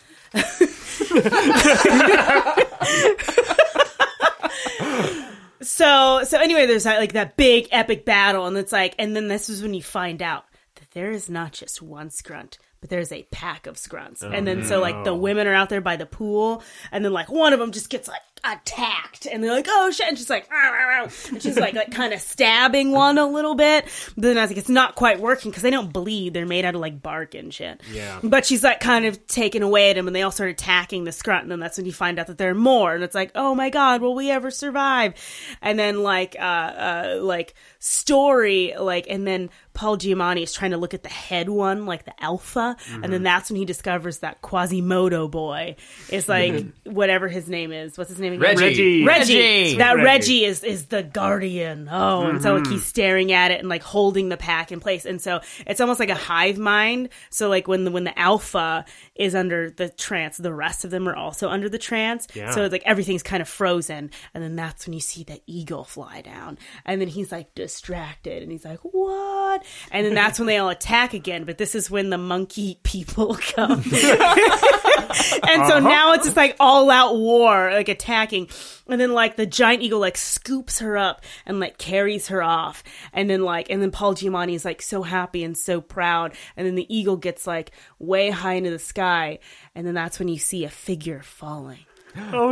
Speaker 4: So, so anyway, there's that, like that big epic battle, and it's like, and then this is when you find out that there is not just one Scrunt, but there's a pack of Skrunts. Oh, and then no. so like the women are out there by the pool, and then like one of them just gets like attacked, and they're like, oh shit, and she's like, arr, arr, arr. And she's like like kind of stabbing one a little bit. But then I was like, it's not quite working because they don't bleed. They're made out of like bark and shit. Yeah. But she's like kind of taking away at him, and they all start attacking the Skrunt, and then that's when you find out that there are more, and it's like, oh my god, will we ever survive? And then like uh uh like story like and then Paul Giamatti is trying to look at the head one, like the alpha, mm-hmm. and then that's when he discovers that Quasimodo boy is like whatever his name is. What's his name again?
Speaker 2: Reggie.
Speaker 3: Reggie.
Speaker 4: Reggie. That
Speaker 3: Reggie.
Speaker 4: Reggie is is the guardian. Oh, mm-hmm. and so like he's staring at it and like holding the pack in place, and so it's almost like a hive mind. So like when the when the alpha is under the trance, the rest of them are also under the trance. Yeah. So it's like everything's kind of frozen, and then that's when you see the eagle fly down, and then he's like distracted, and he's like, what? And then that's when they all attack again, but this is when the monkey people come. And so uh-huh. now it's just like all out war, like attacking. And then like the giant eagle like scoops her up and like carries her off. And then like, and then Paul Giamatti is like so happy and so proud. And then the eagle gets like way high into the sky. And then that's when you see a figure falling.
Speaker 3: Oh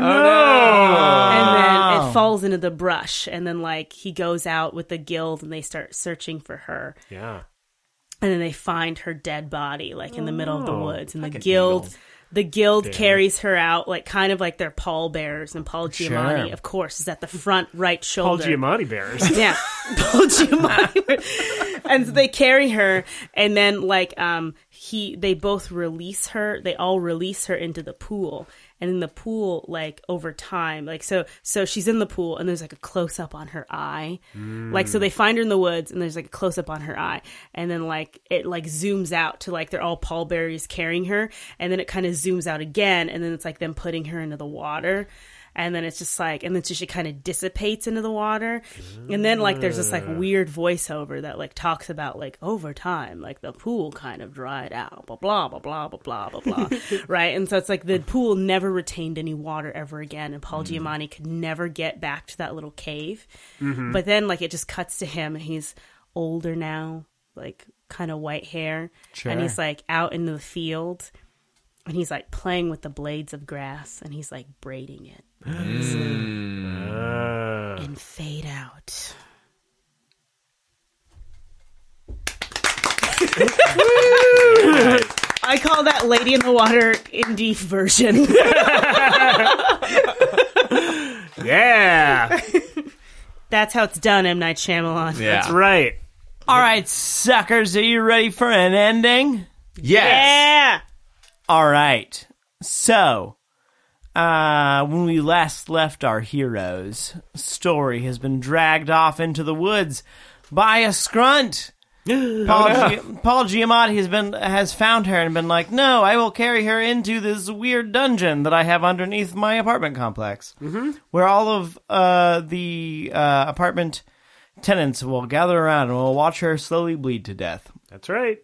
Speaker 3: no!
Speaker 4: And then it falls into the brush, and then like he goes out with the guild, and they start searching for her.
Speaker 3: Yeah.
Speaker 4: And then they find her dead body, like in the middle of the woods, and
Speaker 2: like
Speaker 4: the
Speaker 2: an
Speaker 4: guild,
Speaker 2: eagle.
Speaker 4: the guild
Speaker 3: Damn.
Speaker 4: carries her out, like kind of like they're pallbearers, and Paul Giamatti,
Speaker 1: Sure.
Speaker 4: of course, is at the front right
Speaker 3: Paul
Speaker 4: shoulder.
Speaker 3: Giamatti bears.
Speaker 4: Yeah, Paul Giamatti. And so they carry her, and then like um he, they both release her. They all release her into the pool. And in the pool, like over time, like so, so she's in the pool, and there's like a close up on her eye, mm. like so they find her in the woods, and there's like a close up on her eye, and then like it like zooms out to like they're all pallbearers carrying her, and then it kind of zooms out again, and then it's like them putting her into the water. And then it's just like, and then so she kind of dissipates into the water. And then like there's this like weird voiceover that like talks about like over time, like the pool kind of dried out, blah, blah, blah, blah, blah, blah, blah, blah. Right? And so it's like the pool never retained any water ever again. And Paul mm. Giamatti could never get back to that little cave. Mm-hmm. But then like it just cuts to him, and he's older now, like kind of white hair. Sure. And he's like out in the field. And he's like playing with the blades of grass, and he's like braiding it. Mm. Uh. And fade out. I call that Lady in the Water indie version.
Speaker 3: Yeah.
Speaker 4: That's how it's done, M. Night Shyamalan.
Speaker 2: Yeah.
Speaker 3: That's right.
Speaker 1: All right, suckers, are you ready for an ending?
Speaker 2: Yes.
Speaker 4: Yeah.
Speaker 1: All right. So, uh, when we last left our heroes, Story has been dragged off into the woods by a Skrunt. Paul,
Speaker 3: no.
Speaker 1: Gi- Paul Giamatti has been has found her and been like, no, I will carry her into this weird dungeon that I have underneath my apartment complex, mm-hmm. where all of uh, the uh, apartment tenants will gather around and will watch her slowly bleed to death.
Speaker 3: That's right.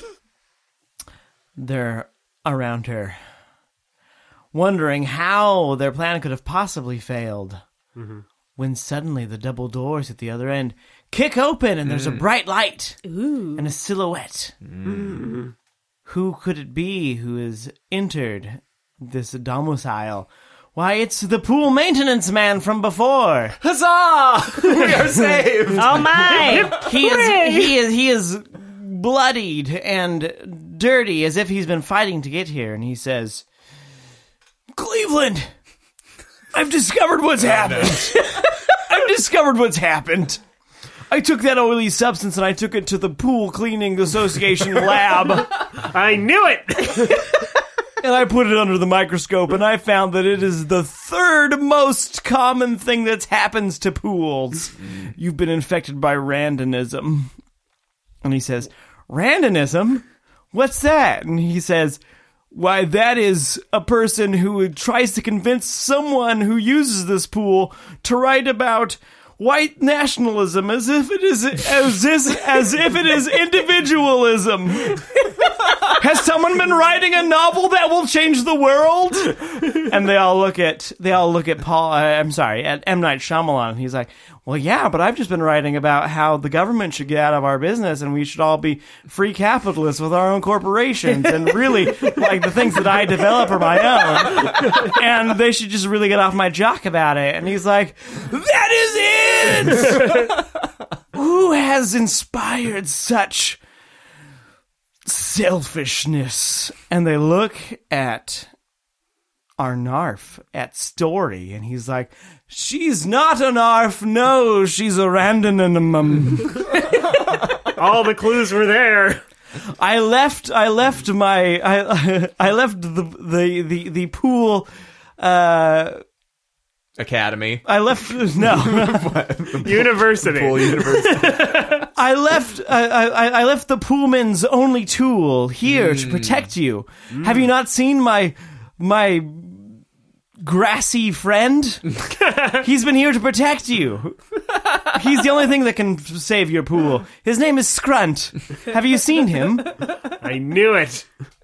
Speaker 1: They're around her, wondering how their plan could have possibly failed, mm-hmm. when suddenly the double doors at the other end kick open, and mm. there's a bright light
Speaker 4: Ooh.
Speaker 1: and a silhouette. Mm. Who could it be who has entered this domicile? Why, it's the pool maintenance man from before.
Speaker 2: Huzzah! We are saved!
Speaker 4: Oh my!
Speaker 1: He is he is he is bloodied and dirty, as if he's been fighting to get here, and he says, Cleveland, I've discovered what's happened. I've discovered what's happened. I took that oily substance and I took it to the Pool Cleaning Association lab.
Speaker 3: I knew it!
Speaker 1: And I put it under the microscope, and I found that it is the third most common thing that happens to pools. You've been infected by randonism. And he says, randonism? What's that? And he says, why, that is a person who tries to convince someone who uses this pool to write about white nationalism as if it is as if, as if it is individualism. Has someone been writing a novel that will change the world? And they all look at they all look at Paul. Uh, I'm sorry, at M. Night Shyamalan. He's like, well, yeah, but I've just been writing about how the government should get out of our business and we should all be free capitalists with our own corporations. And really, like, the things that I develop are my own. And they should just really get off my jock about it. And he's like, that is it! Who has inspired such selfishness? And they look at Arnarf, at Story, and he's like, she's not an Arf, no, she's a Randanum.
Speaker 3: All the clues were there.
Speaker 1: I left, I left my, I, I left the, the, the, the pool, uh,
Speaker 2: Academy.
Speaker 1: I left, no.
Speaker 3: University.
Speaker 2: Pool University.
Speaker 1: I left, I, I, I left the Poolman's only tool here mm. to protect you. Mm. Have you not seen my, my grassy friend? He's been here to protect you. He's the only thing that can save your pool. His name is Scrunt. Have you seen him?
Speaker 3: I knew it.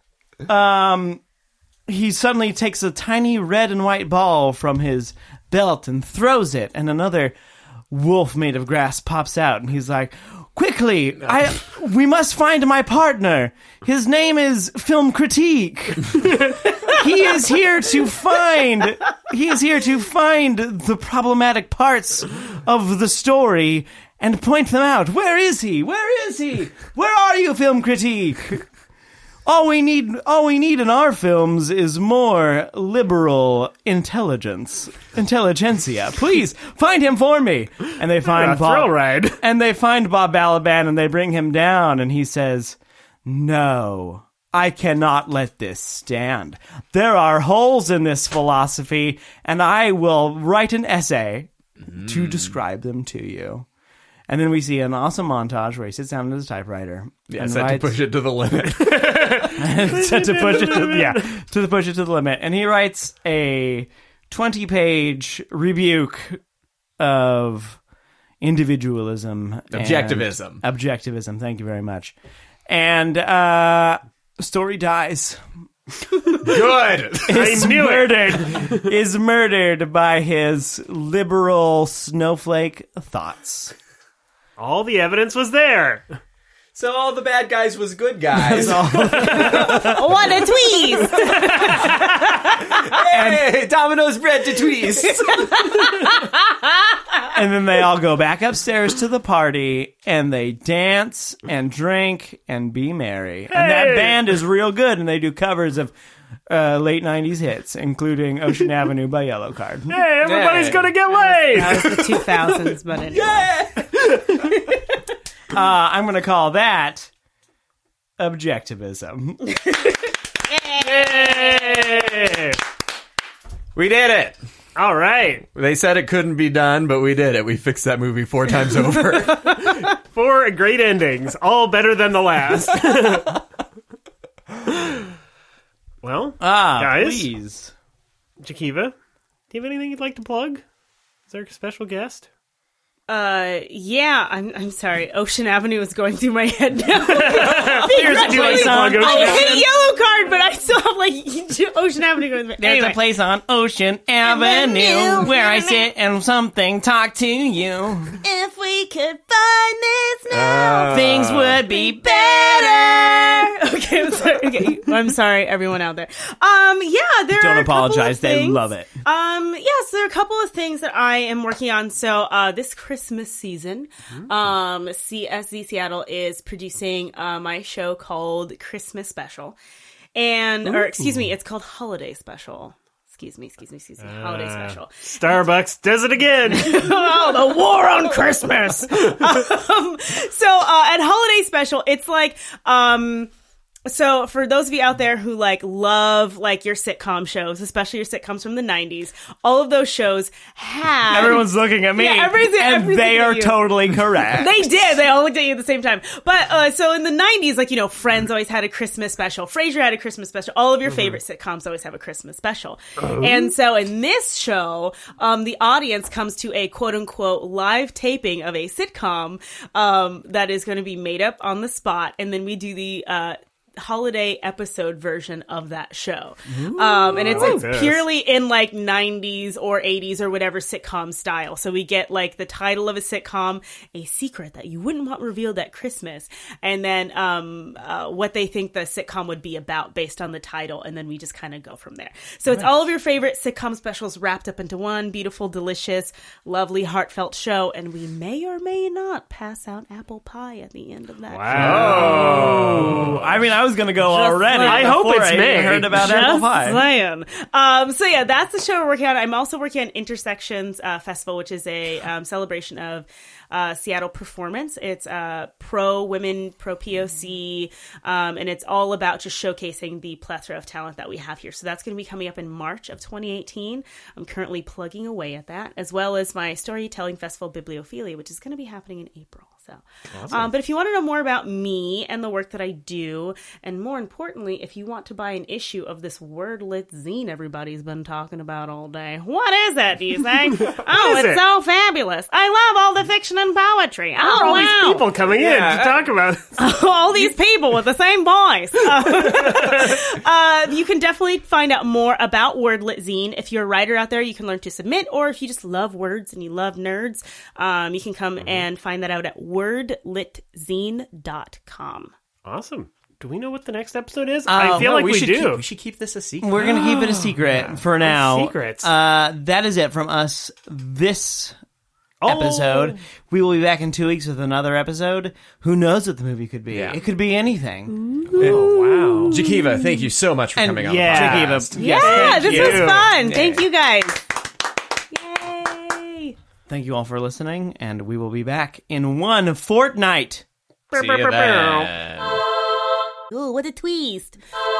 Speaker 1: Um, he suddenly takes a tiny red and white ball from his belt and throws it, and another wolf made of grass pops out, and he's like, quickly, I we must find my partner. His name is Film Critique. He is here to find he is here to find the problematic parts of the story and point them out. Where is he? Where is he? Where are you, Film Critique? All we need all we need in our films is more liberal intelligence. Intelligentsia. Please find him for me. And they find
Speaker 3: A
Speaker 1: Bob
Speaker 3: thrill ride.
Speaker 1: And they find Bob Balaban and they bring him down and he says, "No. I cannot let this stand. There are holes in this philosophy, and I will write an essay mm. to describe them to you." And then we see an awesome montage where he sits down at his typewriter.
Speaker 2: Yeah,
Speaker 1: and
Speaker 2: set
Speaker 1: writes,
Speaker 2: to push it to the limit.
Speaker 1: set to push it to, yeah, to push it to the limit. And he writes a twenty-page rebuke of individualism.
Speaker 2: Objectivism.
Speaker 1: Objectivism, thank you very much. And, uh... Story dies.
Speaker 2: Good.
Speaker 1: Is
Speaker 3: I knew
Speaker 1: murdered. Is murdered by his liberal snowflake thoughts.
Speaker 3: All the evidence was there.
Speaker 2: So all the bad guys was good guys.
Speaker 4: What a twist!
Speaker 2: Hey, Domino's bread to twist.
Speaker 1: And then they all go back upstairs to the party, and they dance and drink and be merry. And that
Speaker 3: Hey!
Speaker 1: band is real good, and they do covers of uh, late nineties hits, including Ocean Avenue by Yellow Card.
Speaker 3: Hey, everybody's
Speaker 2: Hey.
Speaker 3: gonna get laid.
Speaker 4: That was the two thousands, but anyway.
Speaker 1: Uh, I'm going to call that objectivism.
Speaker 3: Hey.
Speaker 2: We did it.
Speaker 3: All right.
Speaker 2: They said it couldn't be done, but we did it. We fixed that movie four times over.
Speaker 3: Four great endings, all better than the last. Well,
Speaker 1: Ah,
Speaker 3: guys,
Speaker 1: please.
Speaker 3: Jakiva, do you have anything you'd like to plug? Is there a special guest?
Speaker 4: Uh, yeah, I'm I'm sorry. Ocean Avenue is going through my head now.
Speaker 3: Here's a
Speaker 1: place
Speaker 3: plug
Speaker 1: on-
Speaker 3: Ocean
Speaker 4: I
Speaker 3: Avenue.
Speaker 4: hate Yellow Card, but I still have like Ocean Avenue going through my
Speaker 1: There's
Speaker 4: anyway.
Speaker 1: a place on Ocean Avenue
Speaker 5: Avenue.
Speaker 1: where I sit and something talk to you.
Speaker 5: If we could find this now.
Speaker 2: Uh,
Speaker 1: Things would be
Speaker 4: better. Okay, I'm sorry. Okay, I'm sorry, everyone out there. Um, yeah, there
Speaker 1: Don't
Speaker 4: are a couple
Speaker 1: apologize.
Speaker 4: of
Speaker 1: They
Speaker 4: things.
Speaker 1: love it.
Speaker 4: Um, yes, there are a couple of things that I am working on. So, uh, this Christmas season, um, C S Z Seattle is producing uh, my show called Christmas Special, and or excuse me, it's called Holiday Special. Excuse me, excuse me, excuse me, Holiday Special.
Speaker 3: Starbucks does it again.
Speaker 4: Oh, the war on Christmas. um, so uh, at Holiday Special, it's like um. So for those of you out there who like love like your sitcom shows, especially your sitcoms from the nineties, all of those shows have
Speaker 1: Everyone's looking at me,
Speaker 4: Yeah, everybody's-
Speaker 1: and
Speaker 4: everybody's
Speaker 1: they
Speaker 4: looking
Speaker 1: are
Speaker 4: at you.
Speaker 1: totally correct.
Speaker 4: They did. They all looked at you at the same time. But uh, so in the nineties, like, you know, Friends always had a Christmas special. Frasier had a Christmas special. All of your favorite sitcoms always have a Christmas special. And so in this show, um, the audience comes to a quote unquote live taping of a sitcom um, that is going to be made up on the spot. And then we do the uh, holiday episode version of that show. Um, and it's,
Speaker 3: I like
Speaker 4: it's
Speaker 3: this.
Speaker 4: purely in like nineties or eighties or whatever sitcom style. So we get like the title of a sitcom, a secret that you wouldn't want revealed at Christmas, and then um, uh, what they think the sitcom would be about based on the title, and then we just kind of go from there. So it's all of your favorite sitcom specials wrapped up into one beautiful, delicious, lovely, heartfelt show, and we may or may not pass out apple pie at the end of that.
Speaker 3: Wow.
Speaker 1: I mean, I was going to go
Speaker 4: Just
Speaker 1: already.
Speaker 4: like-
Speaker 3: I hope
Speaker 1: before
Speaker 3: it's
Speaker 1: I
Speaker 3: May.
Speaker 1: heard about
Speaker 4: Just
Speaker 1: apple pie.
Speaker 4: saying. Um, so yeah, that's the show we're working on. I'm also working on Intersections uh, Festival, which is a um, celebration of uh, Seattle performance. It's uh, pro women, pro P O C, um, and it's all about just showcasing the plethora of talent that we have here. So that's going to be coming up in March of twenty eighteen. I'm currently plugging away at that, as well as my storytelling festival, Bibliophilia, which is going to be happening in April. So, um, but if you want to know more about me and the work that I do, and more importantly, if you want to buy an issue of this wordlit zine everybody's been talking about all day, what is it, do you think? Oh,
Speaker 3: is
Speaker 4: it's
Speaker 3: it?
Speaker 4: so fabulous. I love all the fiction and poetry. Oh,
Speaker 3: All
Speaker 4: wow.
Speaker 3: these people coming in to talk about it.
Speaker 4: all these people with the same voice. Uh, uh, you can definitely find out more about Wordlit Zine. If you're a writer out there, you can learn to submit, or if you just love words and you love nerds, um, you can come and find that out at word lit zine dot com.
Speaker 3: Awesome. Do we know what the next episode is?
Speaker 1: Uh,
Speaker 3: I feel
Speaker 2: No,
Speaker 3: like we,
Speaker 2: should
Speaker 3: do.
Speaker 2: Keep, we should keep this a secret.
Speaker 1: We're going to keep it a secret for now.
Speaker 3: secrets.
Speaker 1: Uh, that is it from us this
Speaker 3: Oh.
Speaker 1: episode. We will be back in two weeks with another episode. Who knows what the movie could be?
Speaker 2: Yeah.
Speaker 1: It could be anything.
Speaker 3: Oh, wow.
Speaker 2: Jakiva, thank you so much for
Speaker 1: And
Speaker 2: coming on
Speaker 3: yeah.
Speaker 2: the podcast.
Speaker 1: Jakiva,
Speaker 4: Yeah,
Speaker 1: yes, thank
Speaker 4: this
Speaker 1: you.
Speaker 4: was fun.
Speaker 2: Yeah.
Speaker 4: Thank you guys. Yay.
Speaker 1: Thank you all for listening, and we will be back in one fortnight.
Speaker 2: See you then.
Speaker 5: Oh, what a twist.